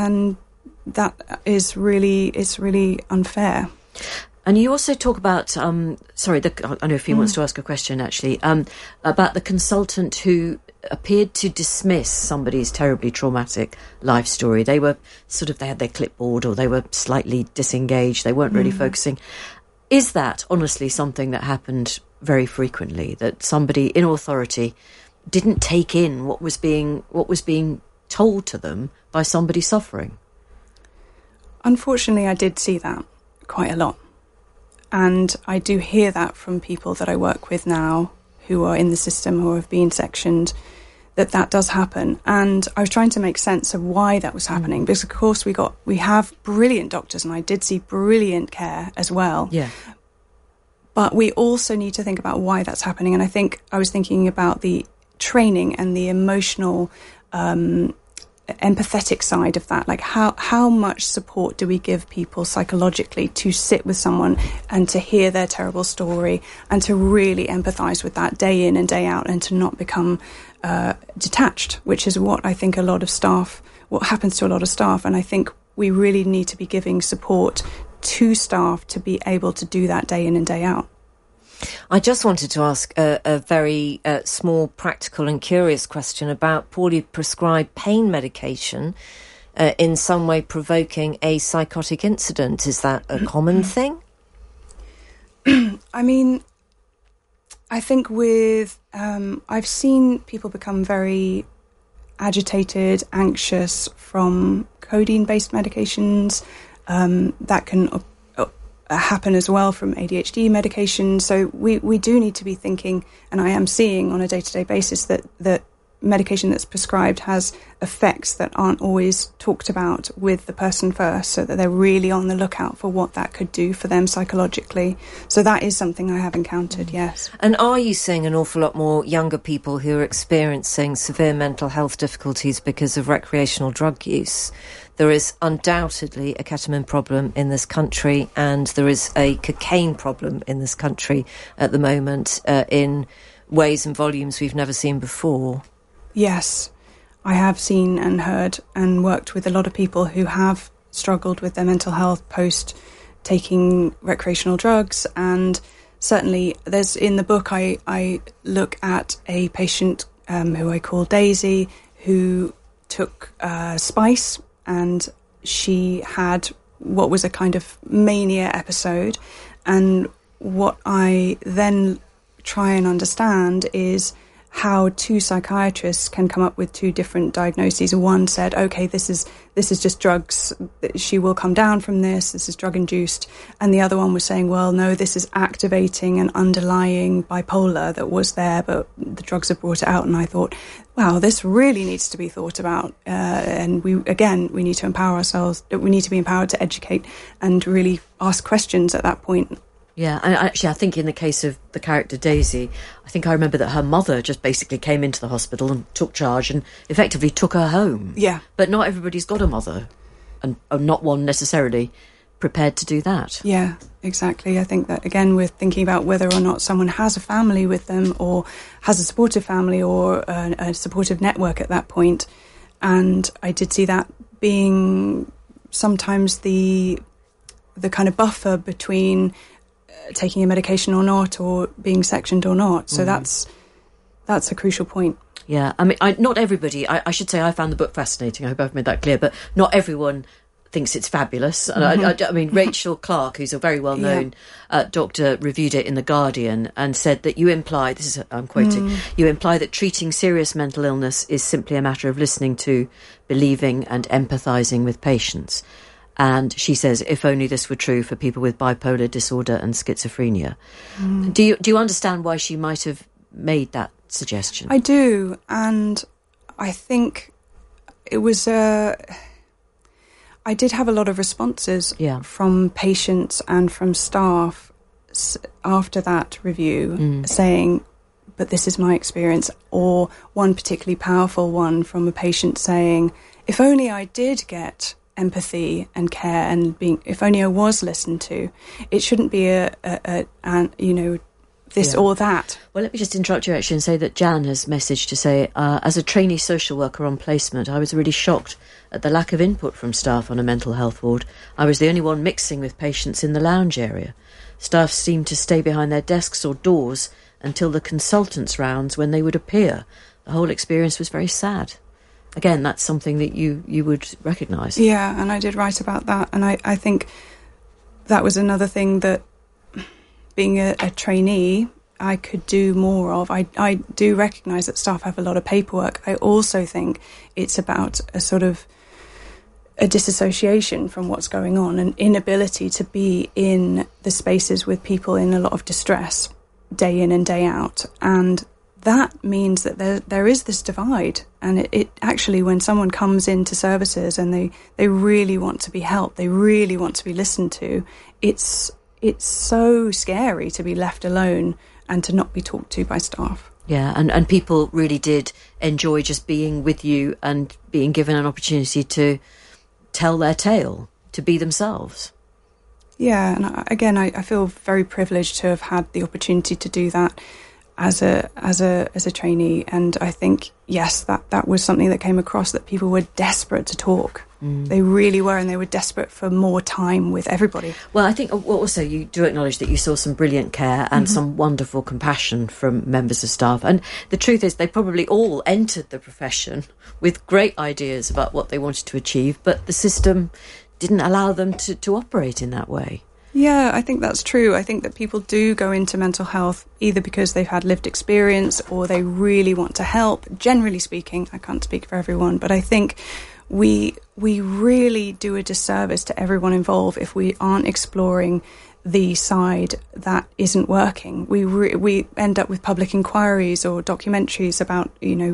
X: that is really unfair.
B: And you also talk about, I know if he wants to ask a question, actually, about the consultant who appeared to dismiss somebody's terribly traumatic life story. They were they had their clipboard, or they were slightly disengaged. They weren't really focusing. Is that honestly something that happened very frequently, that somebody in authority didn't take in what was being told to them by somebody suffering?
X: Unfortunately, I did see that quite a lot. And I do hear that from people that I work with now who are in the system, who have been sectioned, that does happen. And I was trying to make sense of why that was happening, because of course we have brilliant doctors, and I did see brilliant care as well.
B: Yeah.
X: But we also need to think about why that's happening. And I think I was thinking about the training and the emotional empathetic side of that. Like how much support do we give people psychologically to sit with someone and to hear their terrible story and to really empathise with that day in and day out, and to not become detached, which is what I think what happens to a lot of staff. And I think we really need to be giving support to staff to be able to do that day in and day out.
C: I just wanted to ask a very small, practical and curious question about poorly prescribed pain medication in some way provoking a psychotic incident. Is that a common thing?
X: I mean, I think I've seen people become very agitated, anxious from codeine-based medications. That can happen as well from ADHD medication. So we do need to be thinking, and I am seeing on a day-to-day basis that medication that's prescribed has effects that aren't always talked about with the person first, so that they're really on the lookout for what that could do for them psychologically. So that is something I have encountered, yes.
C: And are you seeing an awful lot more younger people who are experiencing severe mental health difficulties because of recreational drug use? There is undoubtedly a ketamine problem in this country, and there is a cocaine problem in this country at the moment in ways and volumes we've never seen before.
X: Yes, I have seen and heard and worked with a lot of people who have struggled with their mental health post taking recreational drugs. And certainly in the book I look at a patient who I call Daisy, who took spice, and she had what was a kind of mania episode. And what I then try and understand is how two psychiatrists can come up with two different diagnoses. One said, okay, this is just drugs, she will come down from this is drug induced. And the other one was saying, well, no, this is activating an underlying bipolar that was there, but the drugs have brought it out. And I thought, wow, this really needs to be thought about. And we need to empower ourselves. We need to be empowered to educate and really ask questions at that point.
B: Yeah, and actually I think in the case of the character Daisy, I think I remember that her mother just basically came into the hospital and took charge and effectively took her home.
X: Yeah.
B: But not everybody's got a mother, and not one necessarily prepared to do that.
X: Yeah, exactly. I think that, again, we're thinking about whether or not someone has a family with them or has a supportive family or a supportive network at that point. And I did see that being sometimes the kind of buffer between taking a medication or not, or being sectioned or not. So that's a crucial point.
B: Yeah, I mean, not everybody, I should say I found the book fascinating. I hope I've made that clear, but not everyone thinks it's fabulous. And I mean, Rachel Clark, who's a very well-known doctor, reviewed it in The Guardian and said that you imply, I'm quoting, you imply that treating serious mental illness is simply a matter of listening to, believing and empathising with patients. And she says, if only this were true for people with bipolar disorder and schizophrenia. Do you understand why she might have made that suggestion?
X: I do, and I think it was... I did have a lot of responses from patients and from staff after that review saying, but this is my experience, or one particularly powerful one from a patient saying, if only I did get empathy and care and if only I was listened to, it shouldn't be this or that.
B: Well, let me just interrupt you actually and say that Jan has messaged to say, as a trainee social worker on placement, I was really shocked at the lack of input from staff on a mental health ward. I was the only one mixing with patients in the lounge area. Staff seemed to stay behind their desks or doors until the consultants' rounds when they would appear. The whole experience was very sad. Again, that's something that you would recognise.
X: Yeah, and I did write about that. And I think that was another thing that, being a trainee, I could do more of. I do recognise that staff have a lot of paperwork. I also think it's about a sort of a disassociation from what's going on, an inability to be in the spaces with people in a lot of distress, day in and day out. And that means that there is this divide, and it actually, when someone comes into services and they really want to be helped, they really want to be listened to, it's so scary to be left alone and to not be talked to by staff.
B: Yeah, and people really did enjoy just being with you and being given an opportunity to tell their tale, to be themselves.
X: Yeah, and again, I feel very privileged to have had the opportunity to do that as a trainee, and I think, yes, that was something that came across, that people were desperate to talk. They really were, and they were desperate for more time with everybody.
B: Well, I think also you do acknowledge that you saw some brilliant care and some wonderful compassion from members of staff, and the truth is they probably all entered the profession with great ideas about what they wanted to achieve, but the system didn't allow them to operate in that way.
X: Yeah, I think that's true. I think that people do go into mental health either because they've had lived experience or they really want to help. Generally speaking, I can't speak for everyone, but I think we really do a disservice to everyone involved if we aren't exploring the side that isn't working. We end up with public inquiries or documentaries about,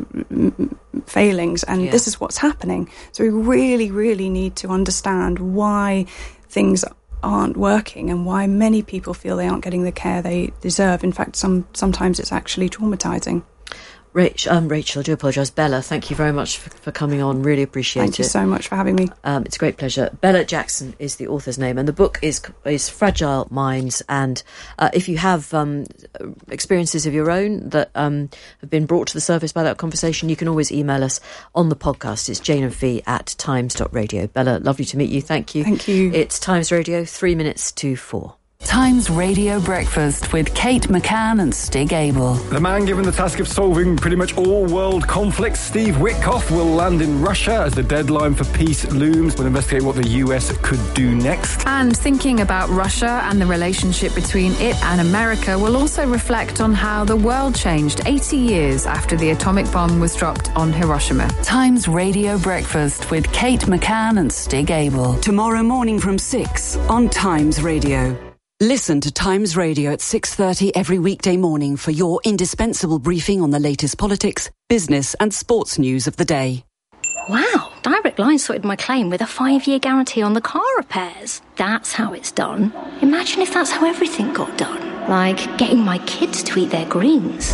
X: failings, and this is what's happening. So we really, really need to understand why things aren't working and why many people feel they aren't getting the care they deserve. In fact, sometimes it's actually traumatising.
B: Rachel, I do apologise. Bella, thank you very much for coming on. Really appreciate it.
X: Thank you so much for having me.
B: It's a great pleasure. Bella Jackson is the author's name, and the book is Fragile Minds. And if you have experiences of your own that have been brought to the surface by that conversation, you can always email us on the podcast. It's janeandfee@times.radio. Bella, lovely to meet you. Thank you.
X: Thank you.
B: It's Times Radio, 3 minutes to 4.
D: Times Radio Breakfast with Kate McCann and Stig Abel.
A: The man given the task of solving pretty much all world conflicts, Steve Witkoff, will land in Russia as the deadline for peace looms. We'll investigate what the US could do next.
F: And thinking about Russia and the relationship between it and America will also reflect on how the world changed 80 years after the atomic bomb was dropped on Hiroshima.
D: Times Radio Breakfast with Kate McCann and Stig Abel. Tomorrow morning from 6 on Times Radio. Listen to Times Radio at 6:30 every weekday morning for your indispensable briefing on the latest politics, business and sports news of the day.
G: Wow, Direct Line sorted my claim with a 5-year guarantee on the car repairs. That's how it's done. Imagine if that's how everything got done. Like getting my kids to eat their greens.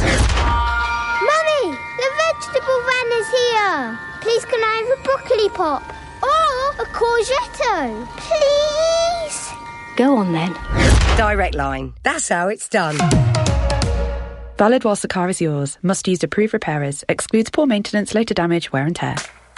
H: Mummy, the vegetable van is here. Please can I have a broccoli pop? Or a courgette? Please?
G: Go on then.
Y: Direct Line. That's how it's done.
Z: Valid whilst the car is yours. Must use approved repairers. Excludes poor maintenance, later damage, wear and tear.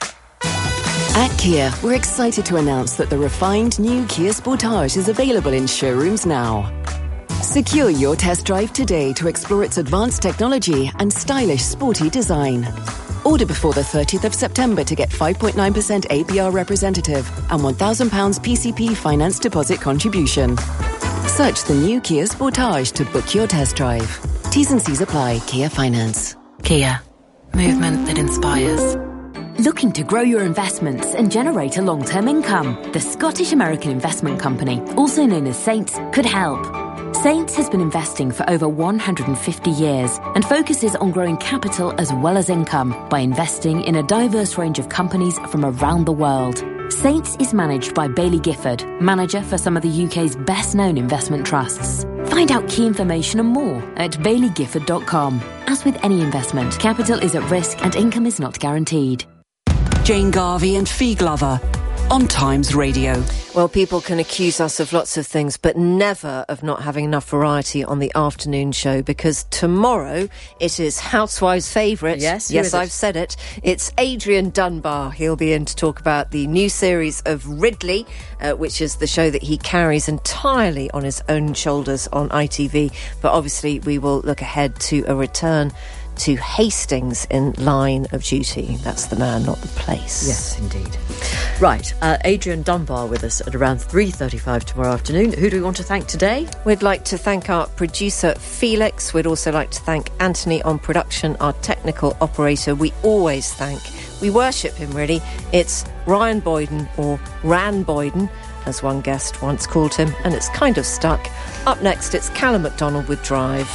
P: At Kia, we're excited to announce that the refined new Kia Sportage is available in showrooms now. Secure your test drive today to explore its advanced technology and stylish, sporty design. Order before the 30th of September to get 5.9% APR representative and £1,000 PCP finance deposit contribution. Search the new Kia Sportage to book your test drive. T's and C's apply. Kia Finance.
K: Kia. Movement that inspires.
V: Looking to grow your investments and generate a long-term income? The Scottish American Investment Company, also known as Saints, could help. Saints has been investing for over 150 years and focuses on growing capital as well as income by investing in a diverse range of companies from around the world. Saints is managed by Bailey Gifford, manager for some of the UK's best-known investment trusts. Find out key information and more at baileygifford.com. As with any investment, capital is at risk and income is not guaranteed.
D: Jane Garvey and Fee Glover on Times Radio.
C: Well, people can accuse us of lots of things, but never of not having enough variety on the afternoon show, because tomorrow it is Housewives' favourite.
B: Yes,
C: I've said it. It's Adrian Dunbar. He'll be in to talk about the new series of Ridley, which is the show that he carries entirely on his own shoulders on ITV. But obviously we will look ahead to a return to Hastings in Line of Duty. That's the man, not the place.
B: Yes, indeed. Right, Adrian Dunbar with us at around 3:35 tomorrow afternoon. Who do we want to thank today?
C: We'd like to thank our producer, Felix. We'd also like to thank Anthony on production, our technical operator. We always thank, we worship him really. It's Ryan Boyden, or Ran Boyden, as one guest once called him, and it's kind of stuck. Up next, it's Callum MacDonald with Drive.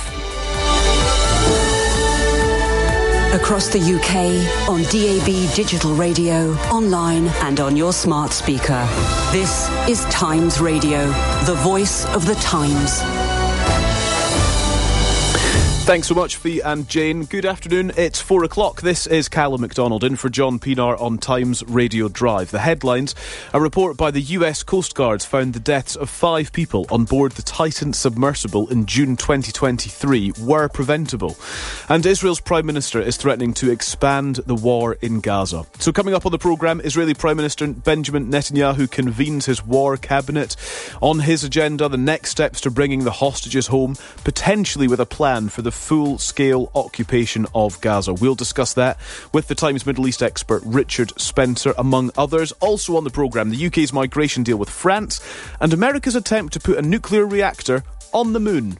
D: Across the UK, on DAB digital radio, online and on your smart speaker. This is Times Radio, the voice of the times.
J: Thanks so much, Fee and Jane. Good afternoon. It's 4 o'clock. This is Callum MacDonald in for John Pienaar on Times Radio Drive. The headlines: a report by the US Coast Guard found the deaths of 5 people on board the Titan submersible in June 2023 were preventable. And Israel's Prime Minister is threatening to expand the war in Gaza. So coming up on the programme, Israeli Prime Minister Benjamin Netanyahu convenes his war cabinet. On his agenda, the next steps to bringing the hostages home, potentially with a plan for the full-scale occupation of Gaza. We'll discuss that with the Times Middle East expert Richard Spencer, among others. Also on the programme, the UK's migration deal with France and America's attempt to put a nuclear reactor on the moon.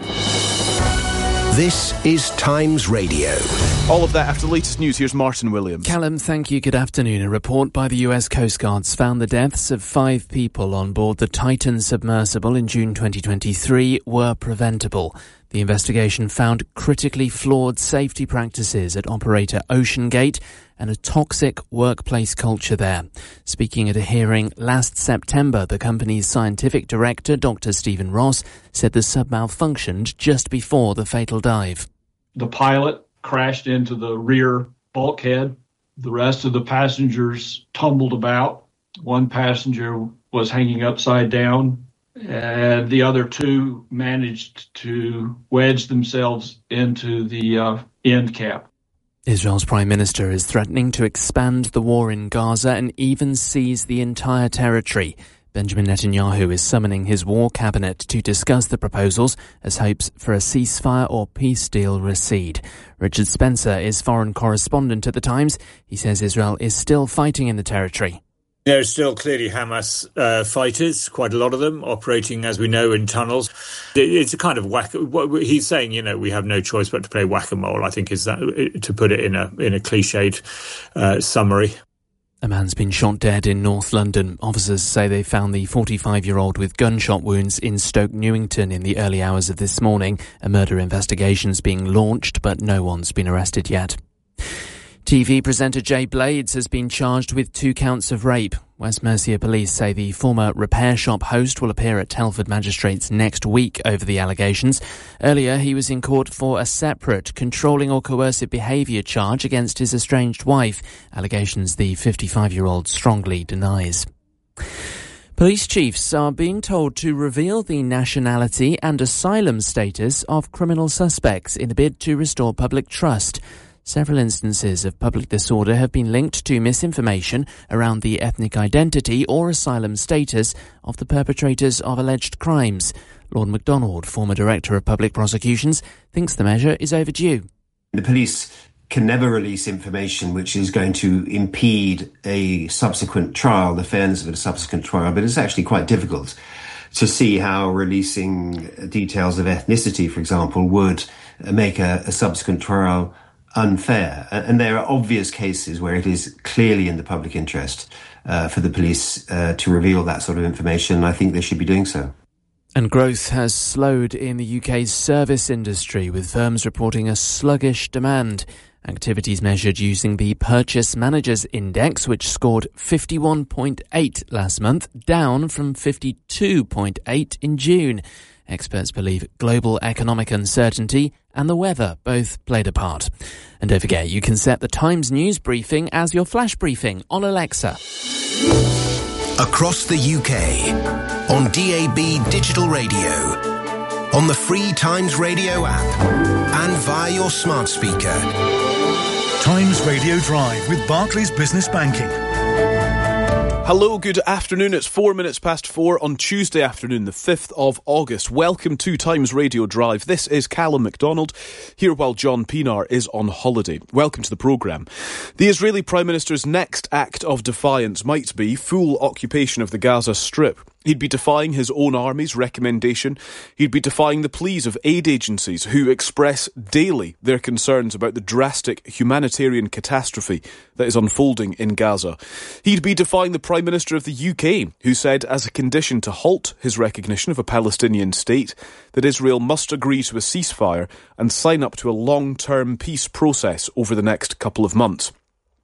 I: This is Times Radio.
J: All of that after the latest news. Here's Martin Williams.
E: Callum, thank you. Good afternoon. A report by the US Coast Guard's found the deaths of 5 people on board the Titan submersible in June 2023 were preventable. The investigation found critically flawed safety practices at operator OceanGate and a toxic workplace culture there. Speaking at a hearing last September, the company's scientific director, Dr. Stephen Ross, said the sub malfunctioned just before the fatal dive.
M: The pilot crashed into the rear bulkhead. The rest of the passengers tumbled about. One passenger was hanging upside down, and the other 2 managed to wedge themselves into the end cap.
E: Israel's Prime Minister is threatening to expand the war in Gaza and even seize the entire territory. Benjamin Netanyahu is summoning his war cabinet to discuss the proposals as hopes for a ceasefire or peace deal recede. Richard Spencer is foreign correspondent at The Times. He says Israel is still fighting in the territory.
N: There are still clearly Hamas fighters, quite a lot of them, operating, as we know, in tunnels. It's a kind of what he's saying, we have no choice but to play whack-a-mole, I think, is that, to put it in a cliched summary.
E: A man's been shot dead in North London. Officers say they found the 45-year-old with gunshot wounds in Stoke Newington in the early hours of this morning. A murder investigation's being launched, but no one's been arrested yet. TV presenter Jay Blades has been charged with 2 counts of rape. West Mercia police say the former repair shop host will appear at Telford magistrates next week over the allegations. Earlier, he was in court for a separate controlling or coercive behaviour charge against his estranged wife, allegations the 55-year-old strongly denies. Police chiefs are being told to reveal the nationality and asylum status of criminal suspects in a bid to restore public trust. Several instances of public disorder have been linked to misinformation around the ethnic identity or asylum status of the perpetrators of alleged crimes. Lord MacDonald, former Director of Public Prosecutions, thinks the measure is overdue.
O: The police can never release information which is going to impede a subsequent trial, the fairness of a subsequent trial, but it's actually quite difficult to see how releasing details of ethnicity, for example, would make a subsequent trial unfair. And there are obvious cases where it is clearly in the public interest for the police to reveal that sort of information. I think they should be doing so.
E: And growth has slowed in the UK's service industry, with firms reporting a sluggish demand. Activities measured using the Purchase Managers Index, which scored 51.8 last month, down from 52.8 in June. Experts believe global economic uncertainty and the weather both played a part. And don't forget, you can set the Times News Briefing as your flash briefing on Alexa.
I: Across the UK, on DAB Digital Radio, on the free Times Radio app, and via your smart speaker.
Q: Times Radio Drive with Barclays Business Banking.
J: Hello, good afternoon. It's 4 minutes past 4 on Tuesday afternoon, the 5th of August. Welcome to Times Radio Drive. This is Callum MacDonald, here while John Pienaar is on holiday. Welcome to the programme. The Israeli Prime Minister's next act of defiance might be full occupation of the Gaza Strip. He'd be defying his own army's recommendation. He'd be defying the pleas of aid agencies who express daily their concerns about the drastic humanitarian catastrophe that is unfolding in Gaza. He'd be defying the Prime Minister of the UK, who said as a condition to halt his recognition of a Palestinian state, that Israel must agree to a ceasefire and sign up to a long-term peace process over the next couple of months.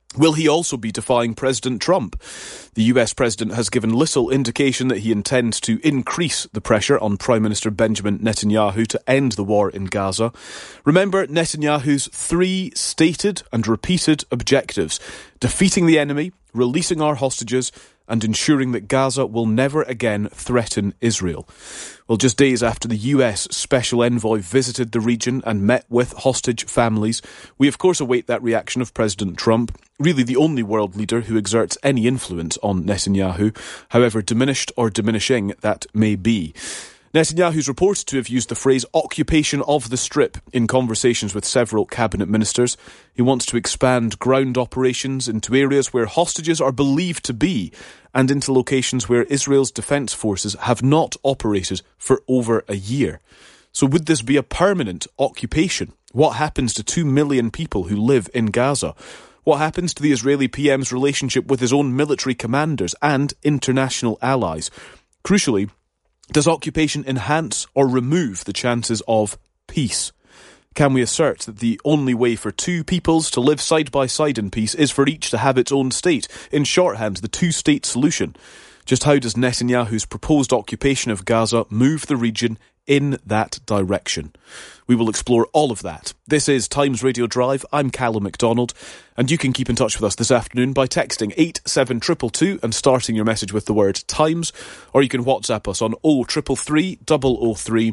J: Will he also be defying President Trump? The US president has given little indication that he intends to increase the pressure on Prime Minister Benjamin Netanyahu to end the war in Gaza. Remember Netanyahu's 3 stated and repeated objectives: defeating the enemy, releasing our hostages, and ensuring that Gaza will never again threaten Israel. Well, just days after the US Special Envoy visited the region and met with hostage families, we of course await that reaction of President Trump, really the only world leader who exerts any influence on Netanyahu, however diminished or diminishing that may be. Netanyahu's reported to have used the phrase occupation of the Strip in conversations with several cabinet ministers. He wants to expand ground operations into areas where hostages are believed to be and into locations where Israel's defence forces have not operated for over a year. So would this be a permanent occupation? What happens to 2 million people who live in Gaza? What happens to the Israeli PM's relationship with his own military commanders and international allies? Crucially, does occupation enhance or remove the chances of peace? Can we assert that the only way for 2 peoples to live side by side in peace is for each to have its own state? In shorthand, the 2-state solution. Just how does Netanyahu's proposed occupation of Gaza move the region in that direction? We will explore all of that. This is Times Radio Drive. I'm Callum MacDonald, and you can keep in touch with us this afternoon by texting 87222 and starting your message with the word Times, or you can WhatsApp us on 0333 003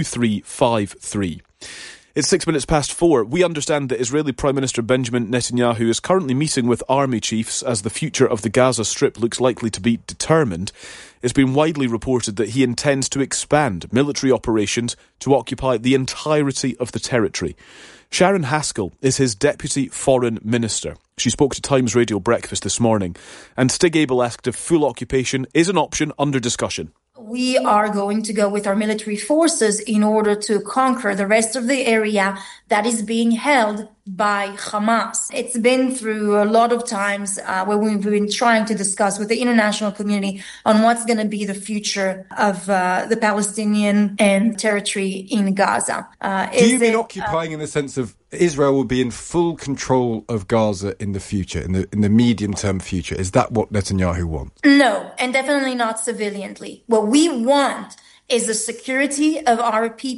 J: 2353. It's 6 minutes past 4. We understand that Israeli Prime Minister Benjamin Netanyahu is currently meeting with army chiefs as the future of the Gaza Strip looks likely to be determined. It's been widely reported that he intends to expand military operations to occupy the entirety of the territory. Sharon Haskell is his Deputy Foreign Minister. She spoke to Times Radio Breakfast this morning, and Stig Abel asked if full occupation is an option under discussion.
L: We are going to go with our military forces in order to conquer the rest of the area that is being held by Hamas. It's been through a lot of times where we've been trying to discuss with the international community on what's going to be the future of the Palestinian and territory in Gaza.
A: Do you mean occupying in the sense of Israel will be in full control of Gaza in the future, in the medium-term future? Is that what Netanyahu wants?
L: No, and definitely not civilianly. What we want is the security of our people.